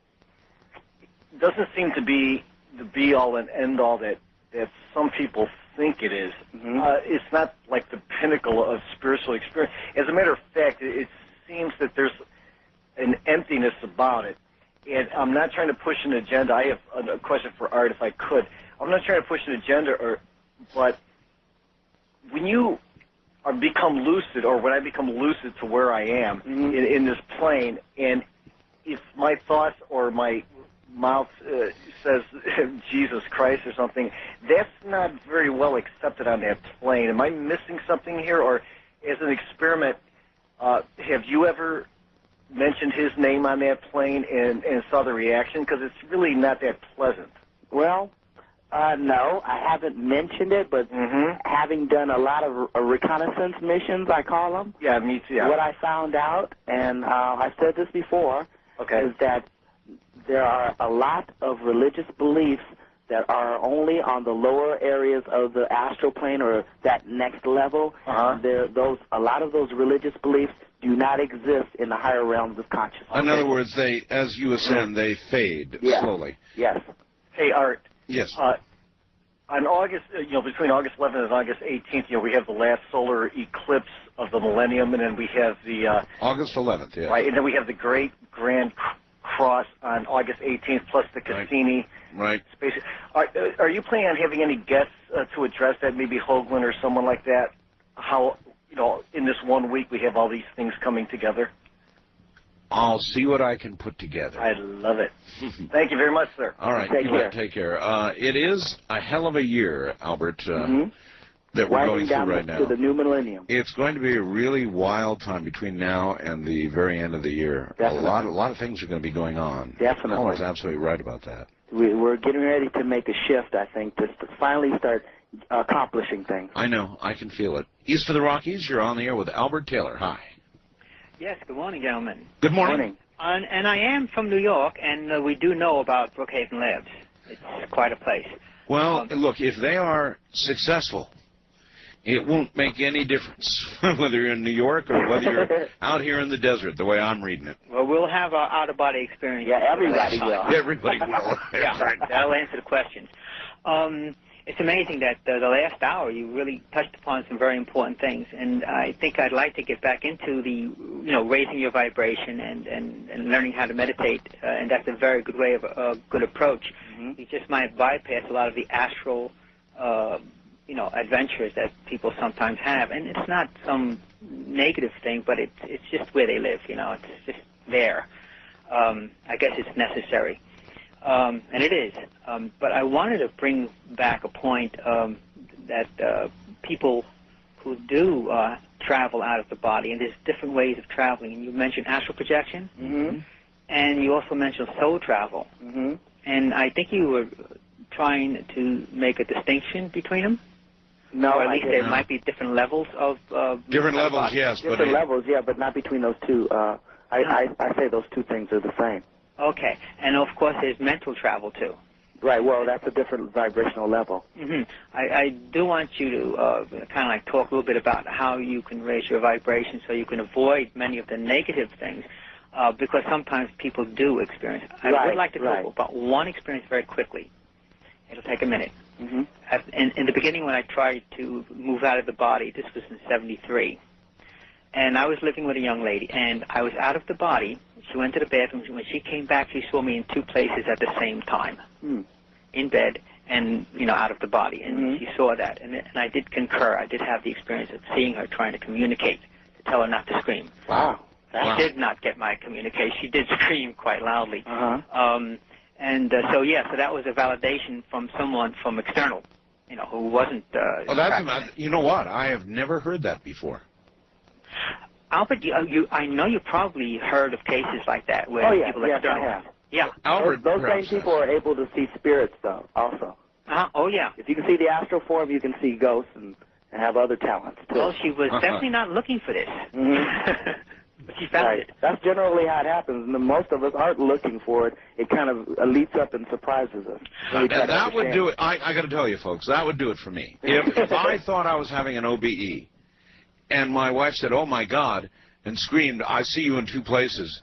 doesn't seem to be the be-all and end-all that some people think it is. It's not like the pinnacle of spiritual experience. As a matter of fact, it seems that there's an emptiness about it. And I'm not trying to push an agenda. I have a question for Art, if I could. I'm not trying to push an agenda, but when you become lucid, or when I become lucid to where I am in this plane, and if my thoughts or my mouth says Jesus Christ or something, that's not very well accepted on that plane. Am I missing something here? Or as an experiment, have you ever mentioned his name on that plane and saw the reaction? Because it's really not that pleasant. Well, no, I haven't mentioned it, but having done a lot of reconnaissance missions, I call them. Yeah, me too. Yeah. What I found out, and I've said this before, is that there are a lot of religious beliefs that are only on the lower areas of the astral plane, or that next level. A lot of those religious beliefs do not exist in the higher realms of consciousness. In other words, as you ascend, they fade slowly. Yes. Hey, Art. Yes. On August, between August 11th and August 18th, we have the last solar eclipse of the millennium, and then we have the August 11th, yes. Right, and then we have the Great Grand Cross on August 18th, plus the Cassini. Right. Space. Are you planning on having any guests to address that? Maybe Hoagland or someone like that. How in this 1 week we have all these things coming together. I'll see what I can put together. I love it. Thank you very much, sir. All right. Take care. It is a hell of a year, Albert, that we're going through right now. To the new millennium. It's going to be a really wild time between now and the very end of the year. Definitely. A lot of things are going to be going on. Definitely. Paul is absolutely right about that. We're getting ready to make a shift, I think, to finally start accomplishing things. I know. I can feel it. East for the Rockies, you're on the air with Albert Taylor. Hi. Yes, good morning, gentlemen. Good morning. And I am from New York, and we do know about Brookhaven Labs. It's quite a place. Well, look, if they are successful, it won't make any difference whether you're in New York or whether you're out here in the desert, the way I'm reading it. Well, we'll have our out-of-body experience. Yeah, everybody will. Everybody will. Yeah, that'll answer the questions. It's amazing that the last hour you really touched upon some very important things, and I think I'd like to get back into the, raising your vibration and learning how to meditate, and that's a very good way of a good approach. You just might bypass a lot of the astral, adventures that people sometimes have, and it's not some negative thing, but it's just where they live. It's just there. I guess it's necessary. And it is. But I wanted to bring back a point that people who do travel out of the body, and there's different ways of traveling. And you mentioned astral projection, and you also mentioned soul travel. And I think you were trying to make a distinction between them. No, or at least there might be different levels of... different levels, yes. Different levels, yeah, but not between those two. I say those two things are the same. Okay, and of course there's mental travel too. Right, well, that's a different vibrational level. I do want you to kind of like talk a little bit about how you can raise your vibration so you can avoid many of the negative things, because sometimes people do experience. I would like to talk about one experience very quickly. It'll take a minute. In the beginning, when I tried to move out of the body, this was in '73, and I was living with a young lady, and I was out of the body. She went to the bathroom. When she came back, she saw me in two places at the same time, in bed and out of the body, and she saw that, and I did concur. I did have the experience of seeing her trying to communicate, to tell her not to scream. Wow. She did not get my communication. She did scream quite loudly. So that was a validation from someone from external, who wasn't. You know what? I have never heard that before. Albert, I know you probably heard of cases like that where people external. I have. Yeah. Albert, those same people are able to see spirits, though, also. Oh, yeah. If you can see the astral form, you can see ghosts and have other talents, too. Well, she was definitely not looking for this. But she found it. That's generally how it happens. And most of us aren't looking for it. It kind of leaps up and surprises us. And that would do it. I got to tell you, folks, that would do it for me. If I thought I was having an OBE, and my wife said, "Oh my God," and screamed, "I see you in 2 places,"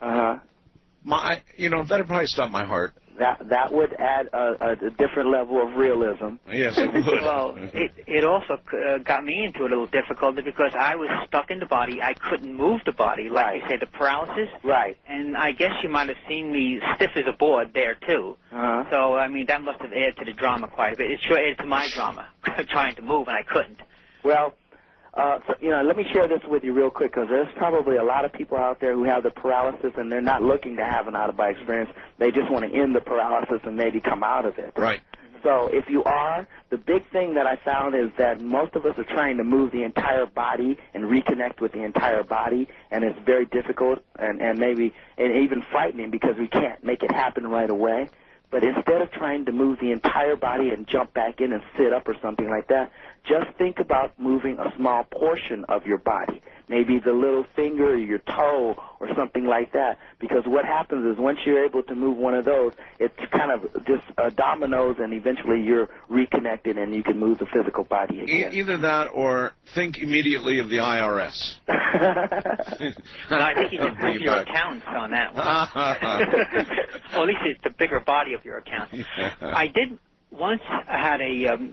that'd probably stop my heart. That would add a different level of realism. Yes, it would. Well, it also got me into a little difficulty because I was stuck in the body. I couldn't move the body, like you say, the paralysis. Right. And I guess you might have seen me stiff as a board there, too. So, I mean, that must have added to the drama quite a bit. It sure added to my drama, trying to move, and I couldn't. Well, let me share this with you real quick, because there's probably a lot of people out there who have the paralysis and they're not looking to have an out-of-body experience. They just want to end the paralysis and maybe come out of it. Right. So if you are, the big thing that I found is that most of us are trying to move the entire body and reconnect with the entire body, and it's very difficult and even frightening because we can't make it happen right away. But instead of trying to move the entire body and jump back in and sit up or something like that, just think about moving a small portion of your body, maybe the little finger or your toe or something like that. Because what happens is once you're able to move one of those, it's kind of just dominoes, and eventually you're reconnected and you can move the physical body again. Either that or think immediately of the IRS. Well, I think you can move your accounts on that one. Well, at least it's the bigger body of your account. I did once had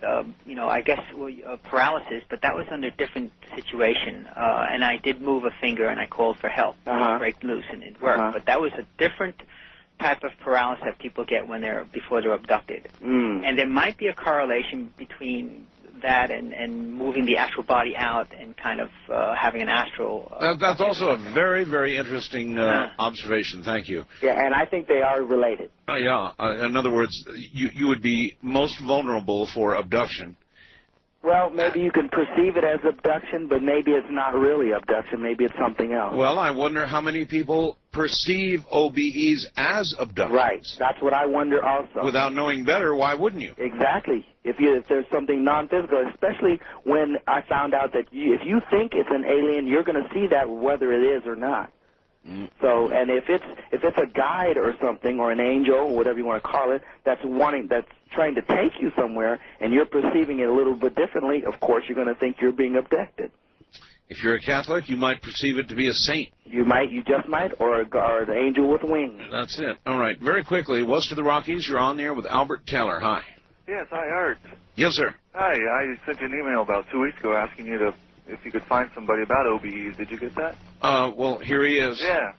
I guess paralysis, but that was under a different situation. And I did move a finger and I called for help to break loose, and it worked. But that was a different type of paralysis that people get before they're abducted. And there might be a correlation between that and moving the actual body out and kind of having an astral. That's also a very, very interesting observation. Thank you. Yeah, and I think they are related. Yeah. In other words, you would be most vulnerable for abduction. Well, maybe you can perceive it as abduction, but maybe it's not really abduction. Maybe it's something else. Well, I wonder how many people perceive OBEs as abductions. Right. That's what I wonder also. Without knowing better, why wouldn't you? Exactly. If there's something non-physical, especially when I found out that if you think it's an alien, you're going to see that whether it is or not. So, and if it's a guide or something, or an angel, or whatever you want to call it, that's trying to take you somewhere, and you're perceiving it a little bit differently, of course you're going to think you're being abducted. If you're a Catholic, you might perceive it to be a saint. You just might, or an angel with wings. That's it. All right. Very quickly, west of the Rockies, you're on there with Albert Taylor. Hi. Yes, hi, Art. Yes, sir. Hi, I sent you an email about 2 weeks ago asking you if you could find somebody about OBEs. Did you get that? Well, here he is. Yeah.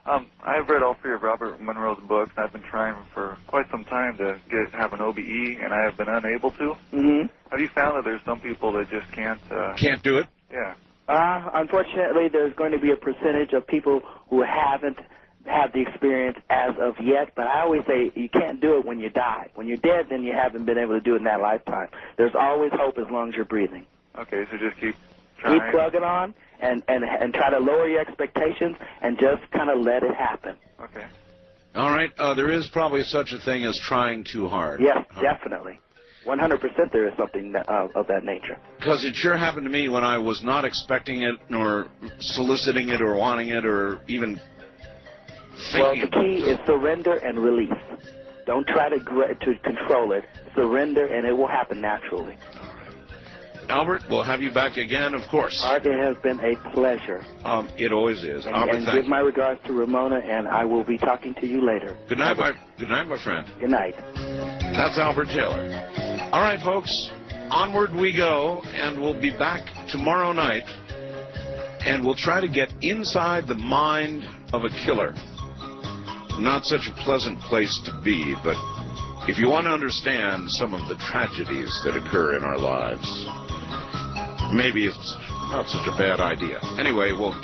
I've read all 3 of Robert Monroe's books, and I've been trying for quite some time to have an OBE, and I have been unable to. Have you found that there's some people that just can't do it? Yeah. Unfortunately, there's going to be a percentage of people who haven't had the experience as of yet, but I always say you can't do it when you die. When you're dead, then you haven't been able to do it in that lifetime. There's always hope as long as you're breathing. Okay, so just keep trying. Keep plugging on and try to lower your expectations and just kind of let it happen. Okay. All right. There is probably such a thing as trying too hard. Yes, definitely. 100% there is something of that nature. Because it sure happened to me when I was not expecting it, nor soliciting it, or wanting it, or even thinking. Well, the key is surrender and release. Don't try to control it. Surrender, and it will happen naturally. Albert, we'll have you back again, of course. Art, it has been a pleasure. It always is. Albert, and give my regards to Ramona, and I will be talking to you later. Good night, my friend. Good night. That's Albert Taylor. All right, folks, onward we go, and we'll be back tomorrow night, and we'll try to get inside the mind of a killer. Not such a pleasant place to be, but if you want to understand some of the tragedies that occur in our lives, maybe it's not such a bad idea. Anyway, we'll